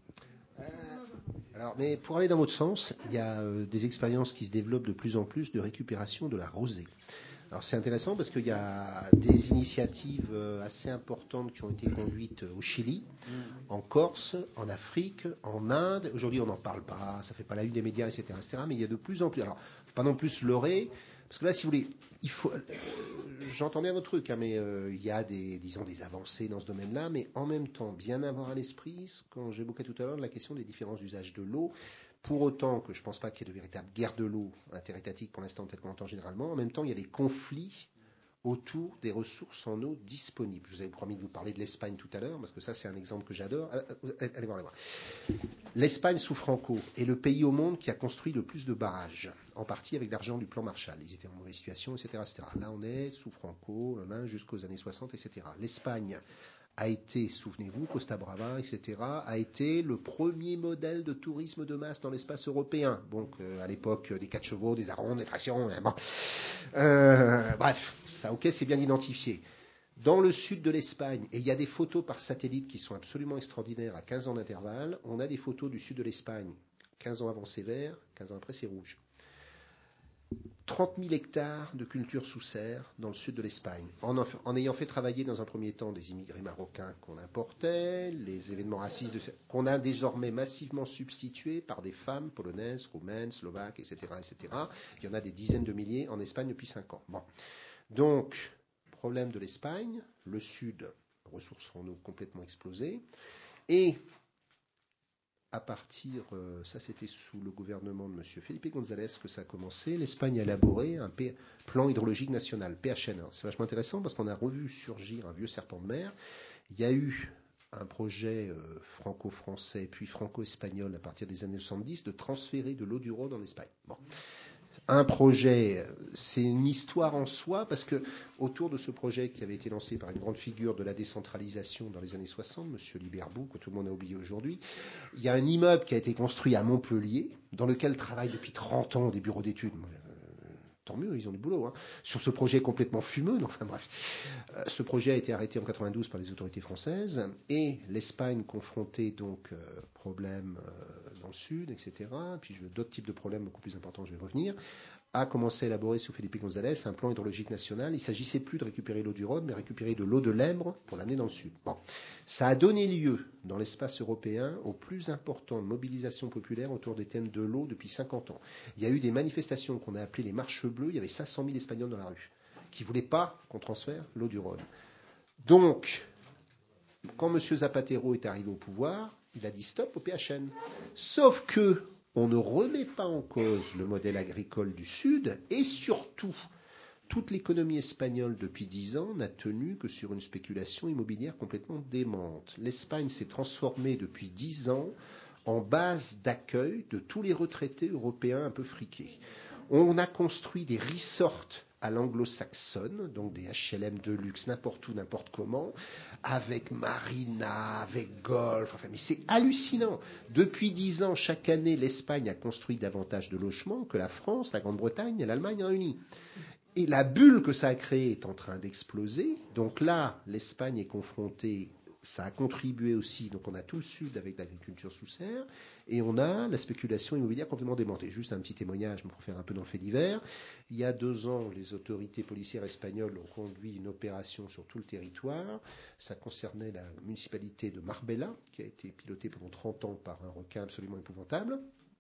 Alors, mais pour aller dans votre sens, il y a des expériences qui se développent de plus en plus de récupération de la rosée. Alors c'est intéressant parce qu'il y a des initiatives assez importantes qui ont été conduites au Chili, en Corse, en Afrique, en Inde. Aujourd'hui, on n'en parle pas, ça ne fait pas la une des médias, etc., mais il y a de plus en plus. Alors, il ne faut pas non plus se leurrer, parce que là, si vous voulez, j'entends bien votre truc, mais il y a des avancées dans ce domaine-là, mais en même temps, bien avoir à l'esprit, quand j'évoquais tout à l'heure la question des différents usages de l'eau. Pour autant que je ne pense pas qu'il y ait de véritable guerre de l'eau interétatique pour l'instant, peut-être qu'on entend généralement, en même temps, il y a des conflits autour des ressources en eau disponibles. Je vous avais promis de vous parler de l'Espagne tout à l'heure, parce que ça, c'est un exemple que j'adore. Allez voir. L'Espagne, sous Franco, est le pays au monde qui a construit le plus de barrages, en partie avec l'argent du plan Marshall. Ils étaient en mauvaise situation, etc. Là, on est sous Franco, jusqu'aux années 60, etc. L'Espagne a été, souvenez-vous, Costa Brava, etc., a été le premier modèle de tourisme de masse dans l'espace européen. Donc, à l'époque, des 4 chevaux, des arômes, des tractions, bref, ça, ok, c'est bien identifié. Dans le sud de l'Espagne, et il y a des photos par satellite qui sont absolument extraordinaires à 15 ans d'intervalle, on a des photos du sud de l'Espagne. 15 ans avant, c'est vert, 15 ans après, c'est rouge. 30 000 hectares de culture sous serre dans le sud de l'Espagne, en ayant fait travailler dans un premier temps des immigrés marocains qu'on importait, les événements racistes qu'on a désormais massivement substitués par des femmes polonaises, roumaines, slovaques, etc., etc. Il y en a des dizaines de milliers en Espagne depuis 5 ans. Bon. Donc, problème de l'Espagne, le sud, ressources en eau complètement explosées, et à partir, ça c'était sous le gouvernement de M. Felipe González que ça a commencé, l'Espagne a élaboré un plan hydrologique national, PHN. C'est vachement intéressant parce qu'on a revu surgir un vieux serpent de mer. Il y a eu un projet franco-français puis franco-espagnol à partir des années 70 de transférer de l'eau du Rhône en Espagne. Bon. Un projet, c'est une histoire en soi, parce que autour de ce projet qui avait été lancé par une grande figure de la décentralisation dans les années 60, M. Liberbou, que tout le monde a oublié aujourd'hui, il y a un immeuble qui a été construit à Montpellier, dans lequel travaillent depuis 30 ans des bureaux d'études. Tant mieux, ils ont du boulot, hein, sur ce projet complètement fumeux. Donc, enfin bref, ce projet a été arrêté en 92 par les autorités françaises, et l'Espagne confrontée donc problèmes dans le sud, etc. Puis d'autres types de problèmes beaucoup plus importants, je vais revenir, a commencé à élaborer sous Felipe González un plan hydrologique national. Il ne s'agissait plus de récupérer l'eau du Rhône, mais récupérer de l'eau de l'Èbre pour l'amener dans le sud. Bon. Ça a donné lieu, dans l'espace européen, aux plus importantes mobilisations populaires autour des thèmes de l'eau depuis 50 ans. Il y a eu des manifestations qu'on a appelées les marches bleues. Il y avait 500 000 Espagnols dans la rue qui ne voulaient pas qu'on transfère l'eau du Rhône. Donc, quand M. Zapatero est arrivé au pouvoir, il a dit stop au PHN. Sauf que on ne remet pas en cause le modèle agricole du Sud, et surtout, toute l'économie espagnole depuis 10 ans n'a tenu que sur une spéculation immobilière complètement démente. L'Espagne s'est transformée depuis 10 ans en base d'accueil de tous les retraités européens un peu friqués. On a construit des resorts à l'anglo-saxonne, donc des HLM de luxe, n'importe où, n'importe comment, avec marina, avec golf, enfin, mais c'est hallucinant. Depuis 10 ans, chaque année, l'Espagne a construit davantage de logements que la France, la Grande-Bretagne et l'Allemagne réunies. Et la bulle que ça a créée est en train d'exploser. Donc là, l'Espagne est confrontée, ça a contribué aussi, donc on a tout le sud avec l'agriculture sous serre, et on a la spéculation immobilière complètement démentée. Juste un petit témoignage pour faire un peu dans le fait divers. Il y a 2 ans, les autorités policières espagnoles ont conduit une opération sur tout le territoire. Ça concernait la municipalité de Marbella, qui a été pilotée pendant 30 ans par un requin absolument épouvantable.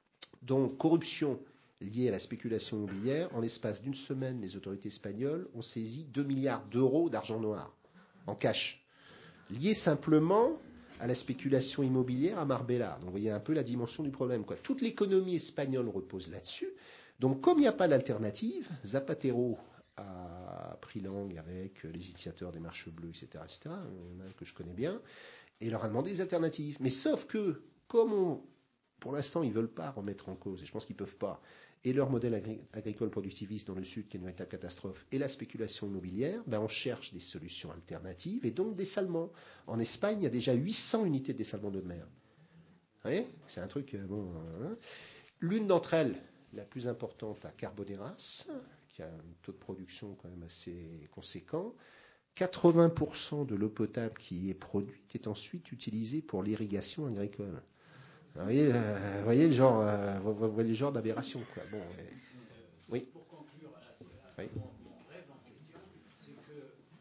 Donc, corruption liée à la spéculation immobilière. En l'espace d'une semaine, les autorités espagnoles ont saisi 2 milliards d'euros d'argent noir, en cash, lié simplement à la spéculation immobilière à Marbella. Donc vous voyez un peu la dimension du problème, quoi. Toute l'économie espagnole repose là-dessus. Donc comme il n'y a pas d'alternative, Zapatero a pris langue avec les initiateurs des marches bleues, etc., etc., il y en a que je connais bien, et leur a demandé des alternatives. Mais sauf que, pour l'instant, ils ne veulent pas remettre en cause, et je pense qu'ils ne peuvent pas, et leur modèle agricole productiviste dans le sud, qui est une véritable catastrophe, et la spéculation immobilière, on cherche des solutions alternatives, et donc dessalement. En Espagne, il y a déjà 800 unités de dessalement d'eau de mer. Vous voyez ? C'est un truc... L'une d'entre elles, la plus importante, à Carboneras, qui a un taux de production quand même assez conséquent, 80% de l'eau potable qui est produite est ensuite utilisée pour l'irrigation agricole. Vous voyez le genre, vous voyez le genre d'aberration, quoi. Bon, oui. Pour conclure, oui. mon rêve en question, c'est que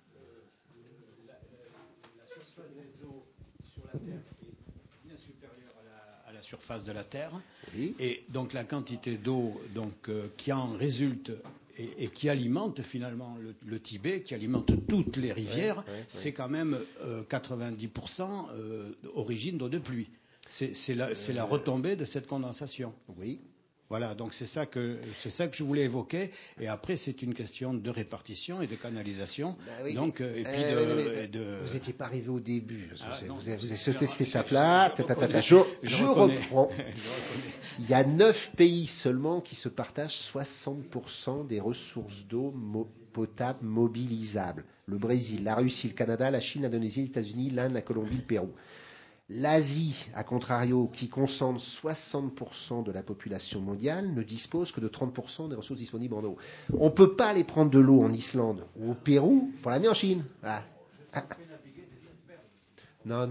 la surface des eaux sur la Terre est bien supérieure à la surface de la Terre, Oui. et donc la quantité d'eau qui en résulte et qui alimente finalement le Tibet, qui alimente toutes les rivières, c'est quand même 90% origine d'eau de pluie. C'est la retombée de cette condensation. Oui. Voilà, donc c'est ça que je voulais évoquer. Et après, c'est une question de répartition et de canalisation. Oui, donc, Vous n'étiez pas arrivé au début. Vous avez sauté je cette étape-là. Je reprends. Il y a 9 pays seulement qui se partagent 60% des ressources d'eau potable mobilisables. Le Brésil, la Russie, le Canada, la Chine, l'Indonésie, les États-Unis, l'Inde, la Colombie, le Pérou. L'Asie, à contrario, qui concentre 60% de la population mondiale, ne dispose que de 30% des ressources disponibles en eau. On ne peut pas aller prendre de l'eau en Islande ou au Pérou pour l'amener en Chine. Voilà. Non,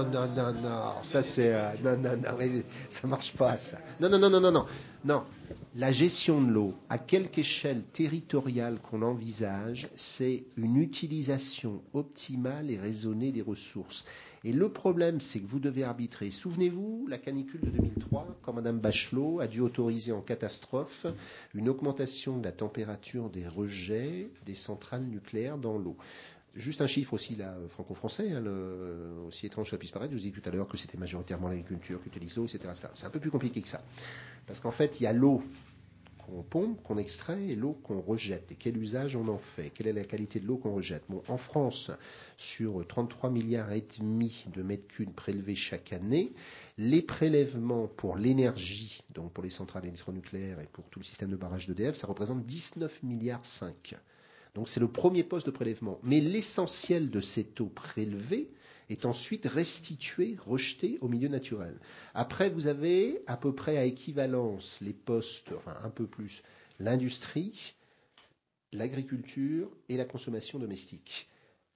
ça c'est... non, mais ça marche pas, ça. Non. La gestion de l'eau, à quelque échelle territoriale qu'on envisage, c'est une utilisation optimale et raisonnée des ressources. Et le problème, c'est que vous devez arbitrer. Souvenez-vous, la canicule de 2003, quand Mme Bachelot a dû autoriser en catastrophe une augmentation de la température des rejets des centrales nucléaires dans l'eau. Juste un chiffre aussi là, franco-français, aussi étrange que ça puisse paraître, je vous ai dit tout à l'heure que c'était majoritairement l'agriculture qui utilise l'eau, etc. C'est un peu plus compliqué que ça. Parce qu'en fait, il y a l'eau qu'on pompe, qu'on extrait, et l'eau qu'on rejette. Et quel usage on en fait? Quelle est la qualité de l'eau qu'on rejette? Bon, en France, sur 33,5 milliards de mètres cubes prélevés chaque année, les prélèvements pour l'énergie, donc pour les centrales électronucléaires et pour tout le système de barrage d'EDF, ça représente 19,5 milliards. Donc c'est le premier poste de prélèvement. Mais l'essentiel de cette eau prélevée est ensuite restitué, rejeté au milieu naturel. Après, vous avez à peu près à équivalence les postes, enfin un peu plus, l'industrie, l'agriculture et la consommation domestique.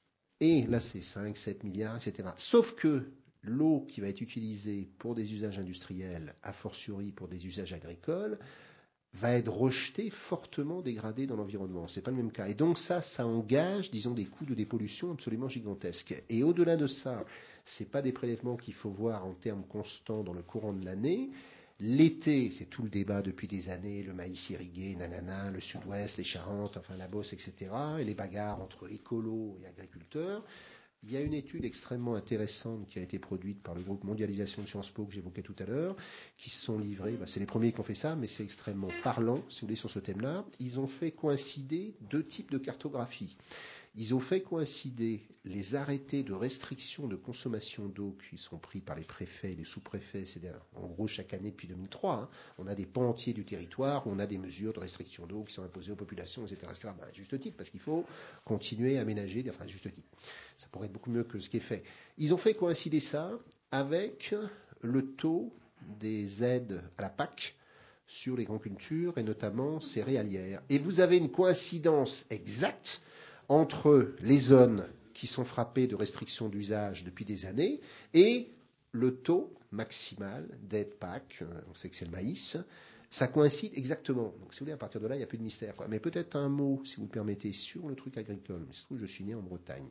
Et là, c'est 5, 7 milliards, etc. Sauf que l'eau qui va être utilisée pour des usages industriels, a fortiori pour des usages agricoles, va être rejeté, fortement dégradé dans l'environnement. Ce n'est pas le même cas. Et donc ça engage, disons, des coûts de dépollution absolument gigantesques. Et au-delà de ça, ce n'est pas des prélèvements qu'il faut voir en termes constants dans le courant de l'année. L'été, c'est tout le débat depuis des années, le maïs irrigué, nanana, le sud-ouest, les Charentes, enfin la Beauce, etc. Et les bagarres entre écolos et agriculteurs. Il y a une étude extrêmement intéressante qui a été produite par le groupe Mondialisation de Sciences Po que j'évoquais tout à l'heure, qui se sont livrés, c'est les premiers qui ont fait ça, mais c'est extrêmement parlant, si vous voulez, sur ce thème-là. Ils ont fait coïncider deux types de cartographie. Ils ont fait coïncider les arrêtés de restriction de consommation d'eau qui sont pris par les préfets et les sous-préfets, c'est-à-dire en gros chaque année depuis 2003. On a des pans entiers du territoire où on a des mesures de restriction d'eau qui sont imposées aux populations, etc. À juste titre, parce qu'il faut continuer à aménager, enfin à juste titre. Ça pourrait être beaucoup mieux que ce qui est fait. Ils ont fait coïncider ça avec le taux des aides à la PAC sur les grandes cultures et notamment céréalières. Et vous avez une coïncidence exacte entre les zones qui sont frappées de restrictions d'usage depuis des années et le taux maximal d'aide PAC, on sait que c'est le maïs, ça coïncide exactement. Donc si vous voulez, à partir de là, il n'y a plus de mystère. Mais peut-être un mot, si vous le permettez, sur le truc agricole. Il se trouve que je suis né en Bretagne.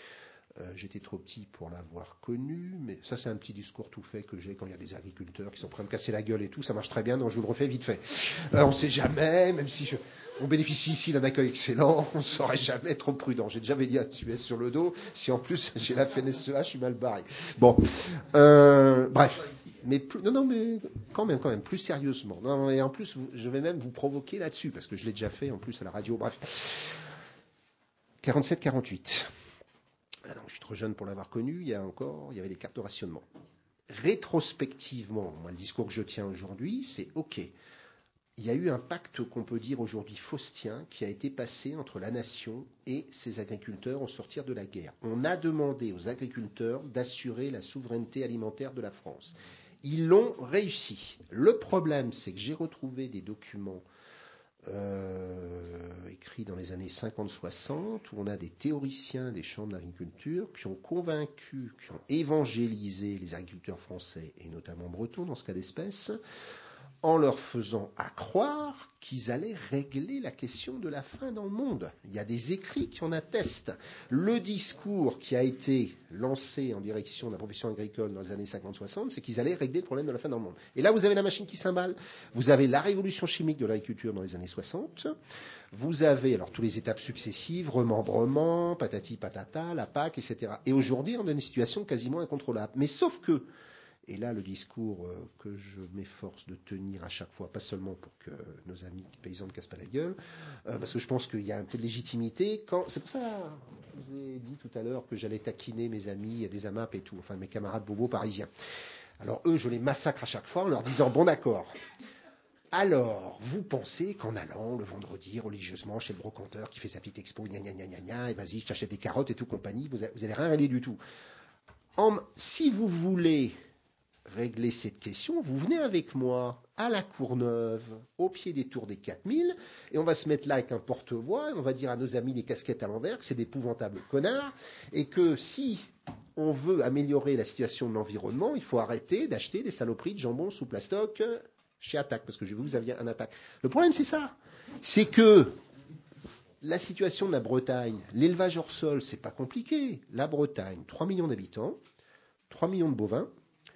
J'étais trop petit pour l'avoir connu, mais ça c'est un petit discours tout fait que j'ai quand il y a des agriculteurs qui sont prêts à me casser la gueule et tout, ça marche très bien, donc je vous le refais vite fait. On ne sait jamais, même si on bénéficie ici d'un accueil excellent, on ne saurait jamais être trop prudent. J'ai déjà veillé à US sur le dos, si en plus j'ai la FNSEA, je suis mal barré. Bon, bref. Mais mais quand même, plus sérieusement. Non, et en plus, je vais même vous provoquer là-dessus, parce que je l'ai déjà fait en plus à la radio, bref. 47-48. Alors, je suis trop jeune pour l'avoir connu, il y avait des cartes de rationnement. Rétrospectivement, moi, le discours que je tiens aujourd'hui, c'est OK. Il y a eu un pacte qu'on peut dire aujourd'hui faustien qui a été passé entre la nation et ses agriculteurs au sortir de la guerre. On a demandé aux agriculteurs d'assurer la souveraineté alimentaire de la France. Ils l'ont réussi. Le problème, c'est que j'ai retrouvé des documents écrit dans les années 50-60, où on a des théoriciens des chambres d'agriculture qui ont convaincu, qui ont évangélisé les agriculteurs français, et notamment bretons dans ce cas d'espèce, en leur faisant accroire qu'ils allaient régler la question de la faim dans le monde. Il y a des écrits qui en attestent. Le discours qui a été lancé en direction de la profession agricole dans les années 50-60, c'est qu'ils allaient régler le problème de la faim dans le monde. Et là, vous avez la machine qui s'emballe. Vous avez la révolution chimique de l'agriculture dans les années 60. Vous avez alors toutes les étapes successives, remembrement, patati patata, la PAC, etc. Et aujourd'hui, on a une situation quasiment incontrôlable. Mais sauf que, et là, le discours que je m'efforce de tenir à chaque fois, pas seulement pour que nos amis paysans ne cassent pas la gueule, parce que je pense qu'il y a un peu de légitimité. C'est pour ça que je vous ai dit tout à l'heure que j'allais taquiner mes amis des AMAP et tout, enfin mes camarades bobos parisiens. Alors eux, je les massacre à chaque fois en leur disant « bon d'accord ». Alors, vous pensez qu'en allant le vendredi religieusement chez le brocanteur qui fait sa petite expo, gna gna gna gna gna, et vas-y, je t'achète des carottes et tout compagnie, vous allez rien régler du tout. Si vous voulez régler cette question, vous venez avec moi à la Courneuve, au pied des tours des 4000, et on va se mettre là avec un porte-voix, et on va dire à nos amis les casquettes à l'envers que c'est d'épouvantables connards, et que si on veut améliorer la situation de l'environnement, il faut arrêter d'acheter des saloperies de jambon sous plastoc chez Attaque, parce que j'ai vu que vous aviez un Attaque. Le problème, c'est ça. C'est que la situation de la Bretagne, l'élevage hors sol, c'est pas compliqué. La Bretagne, 3 millions d'habitants, 3 millions de bovins,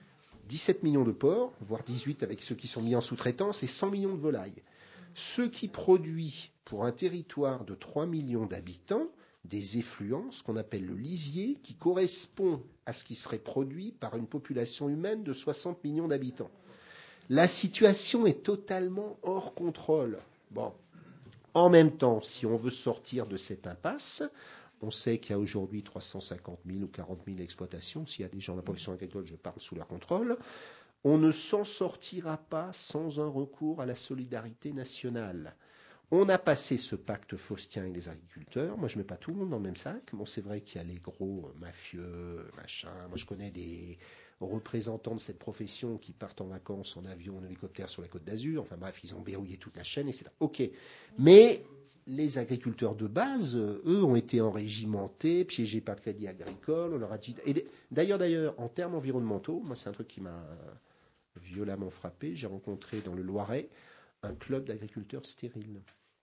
17 millions de porcs, voire 18 avec ceux qui sont mis en sous-traitance, et 100 millions de volailles. Ce qui produit pour un territoire de 3 millions d'habitants des effluents, ce qu'on appelle le lisier, qui correspond à ce qui serait produit par une population humaine de 60 millions d'habitants. La situation est totalement hors contrôle. Bon. En même temps, si on veut sortir de cette impasse, on sait qu'il y a aujourd'hui 350 000 ou 40 000 exploitations. S'il y a des gens de la profession agricole, je parle sous leur contrôle. On ne s'en sortira pas sans un recours à la solidarité nationale. On a passé ce pacte faustien avec les agriculteurs. Moi, je ne mets pas tout le monde dans le même sac. Bon, c'est vrai qu'il y a les gros mafieux, machin. Moi, je connais des représentants de cette profession qui partent en vacances en avion, en hélicoptère sur la Côte d'Azur. Enfin bref, ils ont verrouillé toute la chaîne, etc. Ok. Mais les agriculteurs de base, eux, ont été enrégimentés, piégés par le Crédit Agricole. On leur a dit. Et d'ailleurs, en termes environnementaux, moi, c'est un truc qui m'a violemment frappé. J'ai rencontré dans le Loiret un club d'agriculteurs stériles.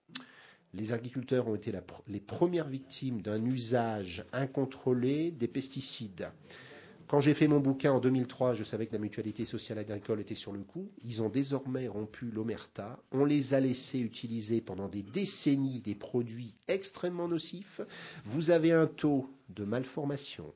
Les agriculteurs ont été les premières victimes d'un usage incontrôlé des pesticides. Quand j'ai fait mon bouquin en 2003, je savais que la mutualité sociale agricole était sur le coup. Ils ont désormais rompu l'omerta. On les a laissés utiliser pendant des décennies des produits extrêmement nocifs. Vous avez un taux de malformation,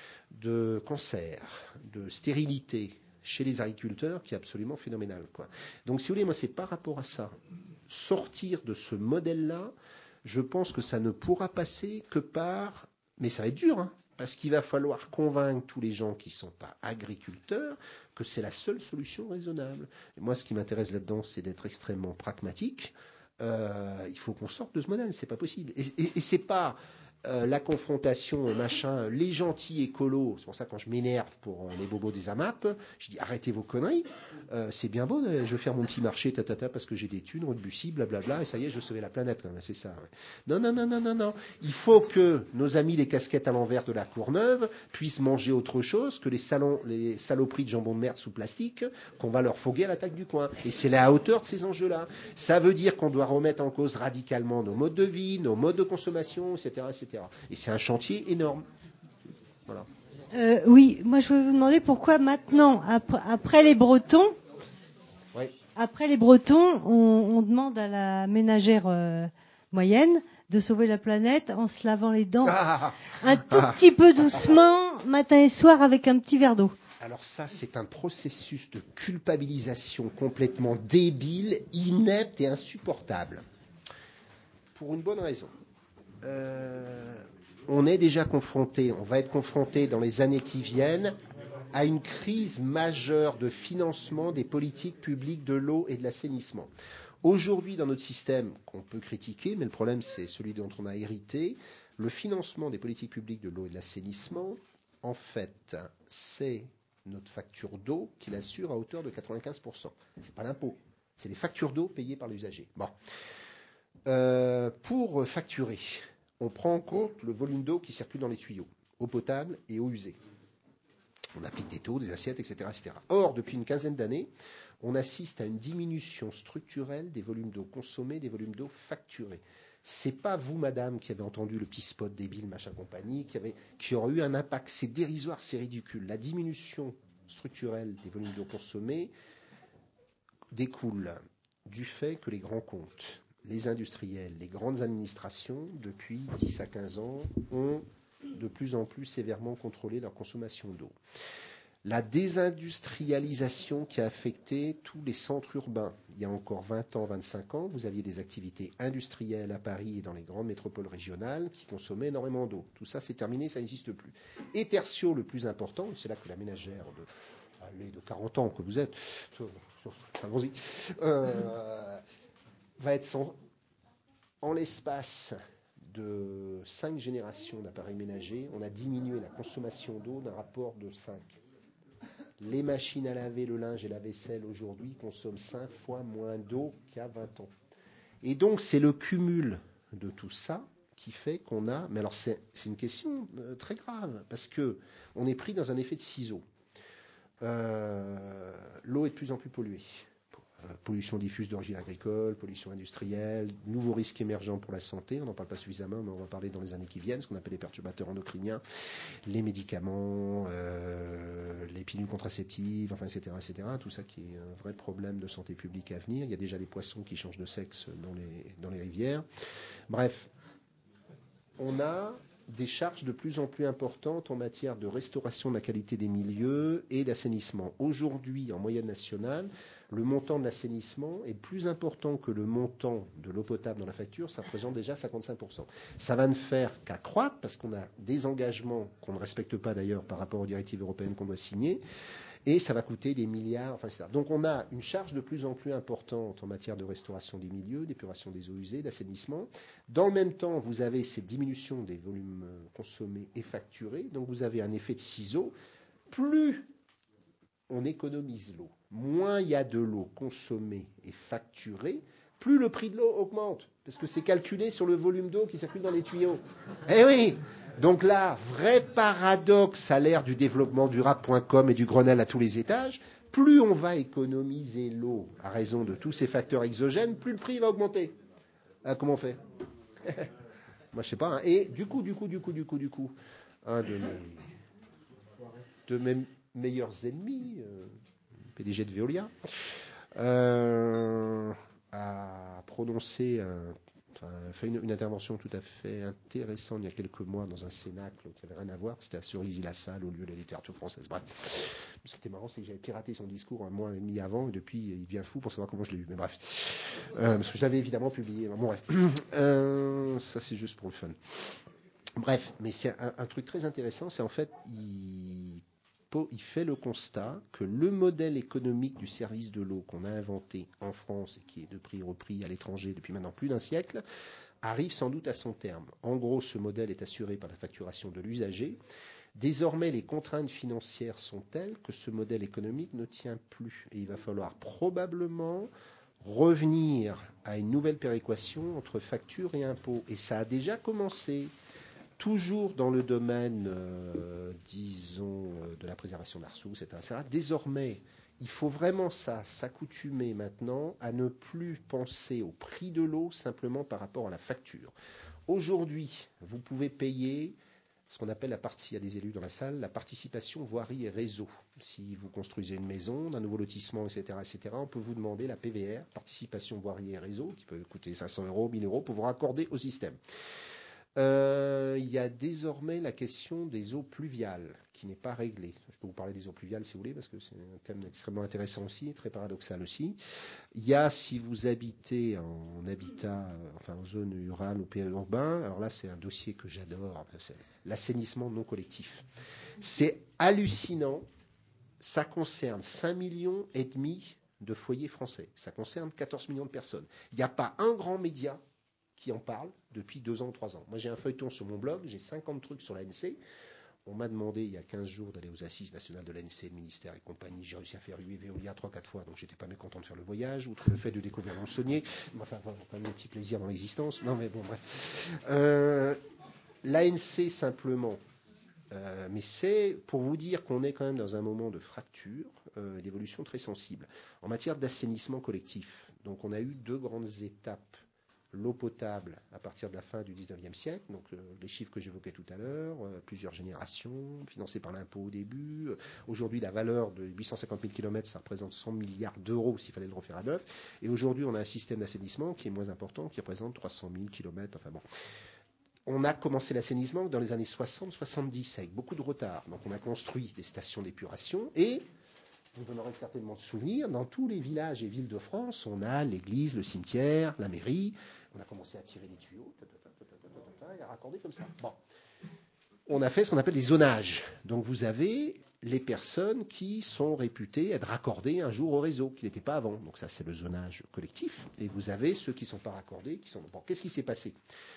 de cancer, de stérilité chez les agriculteurs qui est absolument phénoménal, quoi. Donc, si vous voulez, moi, c'est par rapport à ça. Sortir de ce modèle-là, je pense que ça ne pourra passer que par... Mais ça va être dur, hein, parce qu'il va falloir convaincre tous les gens qui ne sont pas agriculteurs que c'est la seule solution raisonnable. Et moi, ce qui m'intéresse là-dedans, c'est d'être extrêmement pragmatique. Il faut qu'on sorte de ce modèle, c'est pas possible. Et c'est pas... la confrontation, machin, les gentils écolos, c'est pour ça quand je m'énerve pour les bobos des AMAP, je dis arrêtez vos conneries, c'est bien beau, je vais faire mon petit marché, parce que j'ai des thunes, route Bussy, blablabla, et ça y est, je sauver la planète, c'est ça. Ouais. Non. Il faut que nos amis les casquettes à l'envers de la Courneuve puissent manger autre chose que les saloperies de jambon de merde sous plastique qu'on va leur foguer à l'attaque du coin. Et c'est la hauteur de ces enjeux-là. Ça veut dire qu'on doit remettre en cause radicalement nos modes de vie, nos modes de consommation, etc. Et c'est un chantier énorme. Voilà. Oui, moi je voulais vous demander pourquoi maintenant, après les Bretons, on demande à la ménagère moyenne de sauver la planète en se lavant les dents un tout petit peu doucement, matin et soir, avec un petit verre d'eau. Alors ça, c'est un processus de culpabilisation complètement débile, inepte et insupportable. Pour une bonne raison. On est déjà confronté, on va être confronté dans les années qui viennent à une crise majeure de financement des politiques publiques de l'eau et de l'assainissement. Aujourd'hui, dans notre système, qu'on peut critiquer, mais le problème c'est celui dont on a hérité, le financement des politiques publiques de l'eau et de l'assainissement, en fait, c'est notre facture d'eau qui l'assure à hauteur de 95%. C'est pas l'impôt, c'est les factures d'eau payées par l'usager. Bon. Pour facturer, on prend en compte le volume d'eau qui circule dans les tuyaux, eau potable et eau usée. On applique des taux, des assiettes, etc., etc. Or, depuis une quinzaine d'années, on assiste à une diminution structurelle des volumes d'eau consommés, des volumes d'eau facturés. C'est pas vous, madame, qui avez entendu le petit spot débile, machin compagnie, qui aura eu un impact. C'est dérisoire, c'est ridicule. La diminution structurelle des volumes d'eau consommés découle du fait que les grands comptes, les industriels, les grandes administrations, depuis 10 à 15 ans, ont de plus en plus sévèrement contrôlé leur consommation d'eau. La désindustrialisation qui a affecté tous les centres urbains. Il y a encore 20 ans, 25 ans, vous aviez des activités industrielles à Paris et dans les grandes métropoles régionales qui consommaient énormément d'eau. Tout ça, c'est terminé, ça n'existe plus. Et tertio, le plus important, c'est là que la ménagère de 40 ans que vous êtes, allons-y, va être en l'espace de 5 générations d'appareils ménagers, on a diminué la consommation d'eau d'un rapport de 5. Les machines à laver le linge et la vaisselle aujourd'hui consomment 5 fois moins d'eau qu'il y a 20 ans. Et donc c'est le cumul de tout ça qui fait qu'on a... Mais alors c'est une question très grave, parce que on est pris dans un effet de ciseau. L'eau est de plus en plus polluée. Pollution diffuse d'origine agricole, pollution industrielle, nouveaux risques émergents pour la santé, on n'en parle pas suffisamment, mais on va en parler dans les années qui viennent, ce qu'on appelle les perturbateurs endocriniens, les médicaments, les pilules contraceptives, enfin, etc., tout ça qui est un vrai problème de santé publique à venir. Il y a déjà des poissons qui changent de sexe dans les rivières. Bref, on a des charges de plus en plus importantes en matière de restauration de la qualité des milieux et d'assainissement. Aujourd'hui, en moyenne nationale, le montant de l'assainissement est plus important que le montant de l'eau potable dans la facture, ça représente déjà 55%. Ça va ne faire qu'accroître parce qu'on a des engagements qu'on ne respecte pas d'ailleurs par rapport aux directives européennes qu'on doit signer, et ça va coûter des milliards, enfin, etc. Donc on a une charge de plus en plus importante en matière de restauration des milieux, d'épuration des eaux usées, d'assainissement. Dans le même temps, vous avez cette diminution des volumes consommés et facturés, donc vous avez un effet de ciseau. Plus on économise l'eau, moins il y a de l'eau consommée et facturée, plus le prix de l'eau augmente, parce que c'est calculé sur le volume d'eau qui circule dans les tuyaux. Eh oui! Donc là, vrai paradoxe à l'ère du développement durable.com et du Grenelle à tous les étages, plus on va économiser l'eau à raison de tous ces facteurs exogènes, plus le prix va augmenter. Comment on fait? Moi, je sais pas. Hein. Et du coup, un de mes meilleurs ennemis, PDG de Veolia, a prononcé fait une intervention tout à fait intéressante il y a quelques mois dans un cénacle qui n'avait rien à voir. C'était à Cerisy-la-Salle au lieu de la littérature française. Bref, ce qui était marrant, c'est que j'avais piraté son discours un mois et demi avant, et depuis, il devient fou pour savoir comment je l'ai eu. Mais bref, parce que je l'avais évidemment publié. Bon, bref, ça c'est juste pour le fun. Bref, mais c'est un truc très intéressant, c'est en fait, il fait le constat que le modèle économique du service de l'eau qu'on a inventé en France et qui est de prix repris à l'étranger depuis maintenant plus d'un siècle, arrive sans doute à son terme. En gros, ce modèle est assuré par la facturation de l'usager. Désormais, les contraintes financières sont telles que ce modèle économique ne tient plus. Et il va falloir probablement revenir à une nouvelle péréquation entre facture et impôt. Et ça a déjà commencé. Toujours dans le domaine, de la préservation de la ressource, etc. Désormais, il faut vraiment s'accoutumer maintenant à ne plus penser au prix de l'eau simplement par rapport à la facture. Aujourd'hui, vous pouvez payer ce qu'on appelle il y a des élus dans la salle, la participation voirie et réseau. Si vous construisez une maison, un nouveau lotissement, etc., on peut vous demander la PVR, participation voirie et réseau, qui peut coûter 500 €, 1000 €, pour vous raccorder au système. Il y a désormais la question des eaux pluviales qui n'est pas réglée. Je peux vous parler des eaux pluviales si vous voulez, parce que c'est un thème extrêmement intéressant aussi, très paradoxal aussi. Il y a, si vous habitez en habitat, en zone rurale ou périurbain, alors là c'est un dossier que j'adore, c'est l'assainissement non collectif. C'est hallucinant, ça concerne 5,5 millions de foyers français, ça concerne 14 millions de personnes. Il n'y a pas un grand média qui en parle depuis 2 ans ou 3 ans. Moi, j'ai un feuilleton sur mon blog, j'ai 50 trucs sur l'ANC. On m'a demandé il y a 15 jours d'aller aux assises nationales de l'ANC, le ministère et compagnie. J'ai réussi à faire huer Veolia 3-4 fois, donc j'étais pas mécontent de faire le voyage, outre le fait de découvrir Monsonnier. Enfin, pas de petits plaisirs dans l'existence. Non, mais bon, bref. L'ANC, simplement, mais c'est pour vous dire qu'on est quand même dans un moment de fracture, d'évolution très sensible. En matière d'assainissement collectif, donc on a eu 2 grandes étapes. L'eau potable à partir de la fin du 19e siècle, donc les chiffres que j'évoquais tout à l'heure, plusieurs générations, financées par l'impôt au début. Aujourd'hui, la valeur de 850 000 km, ça représente 100 milliards d'euros s'il fallait le refaire à neuf. Et aujourd'hui, on a un système d'assainissement qui est moins important, qui représente 300 000 km. Enfin bon. On a commencé l'assainissement dans les années 60-70 avec beaucoup de retard. Donc on a construit des stations d'épuration et... Vous en aurez certainement de souvenirs, dans tous les villages et villes de France, on a l'église, le cimetière, la mairie. On a commencé à tirer des tuyaux, et à raccorder comme ça. Bon. On a fait ce qu'on appelle des zonages. Donc vous avez les personnes qui sont réputées être raccordées un jour au réseau, qui n'étaient pas avant. Donc ça, c'est le zonage collectif. Et vous avez ceux qui ne sont pas raccordés, qui sont... Bon, qu'est-ce qui s'est passé ?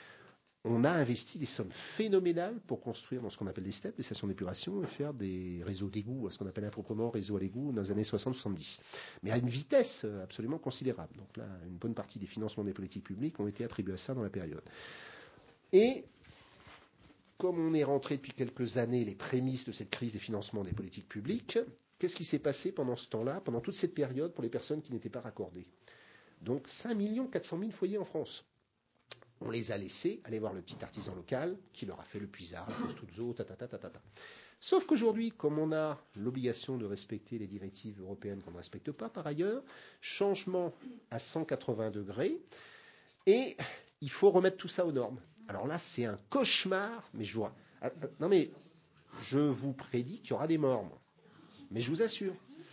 On a investi des sommes phénoménales pour construire dans ce qu'on appelle des STEP, des stations d'épuration, et faire des réseaux d'égouts, ce qu'on appelle improprement réseau à l'égout, dans les années 60-70. Mais à une vitesse absolument considérable. Donc là, une bonne partie des financements des politiques publiques ont été attribués à ça dans la période. Et comme on est rentré depuis quelques années les prémices de cette crise des financements des politiques publiques, qu'est-ce qui s'est passé pendant ce temps-là, pendant toute cette période, pour les personnes qui n'étaient pas raccordées? Donc 5 400 000 foyers en France. On les a laissés aller voir le petit artisan local qui leur a fait le puisard, le costuzzo, Sauf qu'aujourd'hui, comme on a l'obligation de respecter les directives européennes qu'on ne respecte pas par ailleurs, changement à 180 degrés, et il faut remettre tout ça aux normes. Alors là, c'est un cauchemar, mais je vous prédis qu'il y aura des morts, moi. Mais je vous assure.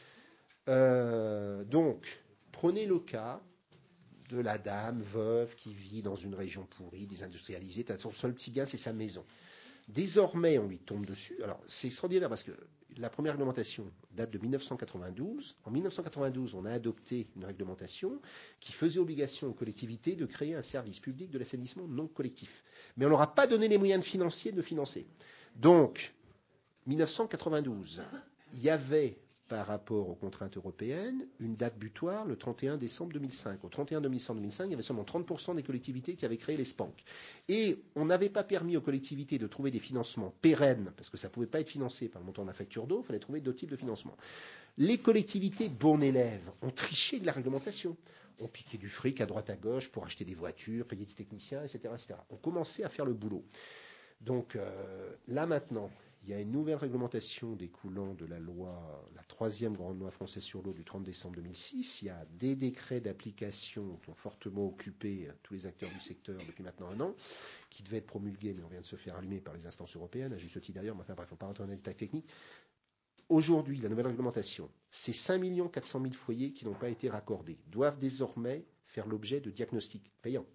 Donc, prenez le cas de la dame veuve qui vit dans une région pourrie, désindustrialisée. Son seul petit bien, c'est sa maison. Désormais, on lui tombe dessus. Alors, c'est extraordinaire parce que la première réglementation date de 1992. En 1992, on a adopté une réglementation qui faisait obligation aux collectivités de créer un service public de l'assainissement non collectif. Mais on leur a pas donné les moyens financiers de financer. Donc, 1992, il y avait, par rapport aux contraintes européennes, une date butoir le 31 décembre 2005. Au 31 décembre 2005, il y avait seulement 30% des collectivités qui avaient créé les SPANC. Et on n'avait pas permis aux collectivités de trouver des financements pérennes, parce que ça ne pouvait pas être financé par le montant de la facture d'eau, il fallait trouver d'autres types de financements. Les collectivités, bon élèves, ont triché de la réglementation. On piquait du fric à droite à gauche pour acheter des voitures, payer des techniciens, etc., etc. On commençait à faire le boulot. Donc là maintenant, il y a une nouvelle réglementation découlant de la loi, la troisième grande loi française sur l'eau du 30 décembre 2006. Il y a des décrets d'application qui ont fortement occupé tous les acteurs du secteur depuis maintenant un an, qui devaient être promulgués, mais on vient de se faire allumer par les instances européennes, à juste titre d'ailleurs, mais enfin bref, il ne faut pas rentrer dans les détails techniques. Aujourd'hui, la nouvelle réglementation, c'est 5 400 000 foyers qui n'ont pas été raccordés, doivent désormais faire l'objet de diagnostics payants.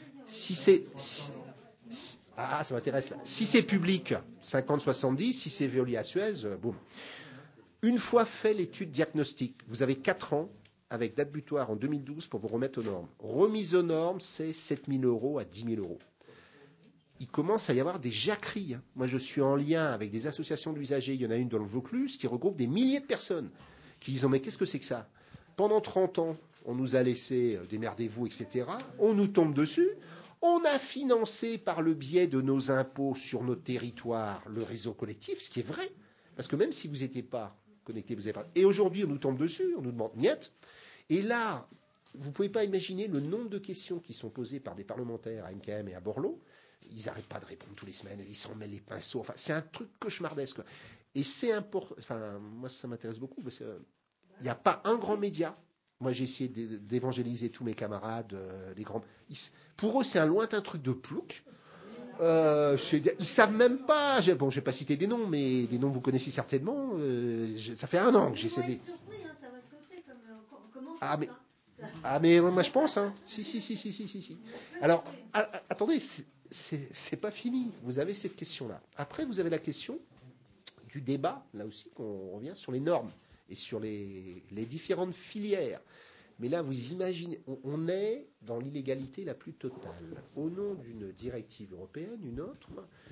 Ça m'intéresse là. Si c'est public, 50-70, si c'est Veolia Suez, boum. Une fois fait l'étude diagnostique, vous avez 4 ans avec date butoir en 2012 pour vous remettre aux normes. Remise aux normes, c'est 7 000 € à 10 000 €. Il commence à y avoir des jacqueries. Moi, je suis en lien avec des associations d'usagers. Il y en a une dans le Vaucluse qui regroupe des milliers de personnes qui disent « Mais qu'est-ce que c'est que ça ?» Pendant 30 ans, on nous a laissé démerdez-vous, etc. On nous tombe dessus. On a financé par le biais de nos impôts sur notre territoire le réseau collectif, ce qui est vrai. Parce que même si vous n'étiez pas connecté, vous n'avez pas... Et aujourd'hui, on nous tombe dessus, on nous demande niet. Et là, vous ne pouvez pas imaginer le nombre de questions qui sont posées par des parlementaires à NKM et à Borloo. Ils n'arrêtent pas de répondre tous les semaines, ils s'en mêlent les pinceaux. Enfin, c'est un truc cauchemardesque. Et c'est important. Enfin, moi, ça m'intéresse beaucoup parce qu'il n'y a pas un grand média. Moi, j'ai essayé d'évangéliser tous mes camarades, des grands. Pour eux, c'est un lointain truc de plouc. Ils savent même pas. Bon, je vais pas citer des noms, mais des noms que vous connaissez certainement. Ça fait 1 an que j'essaie de. Ça va sauter comment mais moi je pense. Si. Alors, attendez, c'est pas fini. Vous avez cette question-là. Après, vous avez la question du débat, là aussi, qu'on revient sur les normes et sur les différentes filières. Mais là, vous imaginez, on est dans l'illégalité la plus totale. Au nom d'une directive européenne, une autre,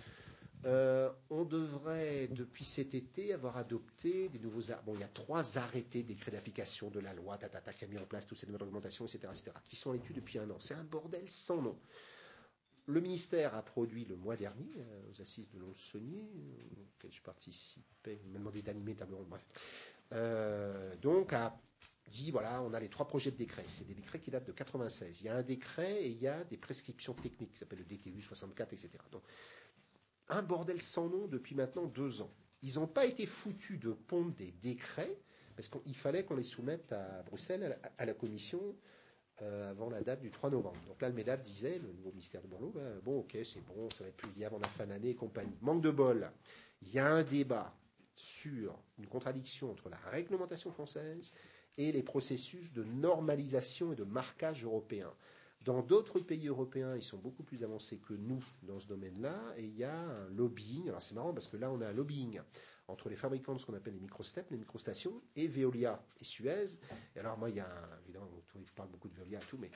on devrait, depuis cet été, avoir adopté des nouveaux... Bon, il y a 3 arrêtés, décrets d'application de la loi, qui a mis en place toutes ces nouvelles réglementations, etc., qui sont à l'étude depuis 1 an. C'est un bordel sans nom. Le ministère a produit le mois dernier, aux assises de Lons-Saunier, auxquelles je participais, il m'a demandé d'animer table ronde, bref. Donc, a dit, voilà, on a les 3 projets de décret. C'est des décrets qui datent de 96. Il y a un décret et il y a des prescriptions techniques, qui s'appellent le DTU 64, etc. Donc, un bordel sans nom depuis maintenant 2 ans. Ils n'ont pas été foutus de pondre des décrets, parce qu'il fallait qu'on les soumette à Bruxelles, à la Commission, avant la date du 3 novembre. Donc là, le MEDAD disait, le nouveau ministère de Borloo, bon, ok, c'est bon, ça va être publié avant la fin d'année et compagnie. Manque de bol. Il y a un débat sur une contradiction entre la réglementation française et les processus de normalisation et de marquage européen. Dans d'autres pays européens, ils sont beaucoup plus avancés que nous dans ce domaine-là, et il y a un lobbying. Alors c'est marrant parce que là, on a un lobbying entre les fabricants de ce qu'on appelle les microsteps, les microstations, et Veolia et Suez. Et alors moi, il y a évidemment, je parle beaucoup de Veolia et tout, mais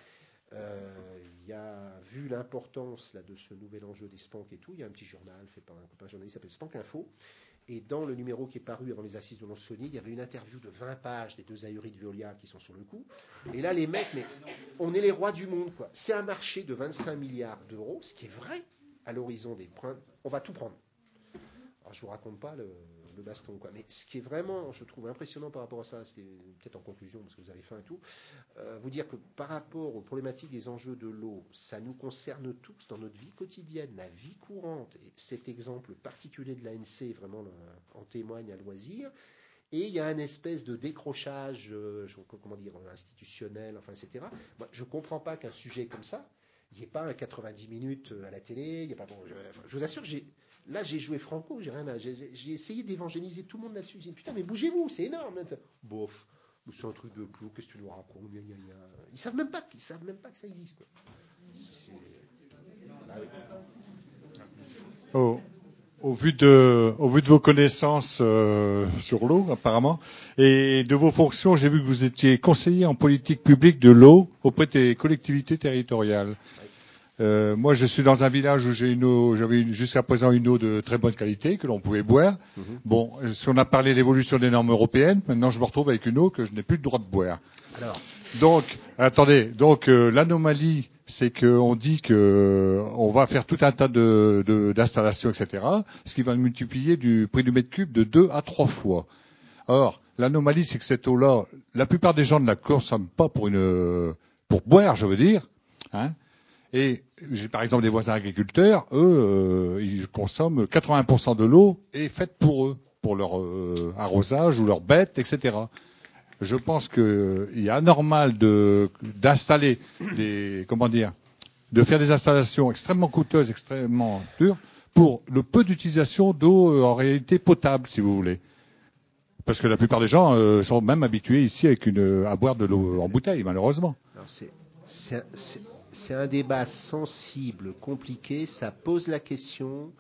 il y a, vu l'importance là, de ce nouvel enjeu des SPANC et tout, il y a un petit journal fait par un copain journaliste qui s'appelle SPANC Info. Et dans le numéro qui est paru avant les assises de Lons-Saunier, il y avait une interview de 20 pages des 2 ahuris de Veolia qui sont sur le coup. Et là, les mecs, mais on est les rois du monde, quoi. C'est un marché de 25 milliards d'euros, ce qui est vrai. à l'horizon des points, on va tout prendre. Alors, je vous raconte pas le baston, quoi. Mais ce qui est vraiment, je trouve impressionnant par rapport à ça, c'était peut-être en conclusion parce que vous avez faim et tout, vous dire que par rapport aux problématiques des enjeux de l'eau, ça nous concerne tous dans notre vie quotidienne, la vie courante. Et cet exemple particulier de l'ANC vraiment en témoigne à loisir. Et il y a un espèce de décrochage, institutionnel, enfin, etc. Moi, je ne comprends pas qu'un sujet comme ça, il n'y ait pas un 90 minutes à la télé. Il y a pas, je vous assure que j'ai joué franco, j'ai essayé d'évangéliser tout le monde là-dessus. J'ai dit, putain, mais bougez-vous, c'est énorme. Bof, c'est un truc de plou, qu'est-ce que tu nous racontes? Ils savent même pas que ça existe, quoi. Bah oui. Oh. Au vu de vos connaissances sur l'eau, apparemment, et de vos fonctions, j'ai vu que vous étiez conseiller en politique publique de l'eau auprès des collectivités territoriales. Moi, je suis dans un village où j'avais jusqu'à présent une eau de très bonne qualité que l'on pouvait boire. Bon, si on a parlé de l'évolution des normes européennes, maintenant je me retrouve avec une eau que je n'ai plus le droit de boire. Alors. Donc, l'anomalie, c'est qu'on dit qu'on va faire tout un tas d'installations, etc., ce qui va multiplier du prix du mètre cube de 2 à 3 fois. Or, l'anomalie, c'est que cette eau-là, la plupart des gens ne la consomment pas pour boire, je veux dire, hein. Et j'ai par exemple des voisins agriculteurs, eux, ils consomment 80% de l'eau est faite pour eux, pour leur arrosage ou leurs bêtes, etc. Je pense qu'il est anormal d'installer de faire des installations extrêmement coûteuses, extrêmement dures, pour le peu d'utilisation d'eau en réalité potable, si vous voulez. Parce que la plupart des gens sont même habitués ici à boire de l'eau en bouteille, malheureusement. Alors c'est un débat sensible, compliqué. Ça pose la question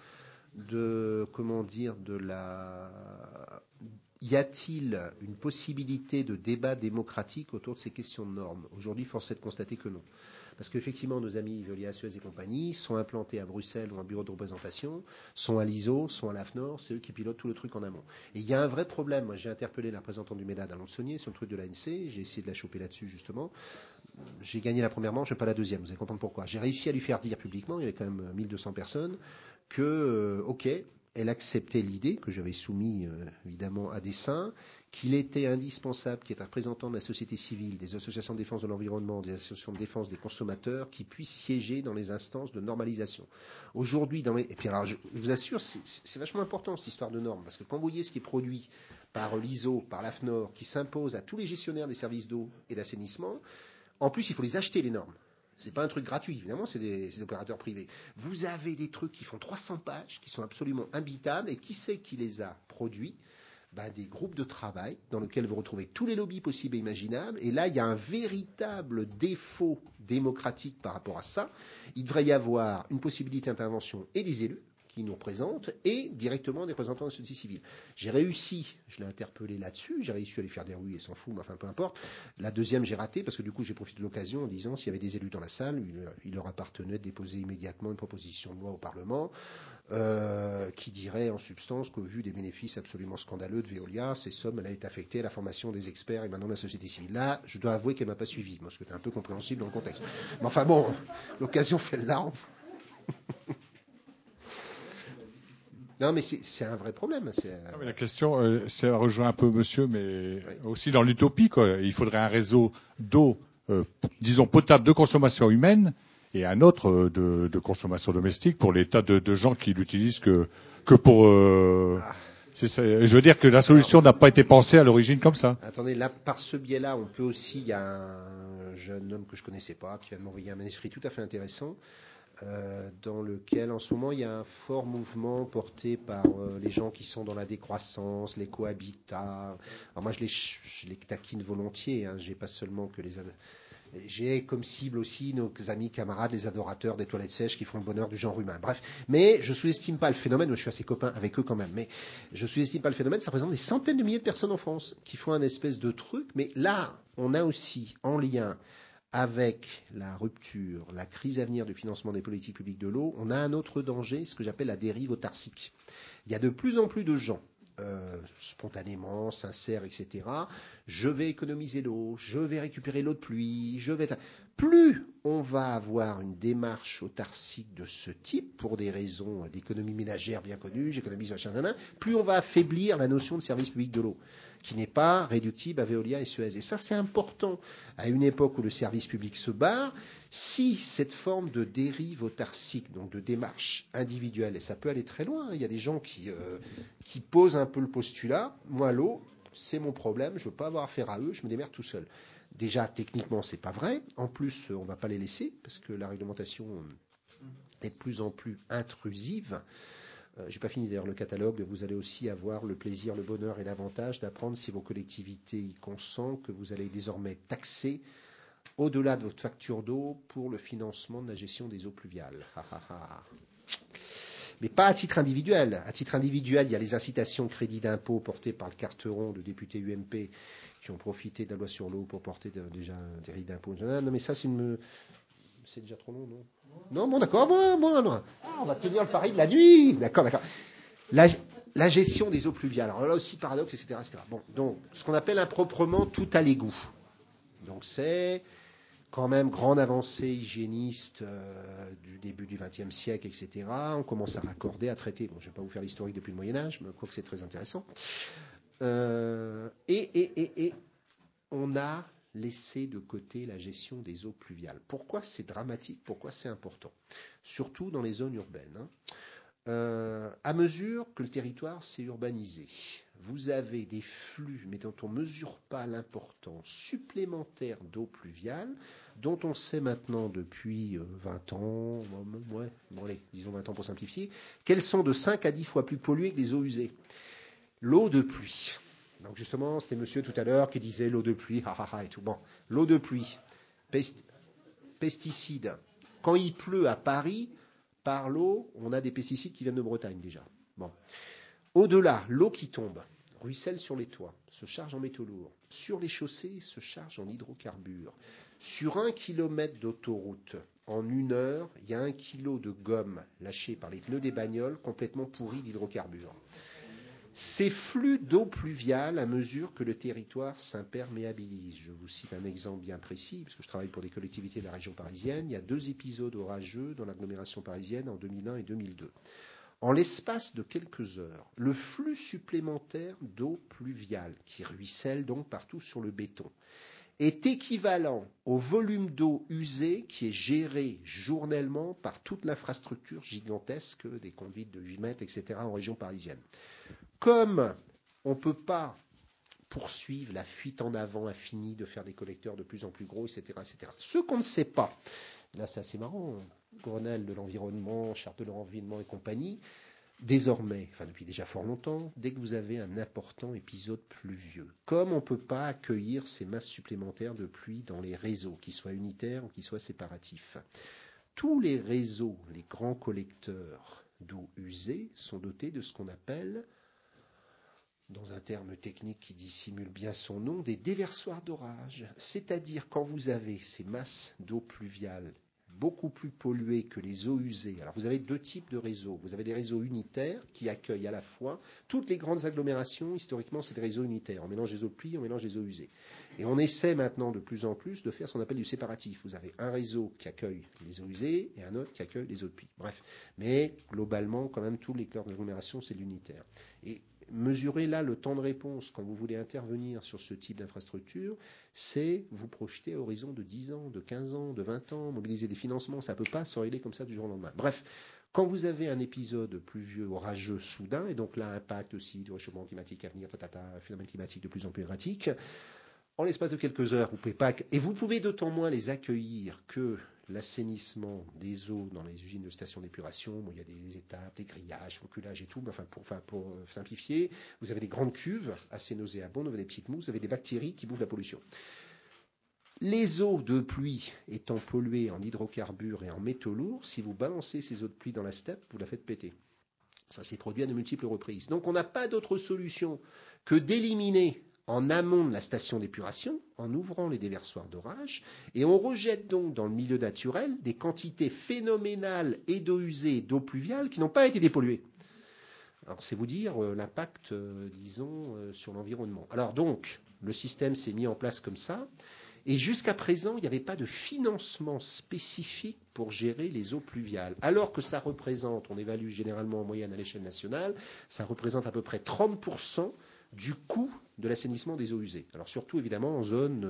y a-t-il une possibilité de débat démocratique autour de ces questions de normes? Aujourd'hui, force est de constater que non. Parce qu'effectivement, nos amis Veolia, Suez et compagnie sont implantés à Bruxelles ou un bureau de représentation, sont à l'ISO, sont à l'AFNOR, c'est eux qui pilotent tout le truc en amont. Et il y a un vrai problème. Moi, j'ai interpellé la représentante du MEDAD à Lons-Saunier sur le truc de l'ANC, j'ai essayé de la choper là-dessus, justement. J'ai gagné la première manche, mais pas la deuxième, vous allez comprendre pourquoi. J'ai réussi à lui faire dire publiquement, il y avait quand même 1200 personnes, que, elle acceptait l'idée, que j'avais soumise évidemment à dessein, qu'il était indispensable qu'il y ait un représentant de la société civile, des associations de défense de l'environnement, des associations de défense des consommateurs, qui puissent siéger dans les instances de normalisation. Aujourd'hui, et puis alors, je vous assure, c'est vachement important cette histoire de normes, parce que quand vous voyez ce qui est produit par l'ISO, par l'AFNOR, qui s'impose à tous les gestionnaires des services d'eau et d'assainissement, en plus, il faut les acheter, les normes. C'est pas un truc gratuit, évidemment, c'est des opérateurs privés. Vous avez des trucs qui font 300 pages, qui sont absolument imbitables, et qui c'est qui les a produits? Des groupes de travail dans lesquels vous retrouvez tous les lobbies possibles et imaginables. Et là, il y a un véritable défaut démocratique par rapport à ça. Il devrait y avoir une possibilité d'intervention et des élus qui nous représentent et directement des représentants de la société civile. J'ai réussi, je l'ai interpellé là-dessus, j'ai réussi à lui faire des rues et s'en fout, mais enfin peu importe. La deuxième, j'ai raté parce que du coup, j'ai profité de l'occasion en disant s'il y avait des élus dans la salle, il leur appartenait de déposer immédiatement une proposition de loi au Parlement qui dirait en substance qu'au vu des bénéfices absolument scandaleux de Veolia, ces sommes allaient être affectées à la formation des experts et maintenant de la société civile. Là, je dois avouer qu'elle ne m'a pas suivi, parce que c'était un peu compréhensible dans le contexte. Mais enfin bon, l'occasion fait le larme. Non, mais c'est un vrai problème. Mais la question, ça rejoint un peu monsieur, mais aussi dans l'utopie, quoi. Il faudrait un réseau d'eau, disons, potable de consommation humaine et un autre de consommation domestique pour les tas de gens qui l'utilisent que pour... je veux dire que la solution n'a pas été pensée à l'origine comme ça. Attendez, là, par ce biais-là, on peut aussi... Il y a un jeune homme que je ne connaissais pas qui vient de m'envoyer un manuscrit tout à fait intéressant dans lequel en ce moment il y a un fort mouvement porté par les gens qui sont dans la décroissance, l'écohabitat. Alors moi je les taquine volontiers, hein. J'ai pas seulement que j'ai comme cible aussi nos amis camarades, les adorateurs des toilettes sèches qui font le bonheur du genre humain. Bref, mais je sous-estime pas le phénomène, moi je suis assez copain avec eux quand même, mais je sous-estime pas le phénomène, ça représente des centaines de milliers de personnes en France qui font un espèce de truc, mais là on a aussi en lien avec la rupture, la crise à venir du financement des politiques publiques de l'eau, on a un autre danger, ce que j'appelle la dérive autarcique. Il y a de plus en plus de gens, spontanément, sincères, etc. Je vais économiser l'eau, je vais récupérer l'eau de pluie, plus on va avoir une démarche autarcique de ce type, pour des raisons d'économie ménagère bien connues, j'économise machin, plus on va affaiblir la notion de service public de l'eau, qui n'est pas réductible à Veolia et Suez. Et ça, c'est important. À une époque où le service public se barre, si cette forme de dérive autarcique, donc de démarche individuelle, et ça peut aller très loin, il y a des gens qui posent un peu le postulat, moi l'eau, c'est mon problème, je ne veux pas avoir affaire à eux, je me démerde tout seul. Déjà, techniquement, c'est pas vrai. En plus, on ne va pas les laisser, parce que la réglementation est de plus en plus intrusive. J'ai pas fini d'ailleurs le catalogue. Vous allez aussi avoir le plaisir, le bonheur et l'avantage d'apprendre, si vos collectivités y consentent, que vous allez désormais taxer au-delà de votre facture d'eau pour le financement de la gestion des eaux pluviales. Mais pas à titre individuel. À titre individuel, il y a les incitations de crédit d'impôt portées par le carteron de députés UMP qui ont profité de la loi sur l'eau pour porter déjà des crédits d'impôt. Non, mais ça, c'est déjà trop long, non? Non, bon, d'accord, bon. On va tenir le pari de la nuit. D'accord. La gestion des eaux pluviales. Alors là aussi, paradoxe, etc. Bon, donc, ce qu'on appelle improprement tout à l'égout. Donc, c'est quand même grande avancée hygiéniste du début du XXe siècle, etc. On commence à raccorder, à traiter. Bon, je ne vais pas vous faire l'historique depuis le Moyen-Âge, mais quoique c'est très intéressant. Et on a laissé de côté la gestion des eaux pluviales. Pourquoi c'est dramatique? Pourquoi c'est important? Surtout dans les zones urbaines. À mesure que le territoire s'est urbanisé, vous avez des flux, mais dont on ne mesure pas l'importance supplémentaire d'eau pluviale, dont on sait maintenant depuis 20 ans, disons 20 ans pour simplifier, qu'elles sont de 5 à 10 fois plus polluées que les eaux usées. L'eau de pluie. Donc justement, c'était monsieur tout à l'heure qui disait l'eau de pluie, et tout. Bon, l'eau de pluie, pesticides. Quand il pleut à Paris, par l'eau, on a des pesticides qui viennent de Bretagne déjà. Bon. Au-delà, l'eau qui tombe, ruisselle sur les toits, se charge en métaux lourds. Sur les chaussées, se charge en hydrocarbures. Sur 1 kilomètre d'autoroute, en 1 heure, il y a 1 kilo de gomme lâchée par les pneus des bagnoles complètement pourris d'hydrocarbures. Ces flux d'eau pluviale, à mesure que le territoire s'imperméabilise. Je vous cite un exemple bien précis, parce que je travaille pour des collectivités de la région parisienne. Il y a 2 épisodes orageux dans l'agglomération parisienne en 2001 et 2002. En l'espace de quelques heures, le flux supplémentaire d'eau pluviale, qui ruisselle donc partout sur le béton, est équivalent au volume d'eau usée qui est géré journellement par toute l'infrastructure gigantesque des conduites de 8 mètres, etc. en région parisienne. Comme on ne peut pas poursuivre la fuite en avant infinie de faire des collecteurs de plus en plus gros, etc. Ce qu'on ne sait pas, là c'est assez marrant, Grenelle de l'environnement, Charte de l'environnement et compagnie, désormais, enfin depuis déjà fort longtemps, dès que vous avez un important épisode pluvieux, comme on ne peut pas accueillir ces masses supplémentaires de pluie dans les réseaux, qu'ils soient unitaires ou qu'ils soient séparatifs, tous les réseaux, les grands collecteurs d'eau usée sont dotés de ce qu'on appelle, dans un terme technique qui dissimule bien son nom, des déversoirs d'orage. C'est-à-dire quand vous avez ces masses d'eau pluviale beaucoup plus polluées que les eaux usées. Alors vous avez 2 types de réseaux. Vous avez des réseaux unitaires qui accueillent à la fois toutes les grandes agglomérations. Historiquement, c'est des réseaux unitaires. On mélange les eaux de pluie, on mélange les eaux usées. Et on essaie maintenant de plus en plus de faire ce qu'on appelle du séparatif. Vous avez un réseau qui accueille les eaux usées et un autre qui accueille les eaux de pluie. Bref. Mais globalement, quand même, tous les cœurs d'agglomération, c'est l'unitaire. Et mesurez là le temps de réponse quand vous voulez intervenir sur ce type d'infrastructure, c'est vous projeter à horizon de 10 ans, de 15 ans, de 20 ans, mobiliser des financements, ça ne peut pas se régler comme ça du jour au lendemain. Bref, quand vous avez un épisode pluvieux, orageux, soudain, et donc là, impact aussi du réchauffement climatique à venir, phénomène climatique de plus en plus erratique, en l'espace de quelques heures, vous pouvez pas, et vous pouvez d'autant moins les accueillir que l'assainissement des eaux dans les usines de stations d'épuration, il y a des étapes, des grillages, foculages et tout, pour simplifier, vous avez des grandes cuves assez nauséabondes, vous avez des petites mousses, vous avez des bactéries qui bouffent la pollution. Les eaux de pluie étant polluées en hydrocarbures et en métaux lourds, si vous balancez ces eaux de pluie dans la steppe, vous la faites péter. Ça s'est produit à de multiples reprises. Donc on n'a pas d'autre solution que d'éliminer en amont de la station d'épuration, en ouvrant les déversoirs d'orage, et on rejette donc dans le milieu naturel des quantités phénoménales et d'eau usée et d'eau pluviale qui n'ont pas été dépolluées. Alors c'est vous dire l'impact, disons, sur l'environnement. Alors donc, le système s'est mis en place comme ça, Et jusqu'à présent, il n'y avait pas de financement spécifique pour gérer les eaux pluviales. Alors que ça représente, on évalue généralement en moyenne à l'échelle nationale, ça représente à peu près 30% du coût de l'assainissement des eaux usées. Alors surtout évidemment en zone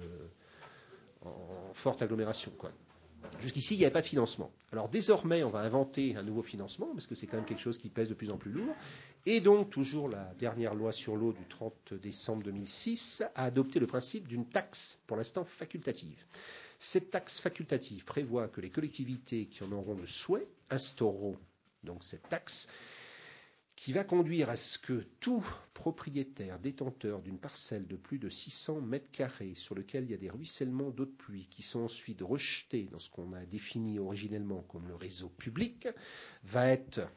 en forte agglomération, quoi. Jusqu'ici, il n'y avait pas de financement. Alors désormais, on va inventer un nouveau financement, parce que c'est quand même quelque chose qui pèse de plus en plus lourd. Et donc, toujours la dernière loi sur l'eau du 30 décembre 2006 a adopté le principe d'une taxe, pour l'instant facultative. Cette taxe facultative prévoit que les collectivités qui en auront le souhait instaureront donc cette taxe, qui va conduire à ce que tout propriétaire détenteur d'une parcelle de plus de 600 mètres carrés sur lequel il y a des ruissellements d'eau de pluie qui sont ensuite rejetés dans ce qu'on a défini originellement comme le réseau public va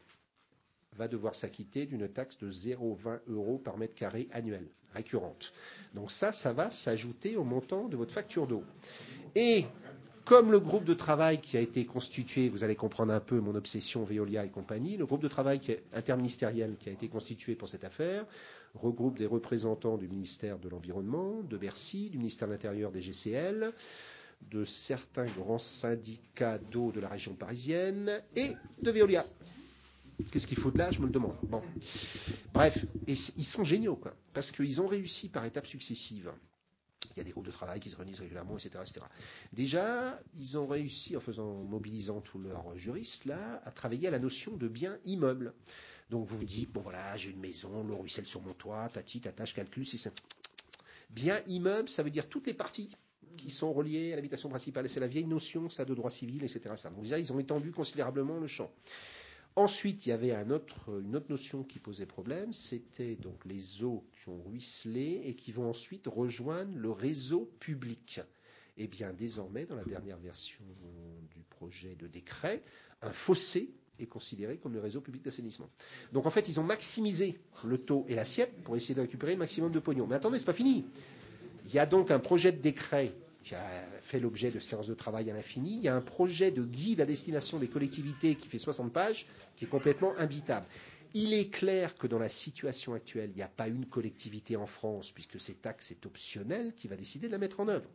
devoir s'acquitter d'une taxe de 0,20 € par mètre carré annuel, récurrente. Donc ça va s'ajouter au montant de votre facture d'eau. Et comme le groupe de travail qui a été constitué, vous allez comprendre un peu mon obsession Veolia et compagnie, le groupe de travail interministériel qui a été constitué pour cette affaire regroupe des représentants du ministère de l'Environnement, de Bercy, du ministère de l'Intérieur, des GCL, de certains grands syndicats d'eau de la région parisienne et de Veolia. Qu'est-ce qu'il faut de là, je me le demande. Bon. Bref, et ils sont géniaux, quoi, parce qu'ils ont réussi par étapes successives. Il y a des groupes de travail qui se réunissent régulièrement, etc., etc. Déjà, ils ont réussi, en mobilisant tous leurs juristes, là, à travailler à la notion de bien immeuble. Donc vous vous dites, bon voilà, j'ai une maison, l'eau ruisselle sur mon toit, tati, tata, je calcule, c'est ça. Bien immeuble, ça veut dire toutes les parties qui sont reliées à l'habitation principale. C'est la vieille notion, ça, de droit civil, etc. Donc déjà, ils ont étendu considérablement le champ. Ensuite, il y avait une autre notion qui posait problème, c'était donc les eaux qui ont ruisselé et qui vont ensuite rejoindre le réseau public. Eh bien, désormais, dans la dernière version du projet de décret, un fossé est considéré comme le réseau public d'assainissement. Donc, en fait, ils ont maximisé le taux et l'assiette pour essayer de récupérer le maximum de pognon. Mais attendez, c'est pas fini. Il y a donc un projet de décret qui a fait l'objet de séances de travail à l'infini. Il y a un projet de guide à destination des collectivités qui fait 60 pages, qui est complètement imbitable. Il est clair que dans la situation actuelle, il n'y a pas une collectivité en France, puisque cette taxe est optionnelle, qui va décider de la mettre en œuvre.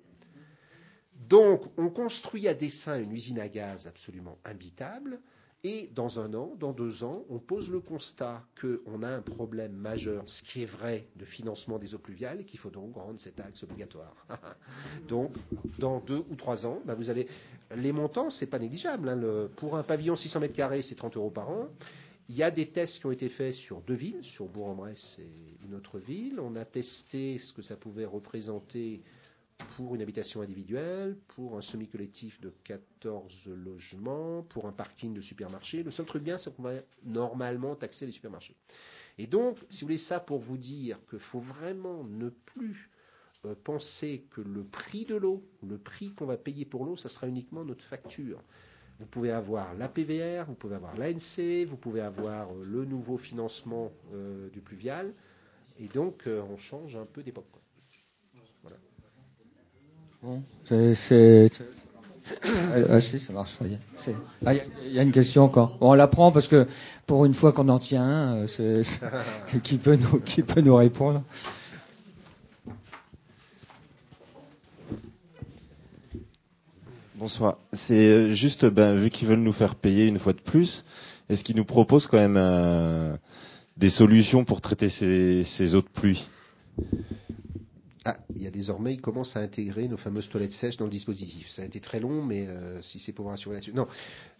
Donc, on construit à dessein une usine à gaz absolument imbitable, et dans 1 an, dans 2 ans, on pose le constat qu'on a un problème majeur, ce qui est vrai, de financement des eaux pluviales, et qu'il faut donc rendre cette taxe obligatoire. Donc, dans 2 ou 3 ans, vous allez... Les montants, c'est pas négligeable. Hein. Pour un pavillon 600 mètres carrés, c'est 30 € par an. Il y a des tests qui ont été faits sur 2 villes, sur Bourg-en-Bresse et une autre ville. On a testé ce que ça pouvait représenter pour une habitation individuelle, pour un semi-collectif de 14 logements, pour un parking de supermarché. Le seul truc bien, c'est qu'on va normalement taxer les supermarchés. Et donc, si vous voulez, ça pour vous dire qu'il faut vraiment ne plus penser que le prix de l'eau, le prix qu'on va payer pour l'eau, ça sera uniquement notre facture. Vous pouvez avoir l'APVR, vous pouvez avoir l'ANC, vous pouvez avoir le nouveau financement du pluvial, et donc on change un peu d'époque. Voilà. Bon, si, ça marche. Il y a une question encore. Bon, on la prend parce que pour une fois qu'on en tient un, qui peut nous répondre. Bonsoir. C'est juste, vu qu'ils veulent nous faire payer une fois de plus, est-ce qu'ils nous proposent quand même des solutions pour traiter ces eaux de pluie ? Il y a désormais, ils commencent à intégrer nos fameuses toilettes sèches dans le dispositif. Ça a été très long, mais si c'est pour vous rassurer là-dessus. Non.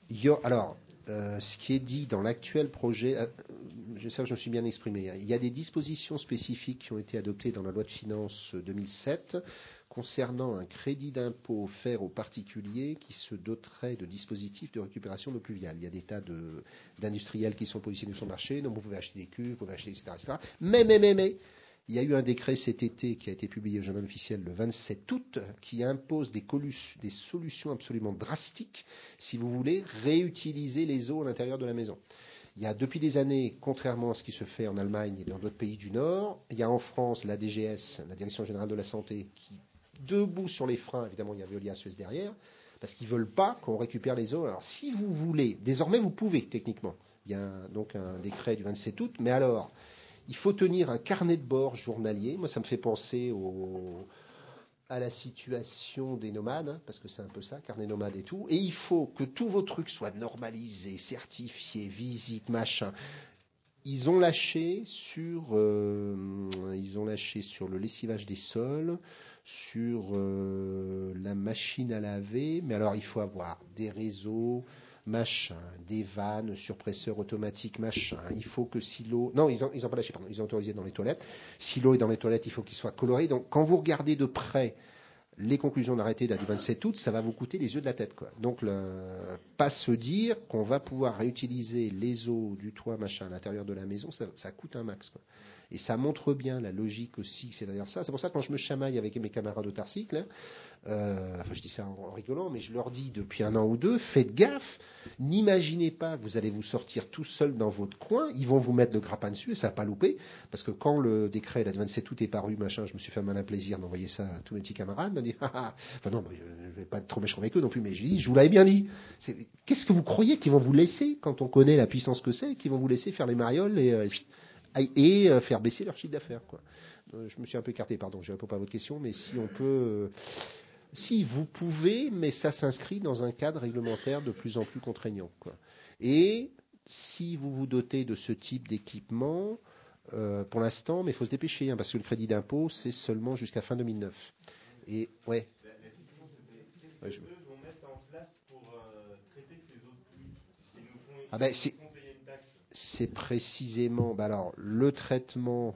Ce qui est dit dans l'actuel projet, je me suis bien exprimé. Il y a des dispositions spécifiques qui ont été adoptées dans la loi de finances 2007 concernant un crédit d'impôt offert aux particuliers qui se doterait de dispositifs de récupération d'eau pluviale. Il y a des tas d'industriels qui sont positionnés sur le marché. Donc vous pouvez acheter des cuves, vous pouvez acheter, etc. Mais, il y a eu un décret cet été qui a été publié au journal officiel le 27 août qui impose des solutions absolument drastiques si vous voulez réutiliser les eaux à l'intérieur de la maison. Il y a depuis des années, contrairement à ce qui se fait en Allemagne et dans d'autres pays du Nord, il y a en France la DGS, la Direction Générale de la Santé, qui, debout sur les freins, évidemment il y a Veolia Suez derrière, parce qu'ils ne veulent pas qu'on récupère les eaux. Alors si vous voulez, désormais vous pouvez techniquement, il y a donc un décret du 27 août, mais alors... Il faut tenir un carnet de bord journalier. Moi, ça me fait penser à la situation des nomades, hein, parce que c'est un peu ça, carnet nomade et tout. Et il faut que tous vos trucs soient normalisés, certifiés, visites, machin. Ils ont lâché sur le lessivage des sols, sur la machine à laver. Mais alors, il faut avoir des réseaux, machin, des vannes, surpresseurs automatiques, machin. Il faut que si l'eau... Non, ils ont pas lâché, pardon. Ils ont autorisé dans les toilettes. Si l'eau est dans les toilettes, il faut qu'il soit coloré. Donc, quand vous regardez de près les conclusions de l'arrêté du 27 août, ça va vous coûter les yeux de la tête, quoi. Donc, pas se dire qu'on va pouvoir réutiliser les eaux du toit, machin, à l'intérieur de la maison, ça coûte un max, quoi. Et ça montre bien la logique aussi, c'est d'ailleurs ça. C'est pour ça que quand je me chamaille avec mes camarades autarciques, là, je dis ça en rigolant, mais je leur dis depuis 1 an ou 2, faites gaffe, n'imaginez pas que vous allez vous sortir tout seul dans votre coin, ils vont vous mettre le grappin dessus et ça va pas louper, parce que quand le décret du 27 août est paru, machin, je me suis fait un malin plaisir d'envoyer ça à tous mes petits camarades, de dire, enfin non, je vais pas être trop méchant avec eux non plus, mais je vous l'avais bien dit. Qu'est-ce que vous croyez qu'ils vont vous laisser, quand on connaît la puissance que c'est, qu'ils vont vous laisser faire les marioles et faire baisser leur chiffre d'affaires, quoi. Je me suis un peu écarté, pardon, je ne réponds pas à votre question, mais si on peut... Si vous pouvez, mais ça s'inscrit dans un cadre réglementaire de plus en plus contraignant, quoi. Et si vous vous dotez de ce type d'équipement, pour l'instant, mais il faut se dépêcher, hein, parce que le crédit d'impôt, c'est seulement jusqu'à fin 2009. Et ouais. Qu'est-ce qu'eux vont mettre en place pour traiter ces eaux de pluie? Ils nous font payer une taxe. C'est précisément, alors le traitement,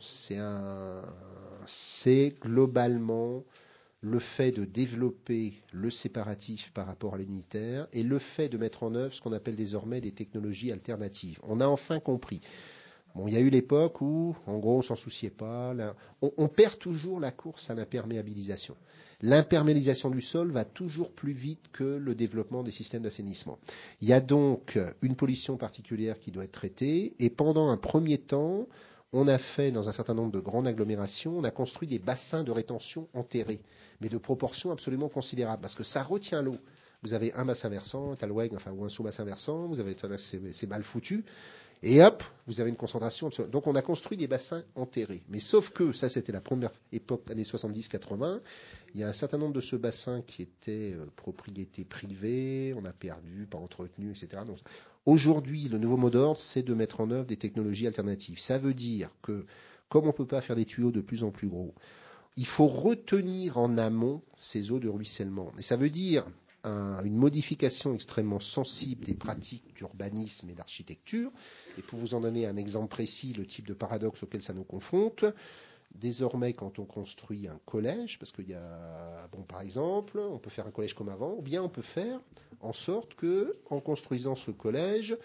c'est globalement le fait de développer le séparatif par rapport à l'unitaire et le fait de mettre en œuvre ce qu'on appelle désormais des technologies alternatives. On a enfin compris. Bon, il y a eu l'époque où, en gros, on s'en souciait pas. On perd toujours la course à l'imperméabilisation. L'imperméabilisation du sol va toujours plus vite que le développement des systèmes d'assainissement. Il y a donc une pollution particulière qui doit être traitée, et pendant un premier temps, on a fait, dans un certain nombre de grandes agglomérations, on a construit des bassins de rétention enterrés, mais de proportions absolument considérables, parce que ça retient l'eau. Vous avez un bassin versant, un talweg, ou un sous-bassin versant, vous avez, c'est mal foutu, et hop, vous avez une concentration. Donc on a construit des bassins enterrés. Mais sauf que, ça c'était la première époque, années 70-80, il y a un certain nombre de ce bassin qui était propriété privée, on a perdu, pas entretenu, etc. Donc, aujourd'hui, le nouveau mot d'ordre, c'est de mettre en œuvre des technologies alternatives. Ça veut dire que, comme on ne peut pas faire des tuyaux de plus en plus gros, il faut retenir en amont ces eaux de ruissellement. Et ça veut dire une modification extrêmement sensible des pratiques d'urbanisme et d'architecture. Et pour vous en donner un exemple précis, le type de paradoxe auquel ça nous confronte, désormais quand on construit un collège, parce qu'il y a, par exemple, on peut faire un collège comme avant, ou bien on peut faire en sorte que, en construisant ce collège,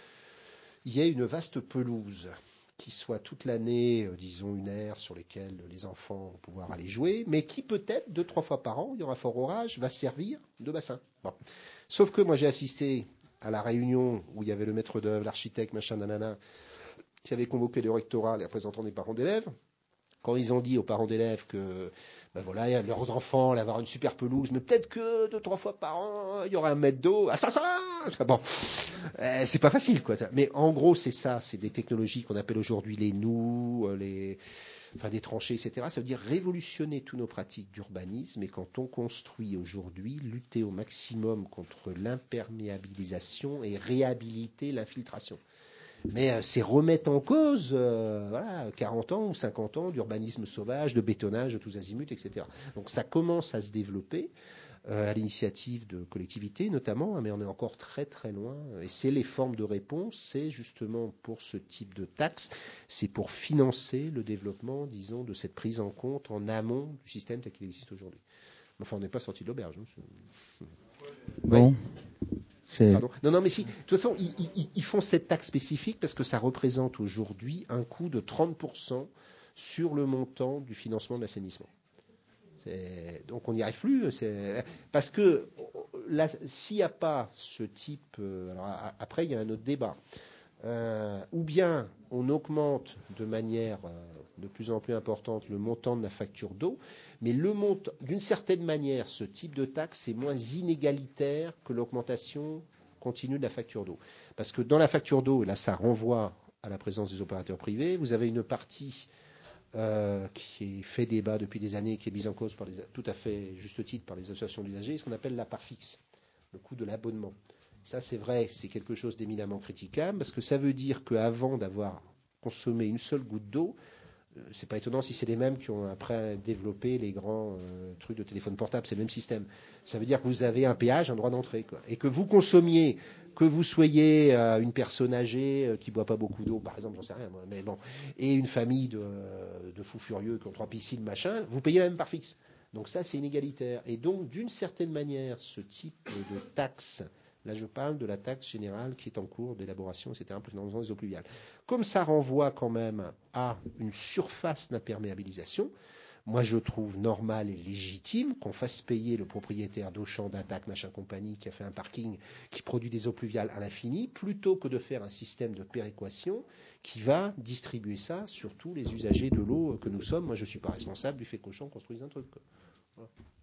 il y ait une vaste pelouse qui soit toute l'année, disons, une aire sur laquelle les enfants vont pouvoir aller jouer, mais qui peut-être, 2-3 fois par an, il y aura fort orage, va servir de bassin. Bon. Sauf que moi j'ai assisté à la réunion où il y avait le maître d'œuvre, l'architecte, machin, nanana, qui avait convoqué le rectorat, les représentants des parents d'élèves. Quand ils ont dit aux parents d'élèves que voilà, leurs enfants allaient avoir une super pelouse, mais peut-être que 2-3 fois par an, il y aura un mètre d'eau. Ah, ça bon, c'est pas facile, quoi. Mais en gros, c'est ça, c'est des technologies qu'on appelle aujourd'hui les nous, des tranchées, etc. Ça veut dire révolutionner toutes nos pratiques d'urbanisme, et quand on construit aujourd'hui, lutter au maximum contre l'imperméabilisation et réhabiliter l'infiltration. Mais c'est remettre en cause 40 ans ou 50 ans d'urbanisme sauvage, de bétonnage de tous azimuts, etc. Donc ça commence à se développer à l'initiative de collectivités notamment, mais on est encore très très loin. Et c'est les formes de réponse, c'est justement pour ce type de taxe, c'est pour financer le développement, disons, de cette prise en compte en amont du système tel qu'il existe aujourd'hui. Enfin, on n'est pas sorti de l'auberge. Hein. Bon. Ouais. Pardon. Non, mais si. De toute façon, ils font cette taxe spécifique parce que ça représente aujourd'hui un coût de 30% sur le montant du financement de l'assainissement. Donc on n'y arrive plus. Parce que là, s'il n'y a pas ce type... alors après, il y a un autre débat. Ou bien on augmente de manière de plus en plus importante le montant de la facture d'eau, mais d'une certaine manière, ce type de taxe est moins inégalitaire que l'augmentation continue de la facture d'eau. Parce que dans la facture d'eau, et là ça renvoie à la présence des opérateurs privés, vous avez une partie qui est fait débat depuis des années, qui est mise en cause tout à fait juste titre par les associations d'usagers, ce qu'on appelle la part fixe, le coût de l'abonnement. Ça, c'est vrai, c'est quelque chose d'éminemment critiquable, parce que ça veut dire qu'avant d'avoir consommé une seule goutte d'eau, c'est pas étonnant si c'est les mêmes qui ont après développé les grands trucs de téléphone portable, c'est le même système. Ça veut dire que vous avez un péage, un droit d'entrée, quoi. Et que vous consommiez, que vous soyez une personne âgée qui boit pas beaucoup d'eau, par exemple, j'en sais rien, moi, mais bon, et une famille de fous furieux qui ont 3 piscines, machin, vous payez la même part fixe. Donc ça, c'est inégalitaire. Et donc, d'une certaine manière, ce type de taxe, là, je parle de la taxe générale qui est en cours d'élaboration, etc., dans les eaux pluviales. Comme ça renvoie quand même à une surface d'imperméabilisation, moi, je trouve normal et légitime qu'on fasse payer le propriétaire d'Auchan, d'Attaque, machin compagnie, qui a fait un parking qui produit des eaux pluviales à l'infini, plutôt que de faire un système de péréquation qui va distribuer ça sur tous les usagers de l'eau que nous sommes. Moi, je ne suis pas responsable du fait qu'Auchan construise un truc, quoi. Voilà.